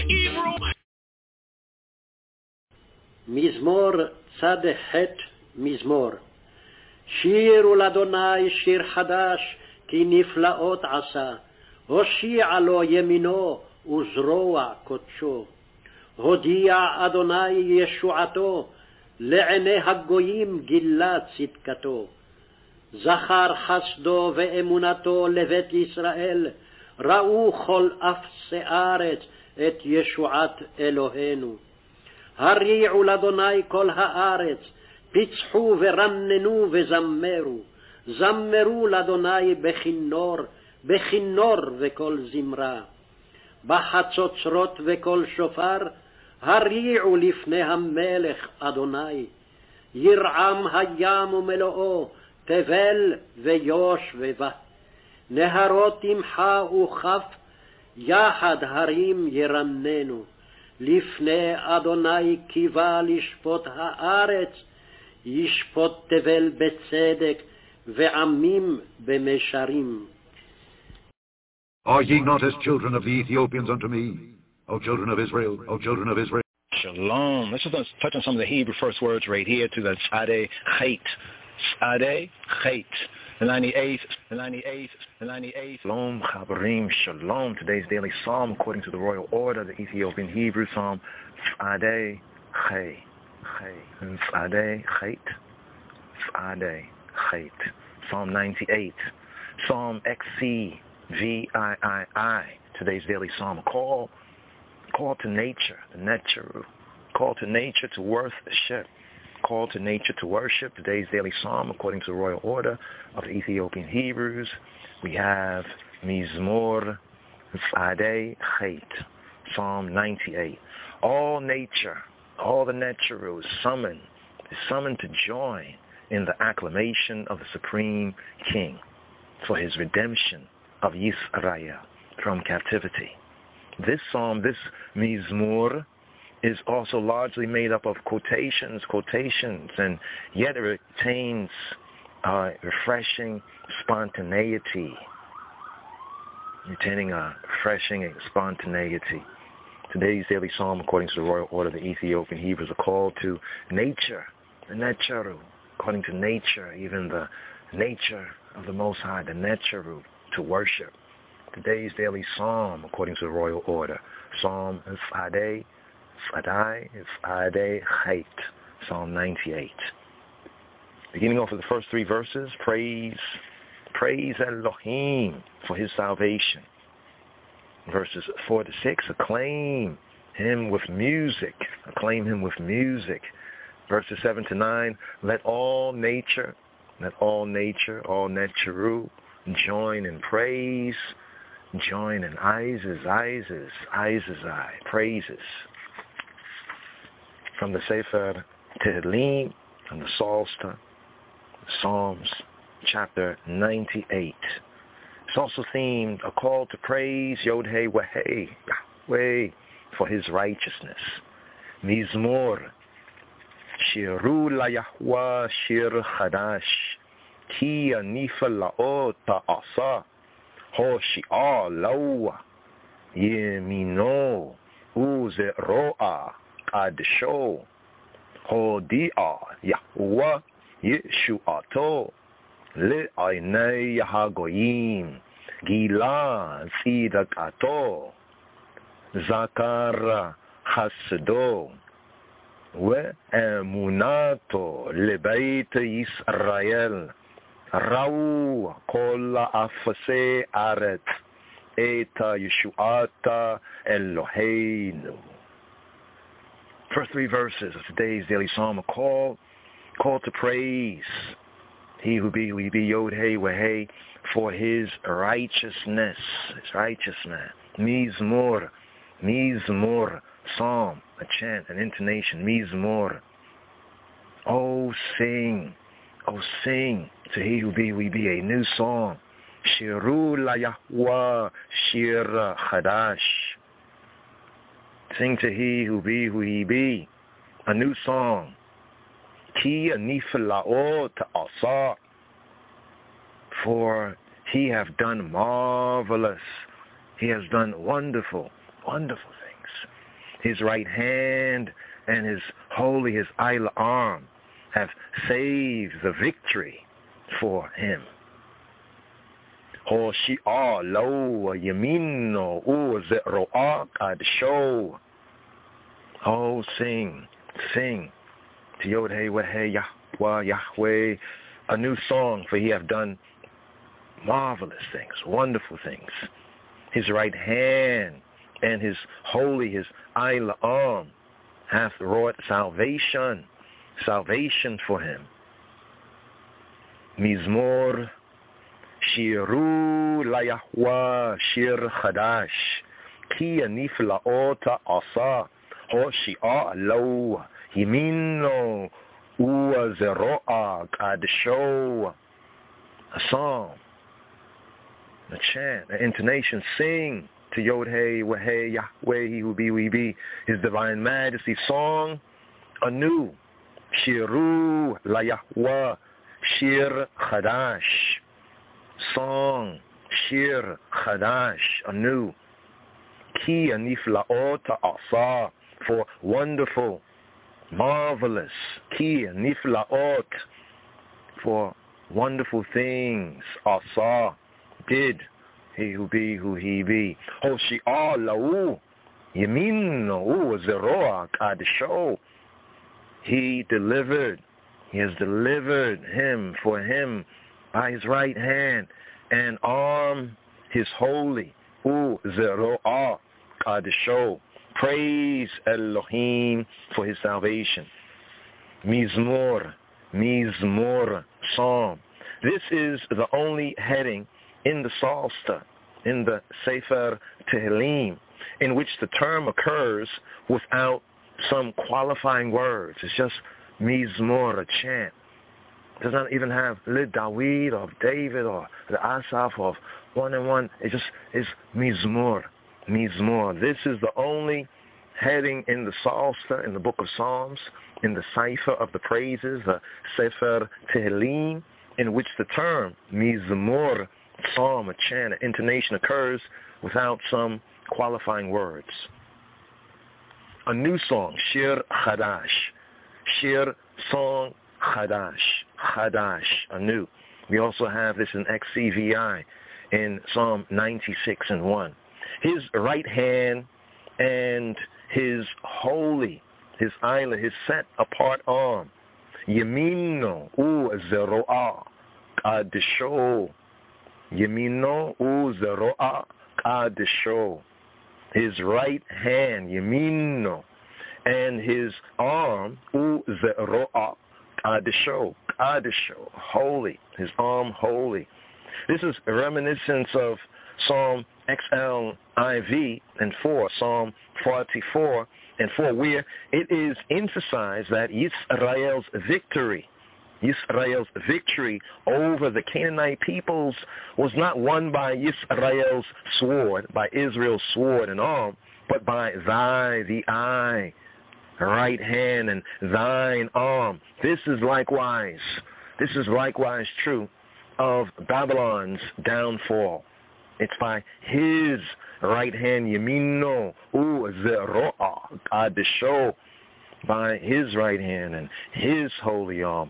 מזמור צד ח' מזמור. שירו לאדוני שיר חדש, כי נפלאות עשה. הושיע לו ימינו וזרוע קודשו. הודיע אדוני ישועתו, לעיני הגויים גילה צדקתו. זכר חסדו ואמונתו לבית ישראל, ראו כל אפסי הארץ את ישועת אלוהינו. הריעו לאדוני כל הארץ, פיצחו ורננו וזמרו. זמרו לאדוני בכינור, בכינור וכל זמרה. בחצוצרות וכל שופר, הריעו לפני המלך אדוני. ירעם הים ומלואו, תבל ויוש ובה. נהרות תמחה וכף, יחד הרים ירננו. לפני אדוני קיווה לשפוט הארץ, ישפוט תבל בצדק ועמים במישרים. Are ye not as children of the Ethiopians unto me, O children of Israel, O children of Israel? Shalom. Let's just touch on some of the Hebrew first words right here to the Tzadeh Chait. Tzadeh Chait. The 98th. Shalom, Chabarim, Shalom. Today's daily psalm, according to the royal order, the Ethiopian Hebrew psalm, Tzadeh Chait. Tzadeh Chait. Tzadeh Chait. Psalm 98. Psalm XCVII. Today's daily psalm, call to nature, the Netcheru. Call to nature to worship. Call to nature to worship. Today's daily psalm, according to the royal order of the Ethiopian Hebrews, we have Mizmor Tzadeh Chait, Psalm 98. All nature, all the Netcheru is summoned to join in the acclamation of the Supreme King for his redemption of Yisrael from captivity. This psalm, this Mizmor, is also largely made up of quotations, and yet it retains refreshing spontaneity. Retaining a refreshing spontaneity. Today's daily psalm, according to the royal order of the Ethiopian Hebrews, a call to nature, the Netcheru, according to nature, even the nature of the Most High, the Netcheru, to worship. Today's daily psalm, according to the royal order, Psalm Tzadeh Chait, Psalm 98. Beginning off with the first three verses, praise Elohim for his salvation. Verses 4 to 6, acclaim him with music. Verses 7 to 9, let all nature, all Netcheru, join in praise, join in Izes, praises. From the Sefer Tehillim, from the Psalms, chapter 98. It's also themed a call to praise Yod-Heh Weh, Yahweh, for his righteousness. Mizmor, Shiru la Yahweh shir chadash, ki anifa la'ot ta'asa, hoshi'a lawa, yemino uzero'a adsho, hodi'a Yahweh yeshu'ato, le'aynei hagoyim, gila tzidakato, zakar hasdo, ואמונתו לבית ישראל, ראו כל אפסי ארץ את ישועת אלוהינו. First three verses of today's daily psalm, a call to praise He who be Yod Hey Wahey, for his righteousness. Mizmor, psalm, a chant, an intonation. Mizmor. Oh, sing to he who be a new song. Shiru la Yahweh, Shir Chadash. Sing to he who be, a new song. Ki niflaot asa, for he have done marvelous. He has done wonderful things. His right hand and his holy, his Ayla arm have saved the victory for him. Hoshi'a lo yamino uzero'a kadsho. Oh, sing to Yod Hey Wahey Yahweh, a new song, for he have done marvelous things, wonderful things. His right hand and his holy, his Ayla arm hath wrought salvation for him. Mizmor, Shiru la Yahweh, Shir Chadash, Ki niflaot asa, Hoshi'a lo Yimino uazero'a kadsho. A song, a chant, an intonation. Sing to Yod Hey Wahey Yahweh, he who be we be, his divine majesty. Song anew. Shiru la Yahweh, Shir Chadash. Song, Shir Chadash, anew. Ki niflaot asa, for wonderful, marvelous. Ki niflaot, for wonderful things. Asa, did he who be who he be. Hoshi'a lahu yamino zeroa kadsho. He has delivered him for him by his right hand and arm, his holy zeroa kadsho. Praise Elohim for his salvation. Mizmor, psalm. This is the only heading in the Psalter, in the Sefer Tehillim, in which the term occurs without some qualifying words. It's just Mizmor, a chant. It does not even have Lid David or David or the Asaph of one and one. It just is Mizmor. This is the only heading in the Psalter, in the book of Psalms, in the Cipher of the Praises, the Sefer Tehillim, in which the term Mizmor, psalm, a chant, an intonation occurs without some qualifying words. A new song, Shir Chadash. Shir, song, Chadash, anew. We also have this in XCVI in Psalm 96:1. His right hand and his holy, his Ayla, his set apart arm. Yamino zero'a kadsho. Yamino zero'a kadsho. His right hand, Yamino, and his arm, zero'a kadsho. Kadsho, holy. His arm, holy. This is a reminiscence of Psalm XLIV and 4, Psalm 44 and 4, where it is emphasized that Yisrael's victory over the Canaanite peoples was not won by Yisrael's sword, by Israel's sword and arm, but by thy right hand and thine arm. This is likewise true of Babylon's downfall. It's by his right hand, Yamino zero'a kadsho, by his right hand and his holy arm,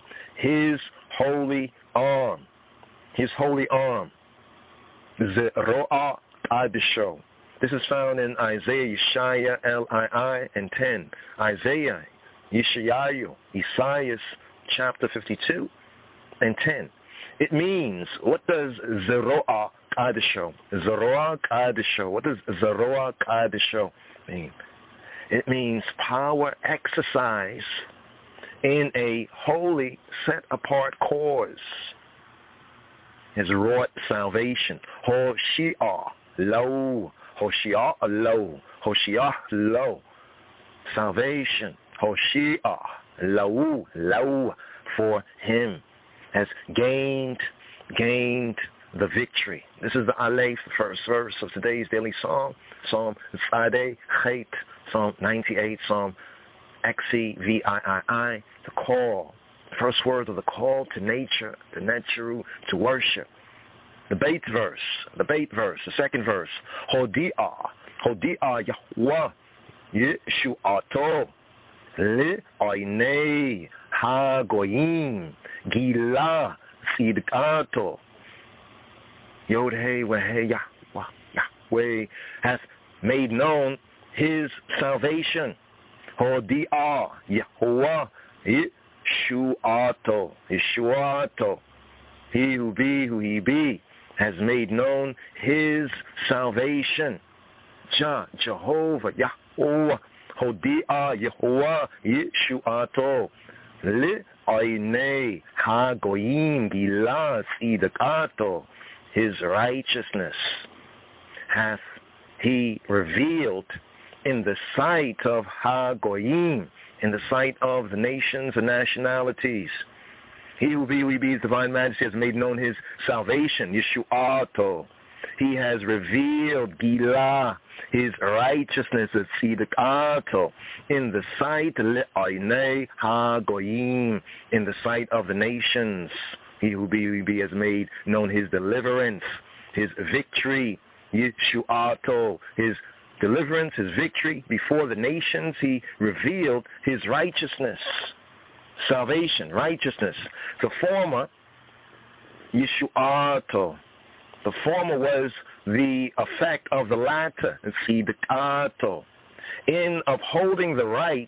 zero'a kadsho. This is found in Isaiah, Yeshaya, Lii, and 10. Isaiah, Yeshayahu, Isaiah, chapter 52 and 10. It means, what does zero'a kadsho? Zero'a kadsho. What does zero'a kadsho mean? It means power exercised in a holy, set-apart cause. has wrought salvation. Hoshia, lo. Hoshia, lo. Hoshia, lo. Salvation. Hoshia, lo, lo. For him has gained the victory. This is the Aleph, first verse of today's daily psalm. Psalm Tzadeh Chet, Psalm 98, Psalm XCVII, the call. First word of the call to nature, to Netzeru, to worship. The bait verse, the second verse. Hodia Yahweh Yeshuato li oinei hagoyim gila sidkato. Yod-Heh Weh Yahweh hath made known his salvation. Hodia Yahweh Yeshuato. Yeshuato. He who be, who he be, has made known his salvation. Jehovah Yahweh. Hodia Yahweh Yeshuato. Li oinei hagoyim gila sidkato. His righteousness hath he revealed in the sight of Hagoyim, in the sight of the nations and nationalities. He who be, his divine majesty, has made known his salvation, Yeshuato. He has revealed Gila, his righteousness, Tzidkato, in the sight, Le'oinei Hagoyim, in the sight of the nations. He who be has made known his deliverance, his victory, Yeshuato, his deliverance, his victory before the nations. He revealed his righteousness, salvation, righteousness. The former, Yeshuato, the former was the effect of the latter, Tzidkato. In upholding the right,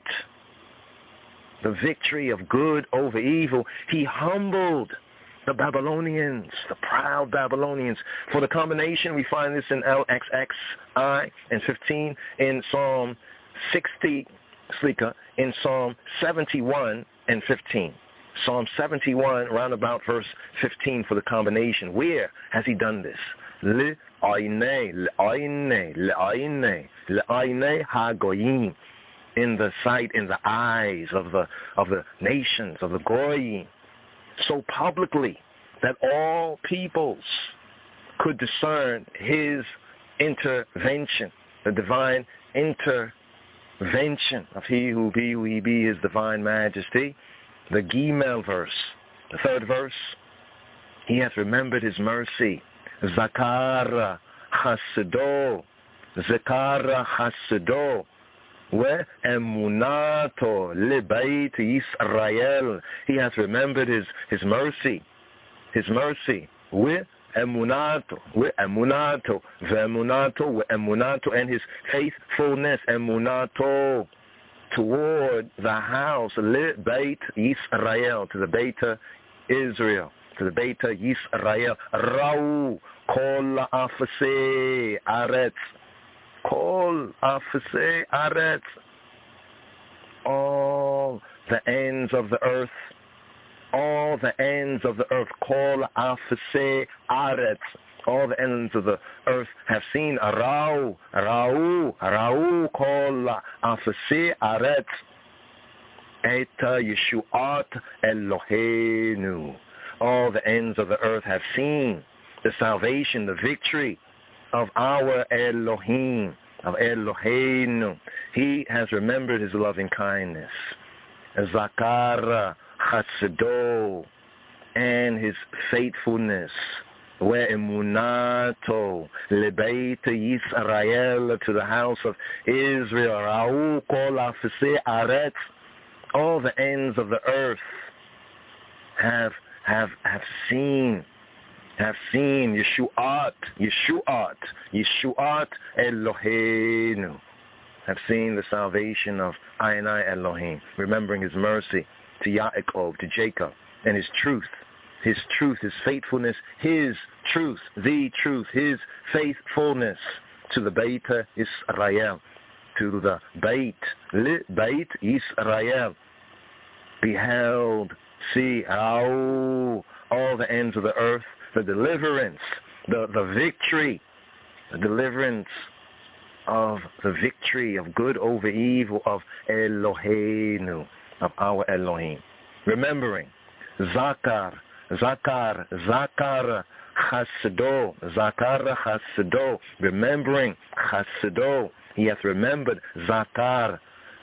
the victory of good over evil, he humbled the Babylonians, the proud Babylonians. For the combination, we find this in LXXI and 15, in Psalm 60, in Psalm 71 and 15. Psalm 71, round about verse 15 for the combination. Where has he done this? Le'oinei hagoyim, in the sight, in the eyes of the nations, of the goyim, so publicly that all peoples could discern his intervention, the divine intervention of he who be his divine majesty. The Gimel verse, the third verse, he hath remembered his mercy. Zakara Hasido, Emunato Libait Yisrael. He hath remembered his mercy. Emunato, and his faithfulness, Emunato, toward the house, Libait Yisrael, to the Beta Israel, to the Beta Yisrael. Rau Kol Afase Aretz. Kol Afase Aretz. All the ends of the earth. All the ends of the earth. Kol Afase Aretz. All the ends of the earth have seen. Rau Kol Afase Aretz. Eta Yeshuat Eloheinu. All the ends of the earth have seen the salvation, the victory of our Elohim, of Eloheinu. He has remembered his loving kindness. Zakara Chasido, and his faithfulness. Ve'emunato lebeit Yisrael, to the house of Israel. Ra'u kol afsei aretz. All the ends of the earth have seen Yeshuat Eloheinu, have seen the salvation of Adonai Elohim, remembering his mercy to Yaakov, to Jacob, and his truth, his faithfulness, his truth, the truth, his faithfulness to the Beta Israel, to the Beit Israel. Beheld, see, all the ends of the earth the deliverance, the victory, the deliverance of the victory of good over evil of Eloheinu, of our Elohim. Remembering, Zakar, Chasdo, remembering Chasdo. He hath remembered Zakar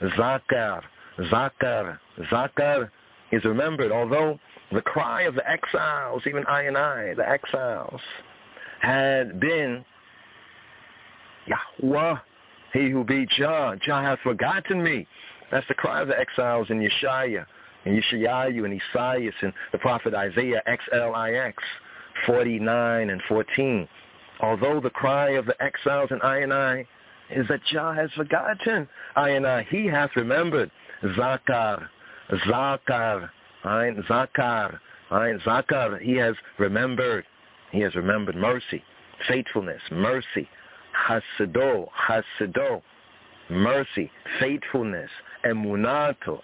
is remembered. Although the cry of the exiles, even I and I, the exiles, had been Yahweh, he who be Jah hath forgotten me. That's the cry of the exiles in Yeshaya, and Yeshayahu, and Isaiah, and the prophet Isaiah, XLIX, 49 and 14. Although the cry of the exiles in I and I is that Jah has forgotten I and I, he hath remembered. Zakar, he has remembered. He has remembered mercy, faithfulness, mercy. Hasido, mercy, faithfulness. Emunato,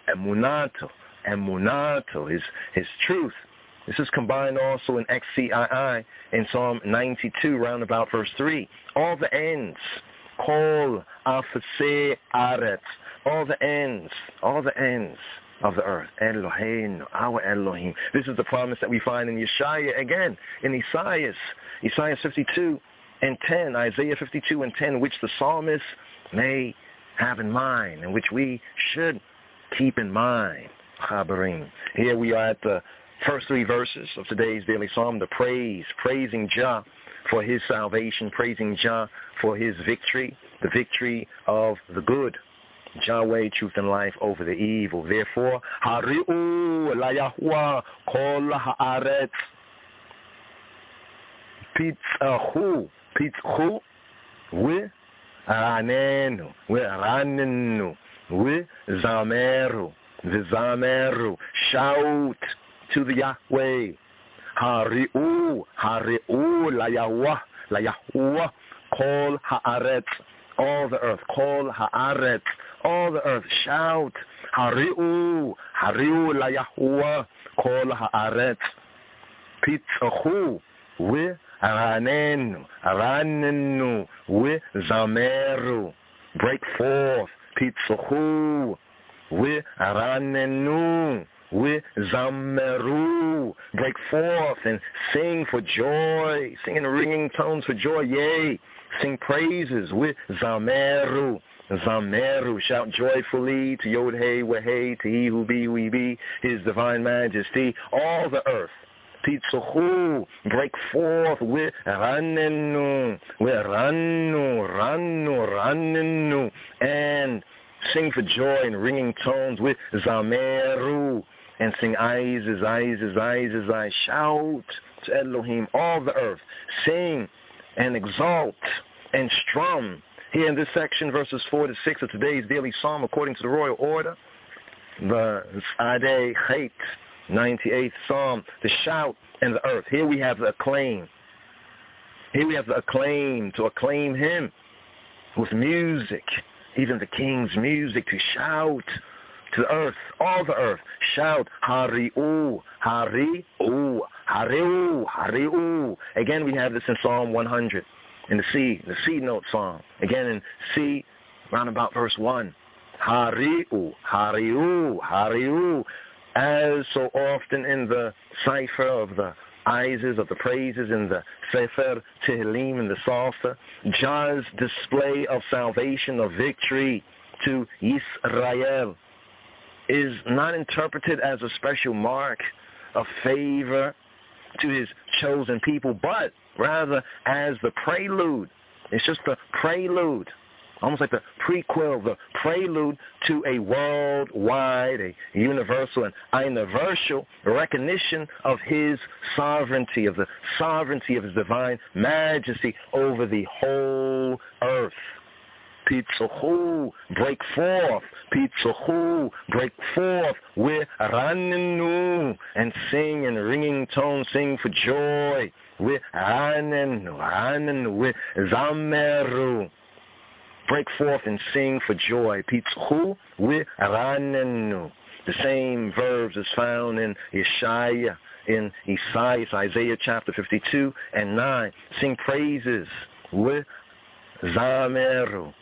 his truth. This is combined also in XCII in Psalm 92, round about verse 3. All the ends, kol afase aretz, all the ends of the earth. Eloheinu, our Elohim. This is the promise that we find in Yeshaya again, in Isaiah 52 and 10, Isaiah 52 and 10, which the psalmist may have in mind, and which we should keep in mind. Chabarim. Here we are at the first three verses of today's daily psalm, the praising Jah for his salvation, praising Jah for his victory, the victory of the good. Yahweh, truth and life over the evil. Therefore, Hari'u la Yahweh kol ha'aretz Pitzchu Ranenu, Zameru, shout to the Yahweh. Hari'u la Yahweh, kol ha'aretz, all the earth, kol ha'aretz, all the earth, shout. Hari'u la Yahweh, kol ha'aretz, Pitzchu Ranenu, Zameru, break forth, Pitzchu, Ranenu, Zameru, break forth and sing for joy, sing in ringing tones for joy, yea, sing praises with Zameru, shout joyfully to Yod Hey Weh, to he who be, his divine majesty, all the earth. Pitzuchu, break forth with Ranenu, and sing for joy in ringing tones with Zameru, and sing eyes, shout to Elohim, all the earth, sing and exalt and strum. Here in this section, verses 4 to 6 of today's daily psalm, according to the royal order, the Adei Chet, 98th Psalm, the shout and the earth. Here we have the acclaim. Here we have the acclaim, to acclaim him with music, even the king's music, to shout to the earth, all the earth. Shout, Hari'u. Again, we have this in Psalm 100, in the C note Psalm. Again in C, round about verse 1. Hari'u. As so often in the cipher of the Ises, of the praises in the Sefer Tehillim, in the Psalter, Jah's display of salvation, of victory to Yisrael is not interpreted as a special mark of favor to his chosen people, but rather as the prelude. It's just the prelude, almost like the prequel, the prelude to a worldwide, a universal and universal recognition of his sovereignty, of the sovereignty of his divine majesty over the whole earth. Pitzuchu, break forth. Pitzuchu, break forth. With Ranenu, and sing in ringing tones, sing for joy. With Ranenu, with Zameru. Break forth and sing for joy. Pitzuchu, with Ranenu. The same verbs is found in Isaiah, Isaiah chapter 52 and 9. Sing praises with zameru,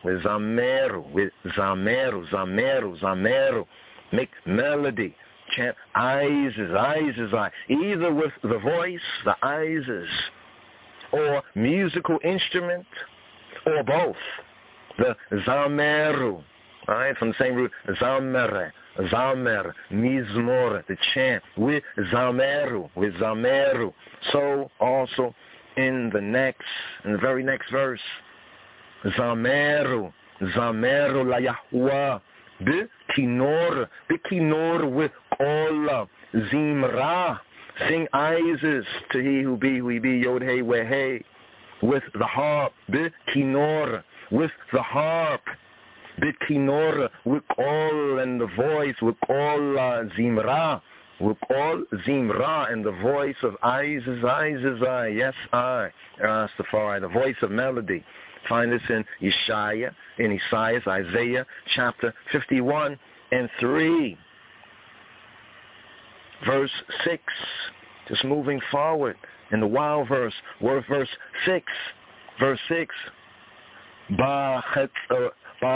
zameru. Make melody. Chant Isis, either with the voice, the Isis, or musical instrument, or both. The zameru, right, from the same root, zamer, mizmor, the chant, with zameru. So also in the very next verse, zameru la Yahweh, Bikinor with all zimra. Sing Isis to he who be, Yod Hey Weh Hey, with the harp, Bikinor, with the harp, Bikinor, with all and the voice, with all zimra, with all zimra and the voice of Isis, yes I, Rastafari, the voice of melody. Find this in Isaiah, Isaiah chapter 51 and 3. Verse 6, just moving forward in the wild verse, verse 6. Bachatzot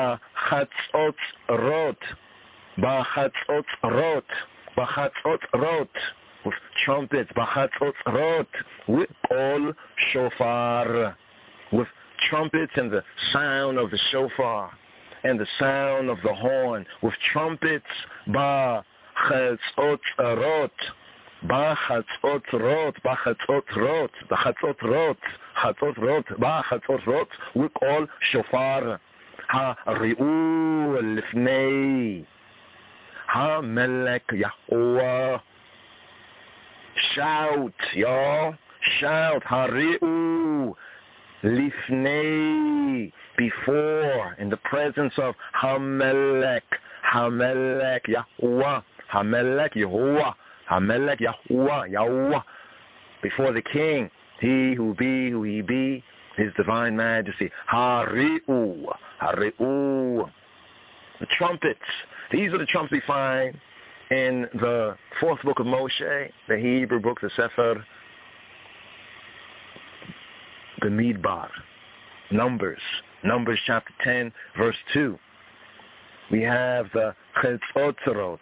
rot, with trumpets, bachatzot rot, with all shofar, with trumpets and the sound of the shofar and the sound of the horn, with trumpets, bachatzot rot, with all shofar, ha-ri'u lifnei ha-melek Yahweh. Shout, y'all, shout, ha-ri'u lifnei, before, in the presence of Hamelech Yahweh, Yahweh, before the King, he who he be, his divine majesty. Hari'u, the trumpets. These are the trumpets we find in the fourth book of Moshe, the Hebrew book, the Sefer Bamidbar, Numbers chapter 10, verse 2. We have the Chetzotrot,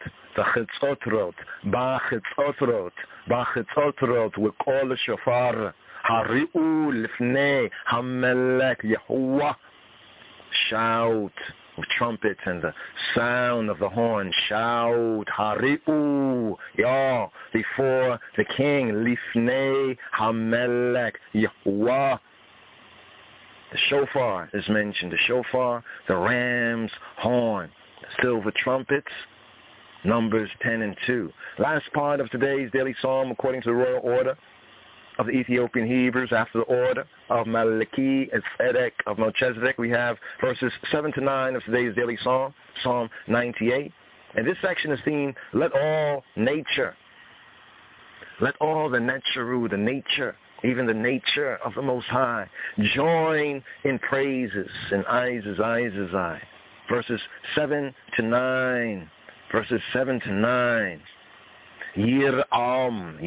Bachetzot, with all the shofar, Hari'u lifnei Hamelech Yahuwah. Shout with trumpets and the sound of the horn. Shout, Hari'u, y'all, before the King, Lifnei Hamelech Yahuwah. The shofar is mentioned. The shofar, the ram's horn, the silver trumpets, Numbers 10 and 2. Last part of today's daily psalm, according to the royal order of the Ethiopian Hebrews, after the order of Malachi and Tzedek of Melchizedek, we have verses 7 to 9 of today's daily psalm, Psalm 98. And this section is themed, let all the nature, the nature, even the nature of the Most High, join in praises and Isis. Verses 7 to 9. Yiram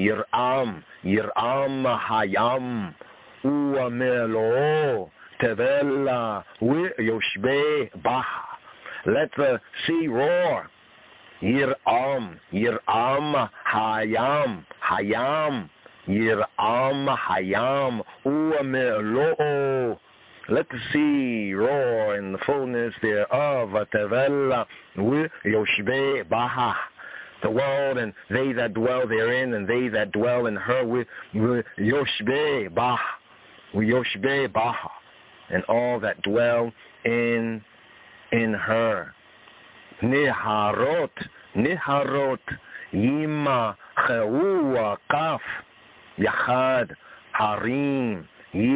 hayam uamelo tevella yoshbe baha. Let the sea roar. Yiram hayam Yiram hayam uamelo. Let the sea roar in the fullness thereof. Tevella yoshbe baha. The world and they that dwell therein, and they that dwell in her with Yoshbe Baha, and all that dwell in her. Niharot, Yima Cheua Kaf, Yachad Harim,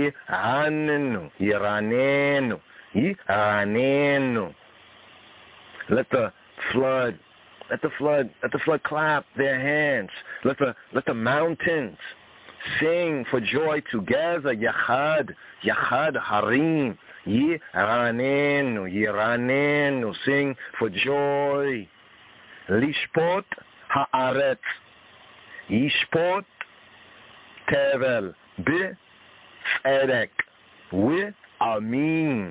Yiranenu. Let the flood clap their hands. Let the mountains sing for joy together. Yachad Harim, Yiranenu, sing for joy. lishpot haaretz. Yishpot tevel b'tzedek u'amim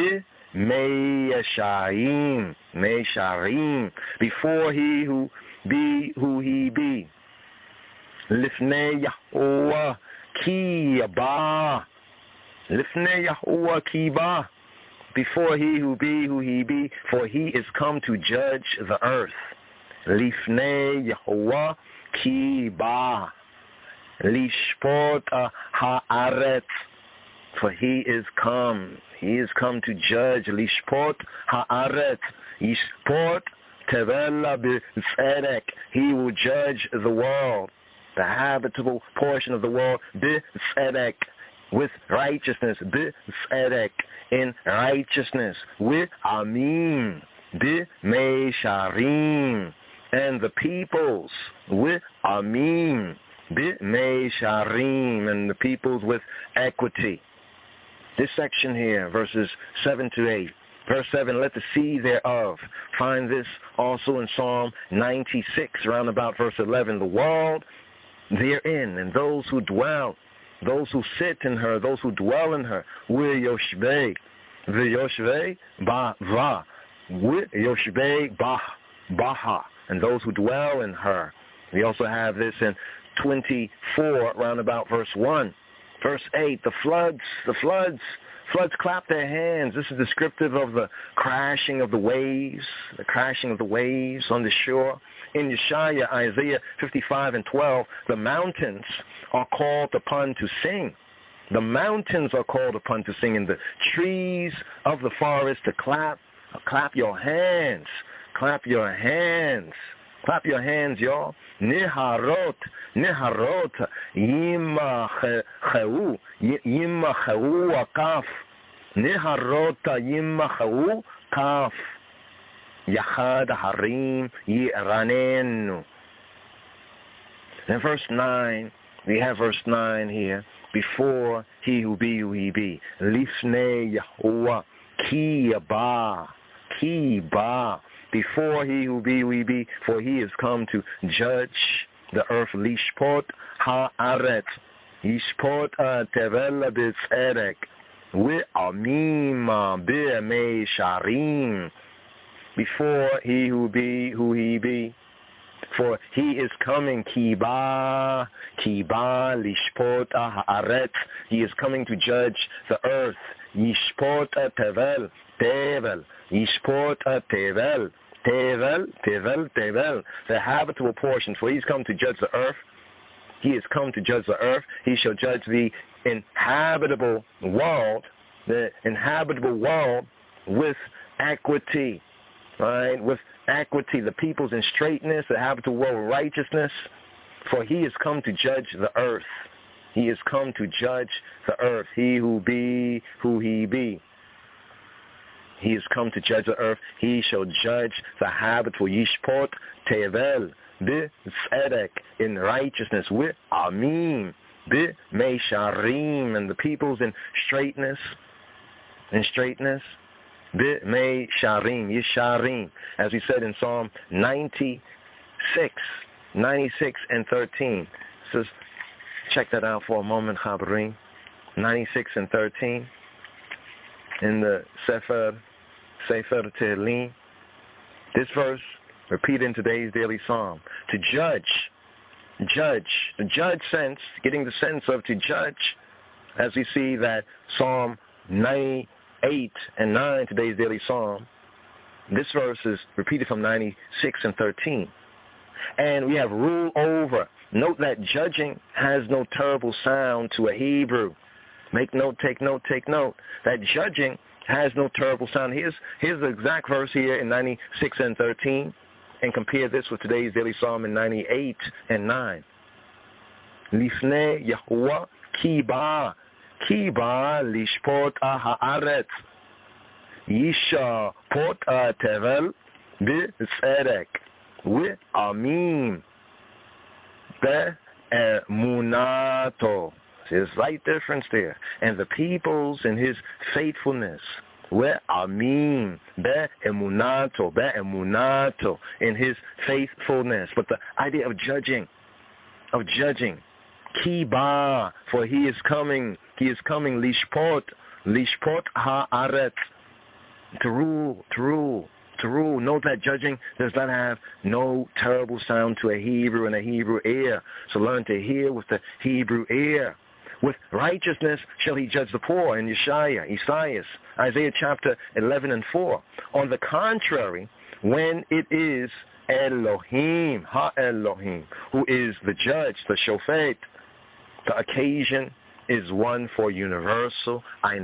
b'meisharim before he who be who he be. Lifnei Yahuwah ki ba. Lifnei Yahuwah ki ba. Before he who be who he be, for he is come to judge the earth. Lifnei Yahuwah ki ba. Lishpot haaretz. For he is come to judge. Lishpot haaretz. Yishpot tevela b'tzedek. He will judge the world, the habitable portion of the world, b'tzedek, with righteousness, b'tzedek, in righteousness, with amim, b'meisharim, and the peoples, with amim, b'meisharim, and the peoples with equity. This section here, verses 7 to 8. Verse 7, let the sea thereof. Find this also in Psalm 96, round about verse 11. The world therein, and those who dwell, those who sit in her, those who dwell in her, Yoshvei, V'yoshvei ba-va, Yoshvei baha, and those who dwell in her. We also have this in 24, round about verse 1. Verse 8, the floods clap their hands. This is descriptive of the crashing of the waves on the shore. In Yeshaya, Isaiah 55 and 12, the mountains are called upon to sing. The mountains are called upon to sing, and the trees of the forest to clap. Clap your hands. Clap your hands. Clap your hands, y'all. Niharot, yimachehu akaf. Niharot yimachehu kaf. Yachad harim yiranenu. In verse 9, we have verse 9 here. Before he who be, Lifnei Yahuwah ki ba. Before he who be, for he is come to judge the earth. Lishpot haaretz. Yishpot tevela b'tzedek. We'amim b'meisharim. Before he who be, for he is coming. Kiba lishpot haaretz. He is coming to judge the earth. Yishpot tevel. Yishpot tevel, the habitable portion. For he's come to judge the earth. He is come to judge the earth. He shall judge the inhabitable world with equity, right? With equity, the peoples in straightness, the habitable world with righteousness. For he is come to judge the earth. He is come to judge the earth. He who be, who he be. He is come to judge the earth. He shall judge the habitable. Yishpot tevel b'tzedek, in righteousness, with amim b'meisharim, and the peoples in straightness, b'meisharim, yisharim, as we said in Psalm 96 and 13. So check that out for a moment, Chabarim. 96 and 13 in the Sefer Tehillim. This verse repeated in today's daily psalm. To judge, the judge sense, getting the sense of to judge, as we see that Psalm 98 and 9, today's daily psalm. This verse is repeated from 96 and 13. And we have rule over. Note that judging has no terrible sound to a Hebrew. Make note, take note, take note. That judging has no terrible sound. Here's the exact verse here in 96 and 13. And compare this with today's daily psalm in 98 and 9. Lifnei Yahuwah ki ba lishpot haaretz. Yisha pot tevel b'tzedek. We'amim be'emunato. There's a slight difference there. And the peoples in his faithfulness. Amin, be'emunato, in his faithfulness. But the idea of judging, kiba, for he is coming, lishpot ha'aretz, to rule. Note that judging does not have no terrible sound to a Hebrew and a Hebrew ear. So learn to hear with the Hebrew ear. With righteousness shall he judge the poor in Isaiah, chapter 11 and 4. On the contrary, when it is Elohim, Ha-Elohim, who is the judge, the shofet, the occasion is one for universal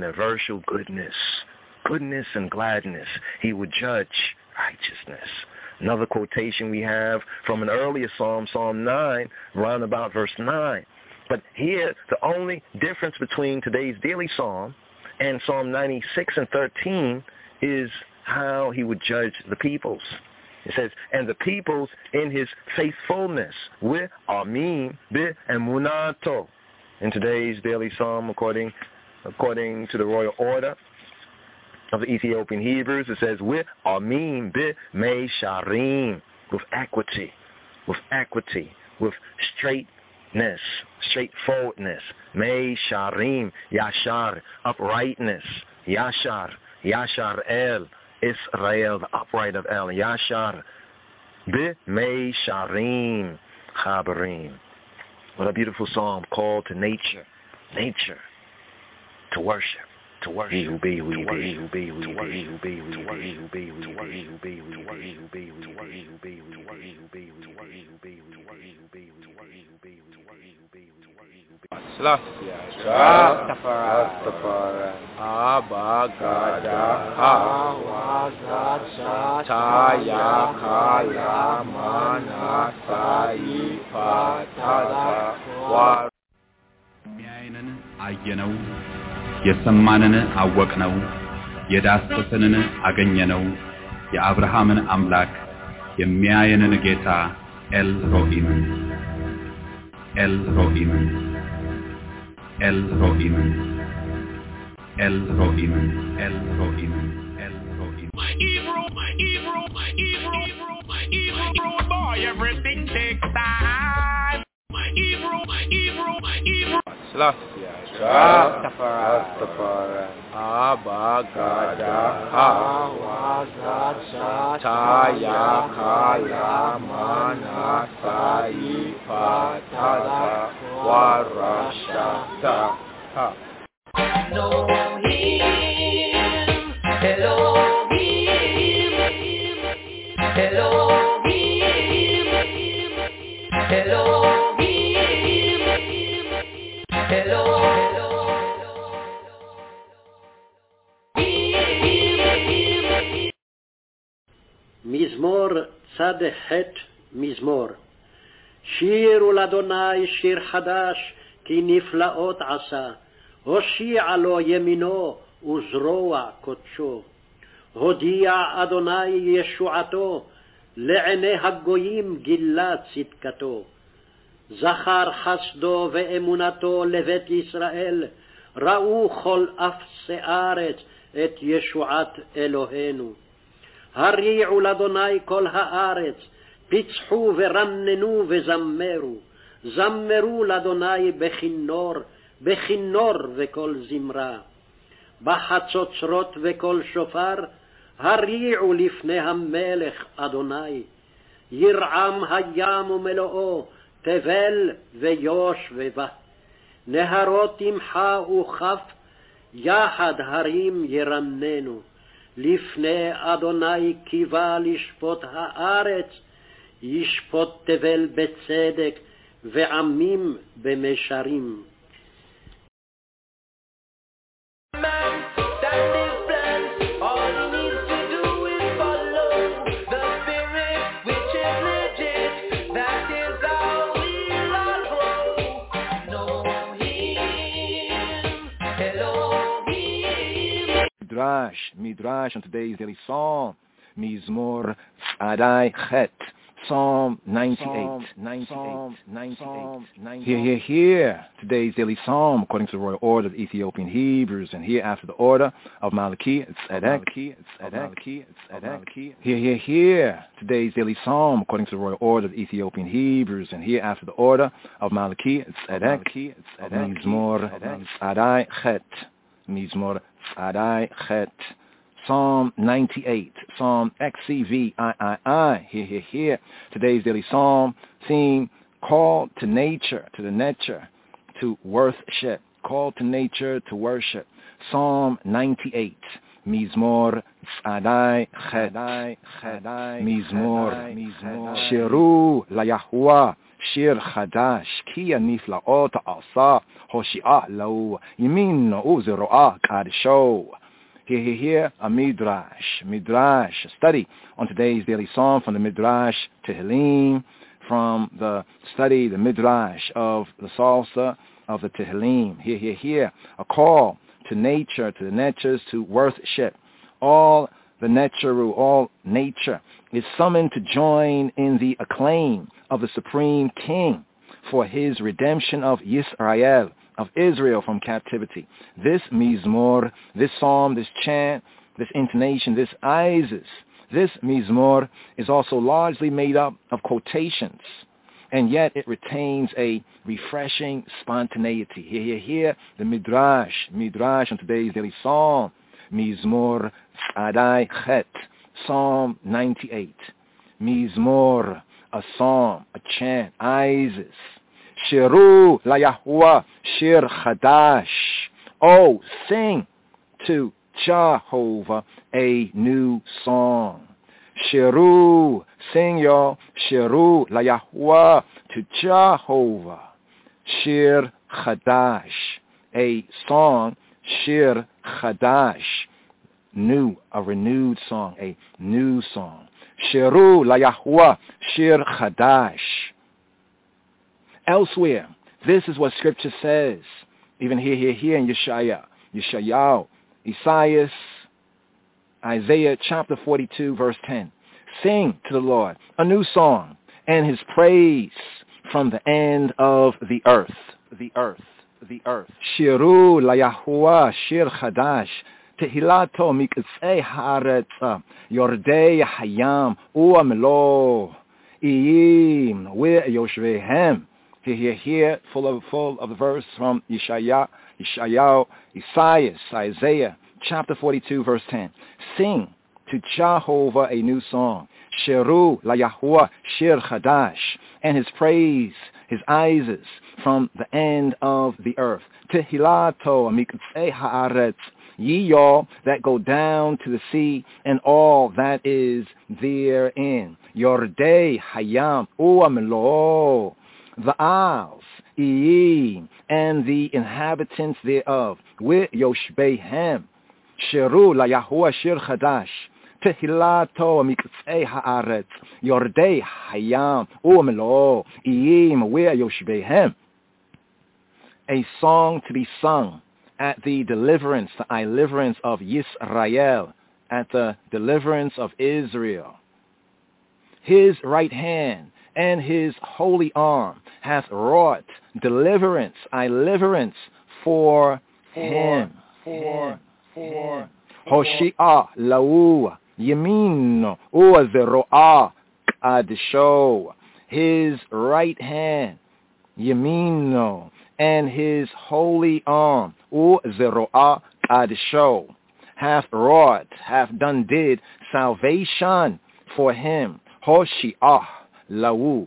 goodness and gladness. He would judge righteousness. Another quotation we have from an earlier psalm, Psalm 9, round about verse 9. But here, the only difference between today's daily psalm and Psalm 96 and 13 is how he would judge the peoples. It says, and the peoples in his faithfulness, with Amin be'emunato. In today's daily psalm, according to the royal order of the Ethiopian Hebrews, it says, with Amin be'meisharim, with equity, with straightforwardness, meisharim, yashar, uprightness, yashar el, Israel, the upright of El, yashar, meisharim, chabarim. What a beautiful psalm, called to nature, to worship. He who be, Rastafari, Abagada, Taya Kaya Manasai Patada War. የሚያይንን አየነው፣ የሰማንን አወቅነው፣ የዳሰሰንን አገኘነው፣ የአብርሃምን አምላክ የሚያየንን ጌታ ኤልሮኢምን Hebrew boy, everything takes time. Hebrew. Rastafari, Abagada, Taya Kaya Manasai Patada Warashata. מזמור צד ח' מזמור. שירו לאדוני שיר חדש, כי נפלאות עשה. הושיע לו ימינו וזרוע קודשו. הודיע אדוני ישועתו, לעיני הגויים גילה צדקתו. זכר חסדו ואמונתו לבית ישראל, ראו כל אפסי הארץ את ישועת אלוהינו. הריעו לאדוני כל הארץ, פיצחו ורננו וזמרו. זמרו לאדוני בכינור וכל זמרה. בחצוצרות וכל שופר, הריעו לפני המלך אדוני. ירעם הים ומלואו, תבל ויוש ובה. נהרות תמחה וכף, יחד הרים ירננו. לפני אדוני קיווה לשפוט הארץ, ישפוט תבל בצדק ועמים במישרים. Midrash on today's daily psalm, Mizmor Adai Chet, Psalm 98. Here. Today's daily psalm, according to the Royal Order of Ethiopian Hebrews, and here after the order of Malachi, Tzedek. Here. Today's daily psalm, according to the Royal Order of Ethiopian Hebrews, and here after the order of Malachi, Tzedek. Mizmor Tzadai Chet. Psalm 98, Psalm XCVII. Here. Today's daily psalm theme, call to nature, to the nature, to worship. Call to nature, to worship. Psalm 98, Mizmor Tzadai Chet. Mizmor Shiru LaYahuwah. Shir Chadash, Ki Niflaot Asa, Hoshi'ah Lau, Yamin Uzero'ah Kadisho. Here, a Midrash, a study on today's daily psalm from the Midrash Tehillim, from the study, the Midrash of the Salsa of the Tehillim. Here, a call to nature, to the natures, to worship. All the all nature is summoned to join in the acclaim of the Supreme King for his redemption of Yisrael, of Israel from captivity. This mizmor, this psalm, this chant, this intonation, this Isis, this mizmor is also largely made up of quotations, and yet it retains a refreshing spontaneity. Here, the Midrash on today's daily psalm, Mizmor Tzadai Chet, Psalm 98. Mizmor, a psalm, a chant, Isis. Shiru LaYahuwah, Shir Chadash. Oh, sing to Jehovah a new song. Shiru, sing y'all. Shiru LaYahuwah, to Jehovah. Shir Chadash, a song. Shir Chadash, new, a renewed song, a new song. Shiru LaYahuwah, Shir Chadash. Elsewhere, this is what Scripture says, even here in Yeshayahu, Isaiah chapter 42, verse 10. Sing to the Lord a new song, and his praise from the end of the earth. Shiru LaYahuwah, Shir Chadash, Tehilato Miktzei Haaretz, Yordei Hayam, Uamelo, Iyim, Yoshvehem. Here, full of the verse from Yeshayahu, Isaiah, chapter 42, verse 10. Sing to Jehovah a new song. Shiru LaYahuwah, Shir Chadash, and his praise, his Isis, from the end of the earth. Tehilato Miktzei Haaretz, ye y'all that go down to the sea, and all that is therein. Yordei Hayam Uamelo, the isles, Iyim, and the inhabitants thereof, with Yoshbehem. Shiru LaYahuwah, Shir Chadash, Tehilato Miktzei Haaretz, Yordei Hayam Uamelo, Iyim, with Yoshbehem. A song to be sung at the deliverance of Yisrael, at the deliverance of Israel. His right hand and his holy arm hath wrought deliverance for him. Hoshi'ah lau yamin u'azero'ah kadisho. His right hand, yamino, and his holy arm, u'azero'ah kadisho, hath wrought, hath done did salvation for him. Hoshi'ah lau,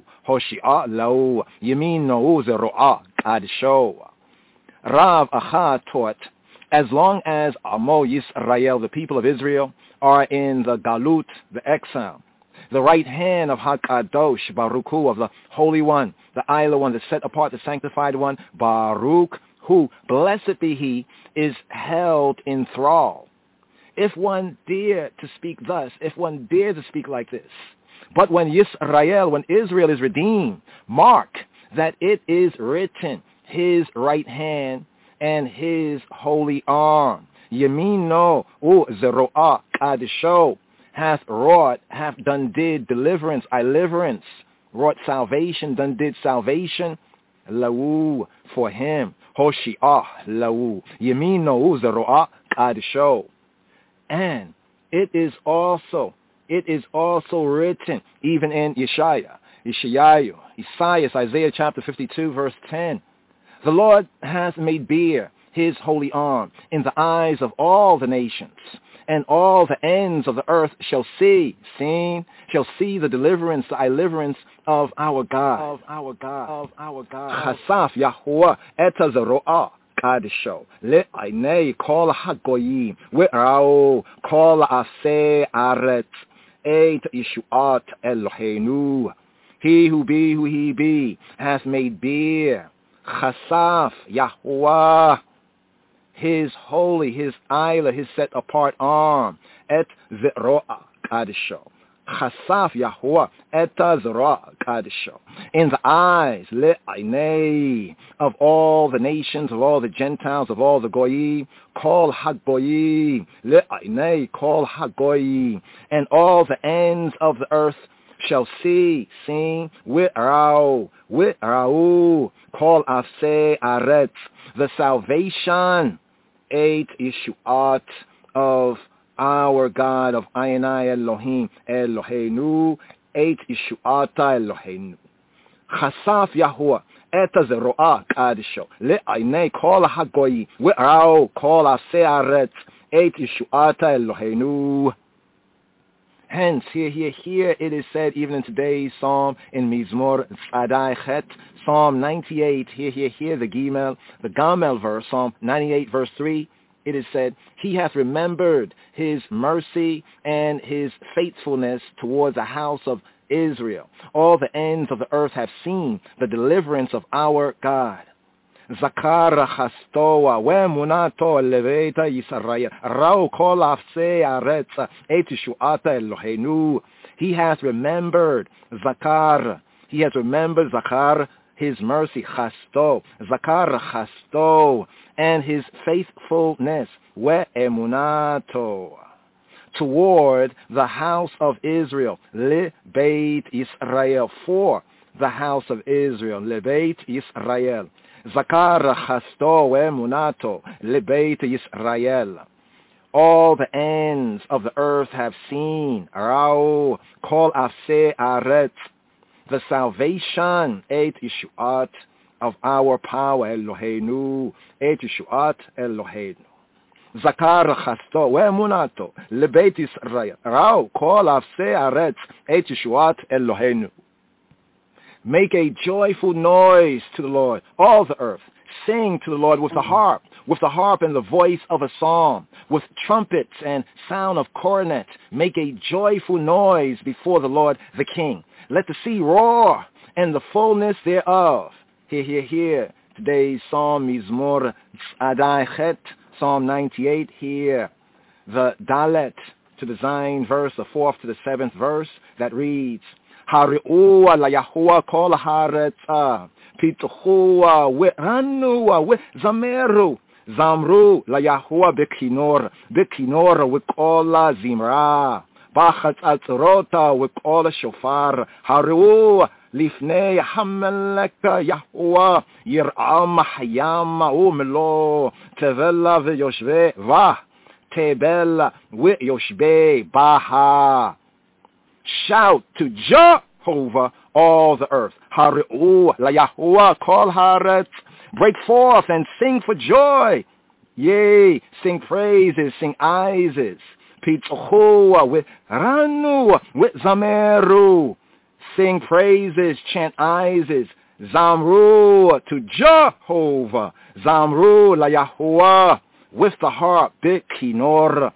yamino u'azero'ah kadisho. Rav Achad taught, as long as Amo Yisrael, the people of Israel, are in the Galut, the exile, the right hand of HaKadosh, Baruch Hu, of the Holy One, the Ilah One, the set apart, the sanctified one, Baruch Hu, blessed be he, is held in thrall. If one dare to speak thus, if one dare to speak like this, but when Yisrael, when Israel is redeemed, mark that it is written, his right hand and his holy arm, Yamino u'zero'ah kadisho, hath wrought, hath done did deliverance, deliverance, wrought salvation, done did salvation, lahu, for him, Hoshi'ah, lahu, Yemino Zero'ah, Kadisho. And it is also written, even in Isaiah chapter 52, verse 10, the Lord has made bare his holy arm in the eyes of all the nations, and all the ends of the earth shall see the deliverance of our God. Chasaf Yahuwah eta zero'ah kadisho le'ainei kol hagoyim ve'rao kol aseh aretz et yeshuat Eloheinu. He who be who he be has made bare. Chasaf Yahuwah, his holy, his Ayla, his set apart arm, et zero'ah kadisho. Chasaf Yahuwah et zero'ah kadisho. In the eyes, le'ainei, of all the nations, of all the Gentiles, of all the goyim, kol hagoyim, le'ainei kol hagoyim, and all the ends of the earth shall see, sing, wi'rau, kol aseh aretz, the salvation, eight Yeshuat of our God, of Ayanai Elohim, Eloheinu, eight Yeshuata Eloheinu. Chasaf Yahuwah, eta zero'ah kadisho, le'ainei kol hagoyi, wi'rau kol aseh aretz, eight Yeshuata Eloheinu. Hence, here it is said, even in today's psalm, in Mizmor Tzadai Chet, Psalm 98, here the Gamel verse, Psalm 98 verse 3, it is said, he hath remembered his mercy and his faithfulness towards the house of Israel. All the ends of the earth have seen the deliverance of our God. Zakar chastoa ve'emunato leveita Yisrael rau kol afsei aretz et yeshuata Eloheinu. He has remembered Zakar, his mercy, chasto, Zakar chasto, and his faithfulness, ve'emunato, toward the house of Israel, le beit Yisrael, for the house of Israel, le beit Yisrael. Zakar chasto ve'emunato lebeit Yisrael. All the ends of the earth have seen, rau kol afseh aretz, the salvation, et Yeshuat, of our power, Eloheinu, et Yeshuat Eloheinu. Zakar chasto ve'emunato lebeit Yisrael, rau kol afseh aretz, et Yeshuat Eloheinu. Make a joyful noise to the Lord, all the earth. Sing to the Lord with the harp and the voice of a psalm, with trumpets and sound of cornet. Make a joyful noise before the Lord the King. Let the sea roar and the fullness thereof. Here. Today's psalm, Mizmor Tzadai Chet, Psalm 98, here. The Dalet to the Zayin verse, the 4th to the 7th verse, that reads, Hari'ua la Yahuwah kol haaretz, Pitchua ve'ranua ve'zameru, Zamru la Yahuwah bekinor ve'kol zimra, Bachatz atzrota ve'kol shofar, Hari'ua lifnei hamelek Yahuwah, Yir'am hayam u'melo, Tevela ve'yoshve vah, Tebel ve'yoshve baha. Shout to Jehovah, all the earth. Hari'u la Yahuwah kol haaretz. Break forth and sing for joy. Yea, sing praises, sing aises. Pitchua with ranu with zameru. Sing praises, chant aises. Zamru to Jehovah. Zamru la Yahuwah. With the harp, bekinor,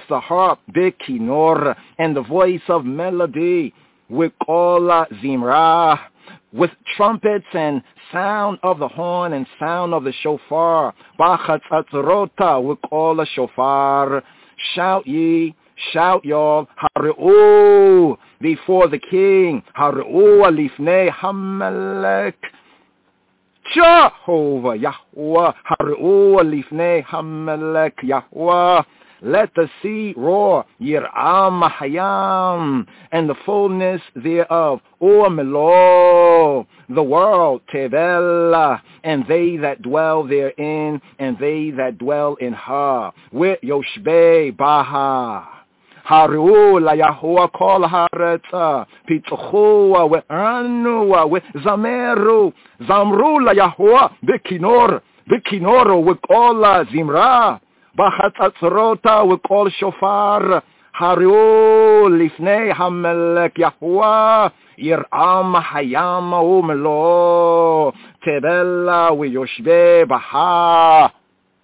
and the voice of melody, with kola zimra, with trumpets and sound of the horn and sound of the shofar, bachatz atzrota, with kola shofar. Shout ye, shout y'all, hari'u, before the king, hari'u alifnei hamelek. Jehovah, Yahuwah, Hari'u lifnei hamelek Yahuwah. Let the sea roar, Yir'am Hayam, and the fullness thereof, O Melo, the world, Tebel, and they that dwell therein, and they that dwell in her, with Yoshbe Baha. Haru la Yahuwah kol hareta, Pitchua with Anua with Zameru, Zamru la Yahuwah, Bikinoro with Kola Zimra, Bachatzrota with Kol Shofar, Haru lifnei Hamelek Yahuwah, Yir'am Hayam Umelo, Tebella with Yoshbe Baha.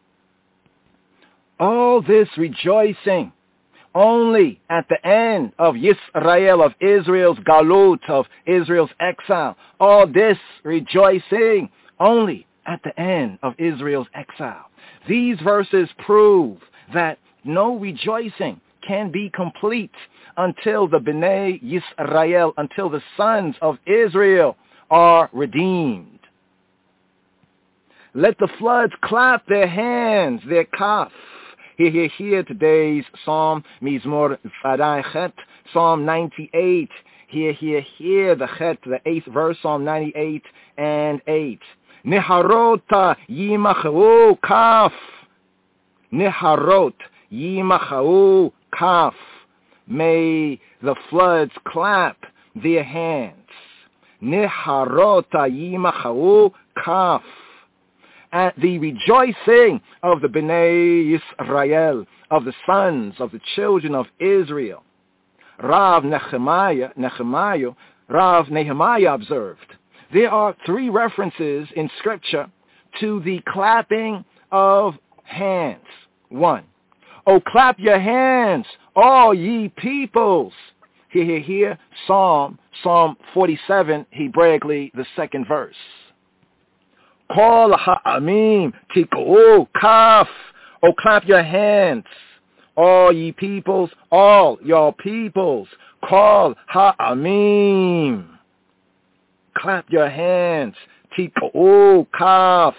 All this rejoicing only at the end of Yisrael, of Israel's galut, of Israel's exile. All this rejoicing only at the end of Israel's exile. These verses prove that no rejoicing can be complete until the Bnei Yisrael, until the sons of Israel are redeemed. Let the floods clap their hands, their kaf. Here, today's Psalm, Mizmor Tzadai Chet, Psalm 98. Here, the Chet, the 8th verse, Psalm 98 and 8. Neharot Yimachau Kaf. Neharot Yimachau Kaf. May the floods clap their hands. Neharot Yimachau Kaf. At the rejoicing of the Bnei Yisrael, of the sons, of the children of Israel. Rav Nehemiah observed, there are 3 references in Scripture to the clapping of hands. 1, oh, clap your hands, all ye peoples. Here, Psalm 47, Hebraically, the 2nd verse. Call ha'amim, tik'u kaf. Oh, clap your hands, all ye peoples, all your peoples. Call ha'amim. Clap your hands, tik'u kaf.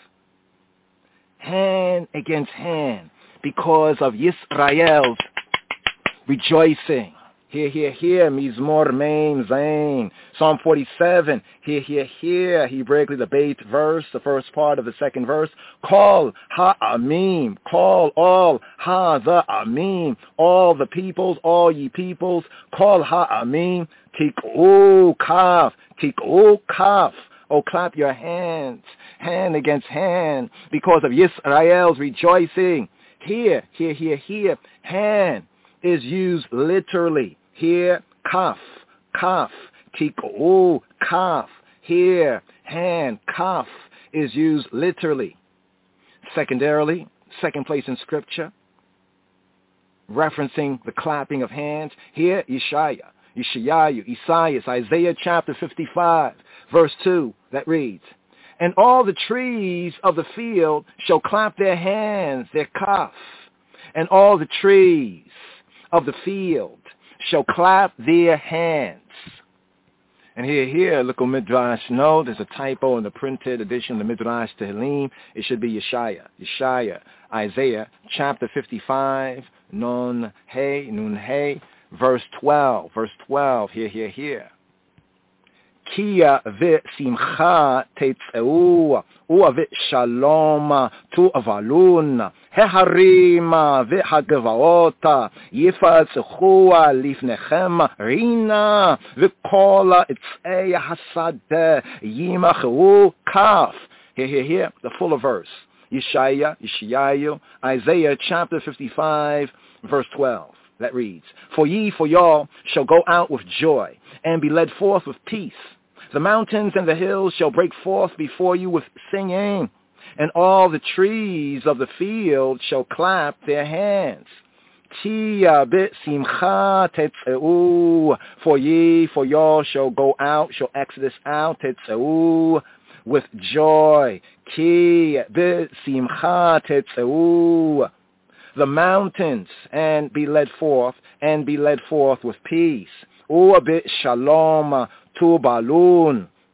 Hand against hand, because of Yisrael's rejoicing. Here, Mizmor Mein Zain. Psalm 47, here, Hebraically the Beit verse, the first part of the 2nd verse. Call ha'amim, call all the amim, all the peoples, all ye peoples. Call ha'amim, tik'u kaf. Oh, clap your hands, hand against hand, because of Yisrael's rejoicing. Here, hand is used literally. Here, kaf, tik'u, kaf. Here, hand, kaf, is used literally. Secondarily, 2nd place in Scripture, referencing the clapping of hands. Here, Isaiah chapter 55, verse 2, that reads, and all the trees of the field shall clap their hands, their kaf, and all the trees of the field shall clap their hands. And here, look at Midrash. No, there's a typo in the printed edition of the Midrash Tehillim. It should be Yeshaya, Isaiah, chapter 55, Nun Hey, verse 12. Here. Kia v'simcha tetzeu, uv'shalom tu'avalun, heharima v'hagavaota, yifatzuchua lifnechem rina, v'kola etzei hasadeh, yimachu kaf. Here, the fuller verse. Yeshayahu, Isaiah chapter 55, verse 12. That reads, for y'all shall go out with joy, and be led forth with peace. The mountains and the hills shall break forth before you with singing, and all the trees of the field shall clap their hands. Tia bit simcha tetzeu, for y'all shall go out, shall exodus out, tetzeu, with joy. Ki bit simcha tetzeu, the mountains, and be led forth with peace. Bit shalom tu balun,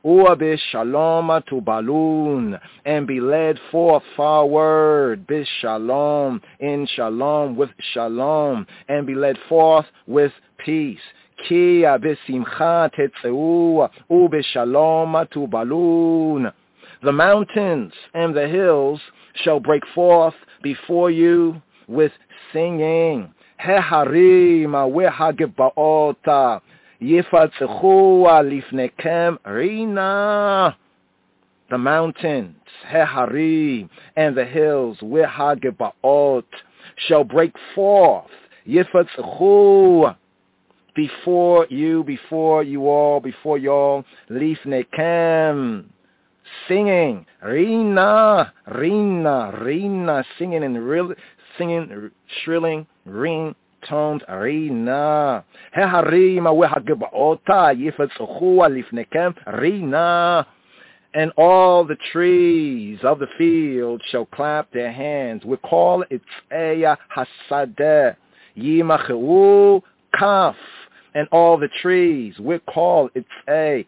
Bishalom to balloon, and be led forth forward, Bishalom, in shalom, with shalom, and be led forth with peace. Ki bisimcha tetzeu, Bishalom to balloon. The mountains and the hills shall break forth before you with singing. Heharim wehagebaota yifatzechua lifnekem rina. The mountains, Heharim, and the hills, wehagebaot, shall break forth. Yifatzechua, before you all, lifnekem, singing, Rina, Rina, Rina, singing and shrilling ring tones, Rina. Heharima wehagebaota yifatzuchua lifnekem, Rina. And all the trees of the field shall clap their hands. We call it Eya Hasadeh, Yimacheu Kaf. And all the trees, we call it A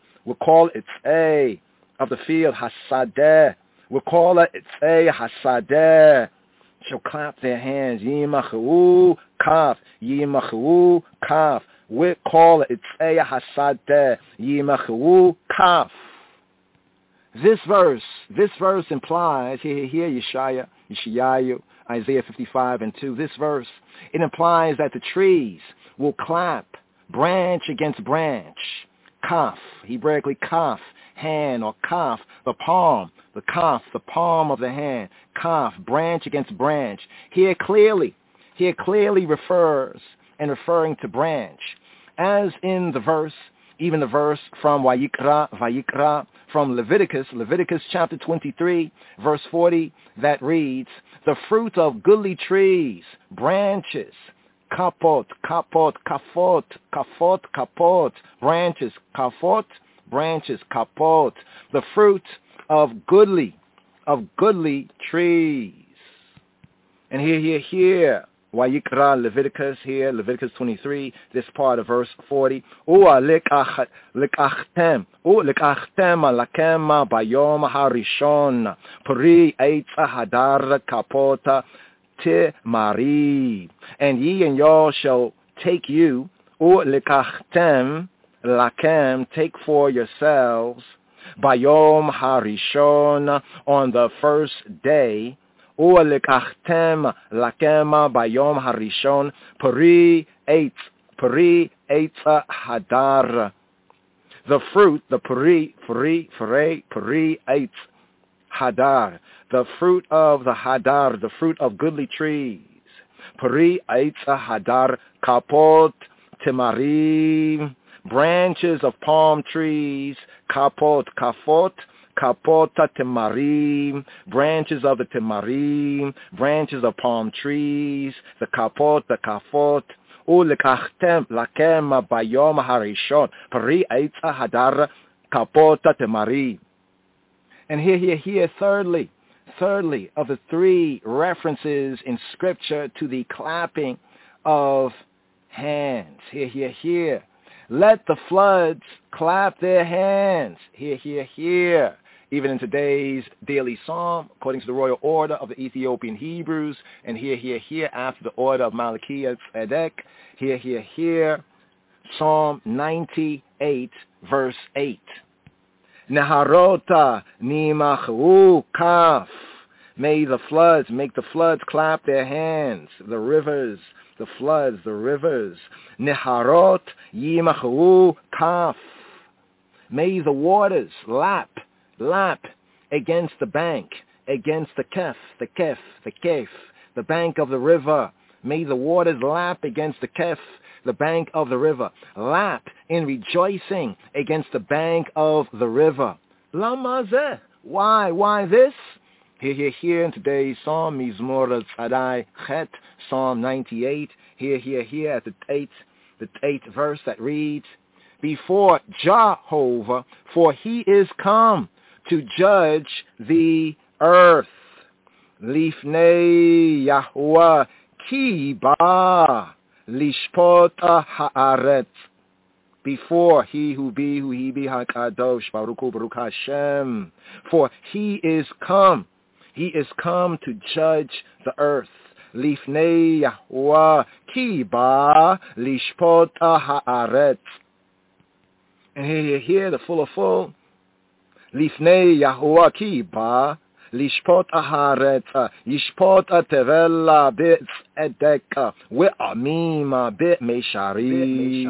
of the field, Hasadeh. We call it a Hasadeh. Shall clap their hands. Yimacheu Kaf. Yimacheu Kaf. We call it a Hasadeh. Yimacheu Kaf. This verse implies, here Yeshayahu, Isaiah 55:2, this verse, it implies that the trees will clap, branch against branch, kaf, Hebraically kaf, hand, or kaf, the palm of the hand, kaf, branch against branch. Here clearly refers and referring to branch, as in the verse, even the verse from Vayikra, from Leviticus chapter 23, verse 40, that reads, the fruit of goodly trees, branches, kapot, branches, kapot, the fruit of goodly trees. And here, Vayikra, Leviticus 23, this part of verse 40. Lekachtem alakema bayom harishon, pri eitza hadar kapota te mari. And ye and y'all shall take you, lekachtem lakem, take for yourselves, bayom harishon, on the first day, Lekachtem lakema bayom harishon peri eitza hadar. The fruit, the peri eitz hadar. The fruit of the hadar, the fruit of goodly trees. Peri eitza hadar kapot temarim. Branches of palm trees. Kapota temarim, branches of the temarim, branches of palm trees, the kafot, ulekachtem lakem bayom harishon, peri eitza hadar kapota temarim. And here, thirdly, of the three references in Scripture to the clapping of hands. Here. Let the floods clap their hands. Here. Even in today's daily psalm, according to the royal order of the Ethiopian Hebrews, and here, after the order of Malachi Tzedek, here, Psalm 98, verse 8. Neharota nimachru kaf. Make the floods clap their hands. The rivers, the floods, the rivers. Neharot yimachru kaf. May the waters lap against the bank, against the kef, the bank of the river. May the waters lap against the kef, the bank of the river. Lap in rejoicing against the bank of the river. Lama zeh. Why this? Here in today's Psalm, Mizmor Tzadai Chet, Psalm 98. Here at the eighth verse that reads, before Jehovah, for he is come to judge the earth. Lifnei Yahuwah ki ba lishpot haaretz. before he who he be HaKadosh, Baruch Hu, Baruch Hashem. For he is come to judge the earth. Lifnei Yahuwah ki ba lishpot haaretz. And here the full. Lifnei Yahuwah ki ba lishpot haaretz. Yishpot tevela bit edeka ve'amim bit meshari.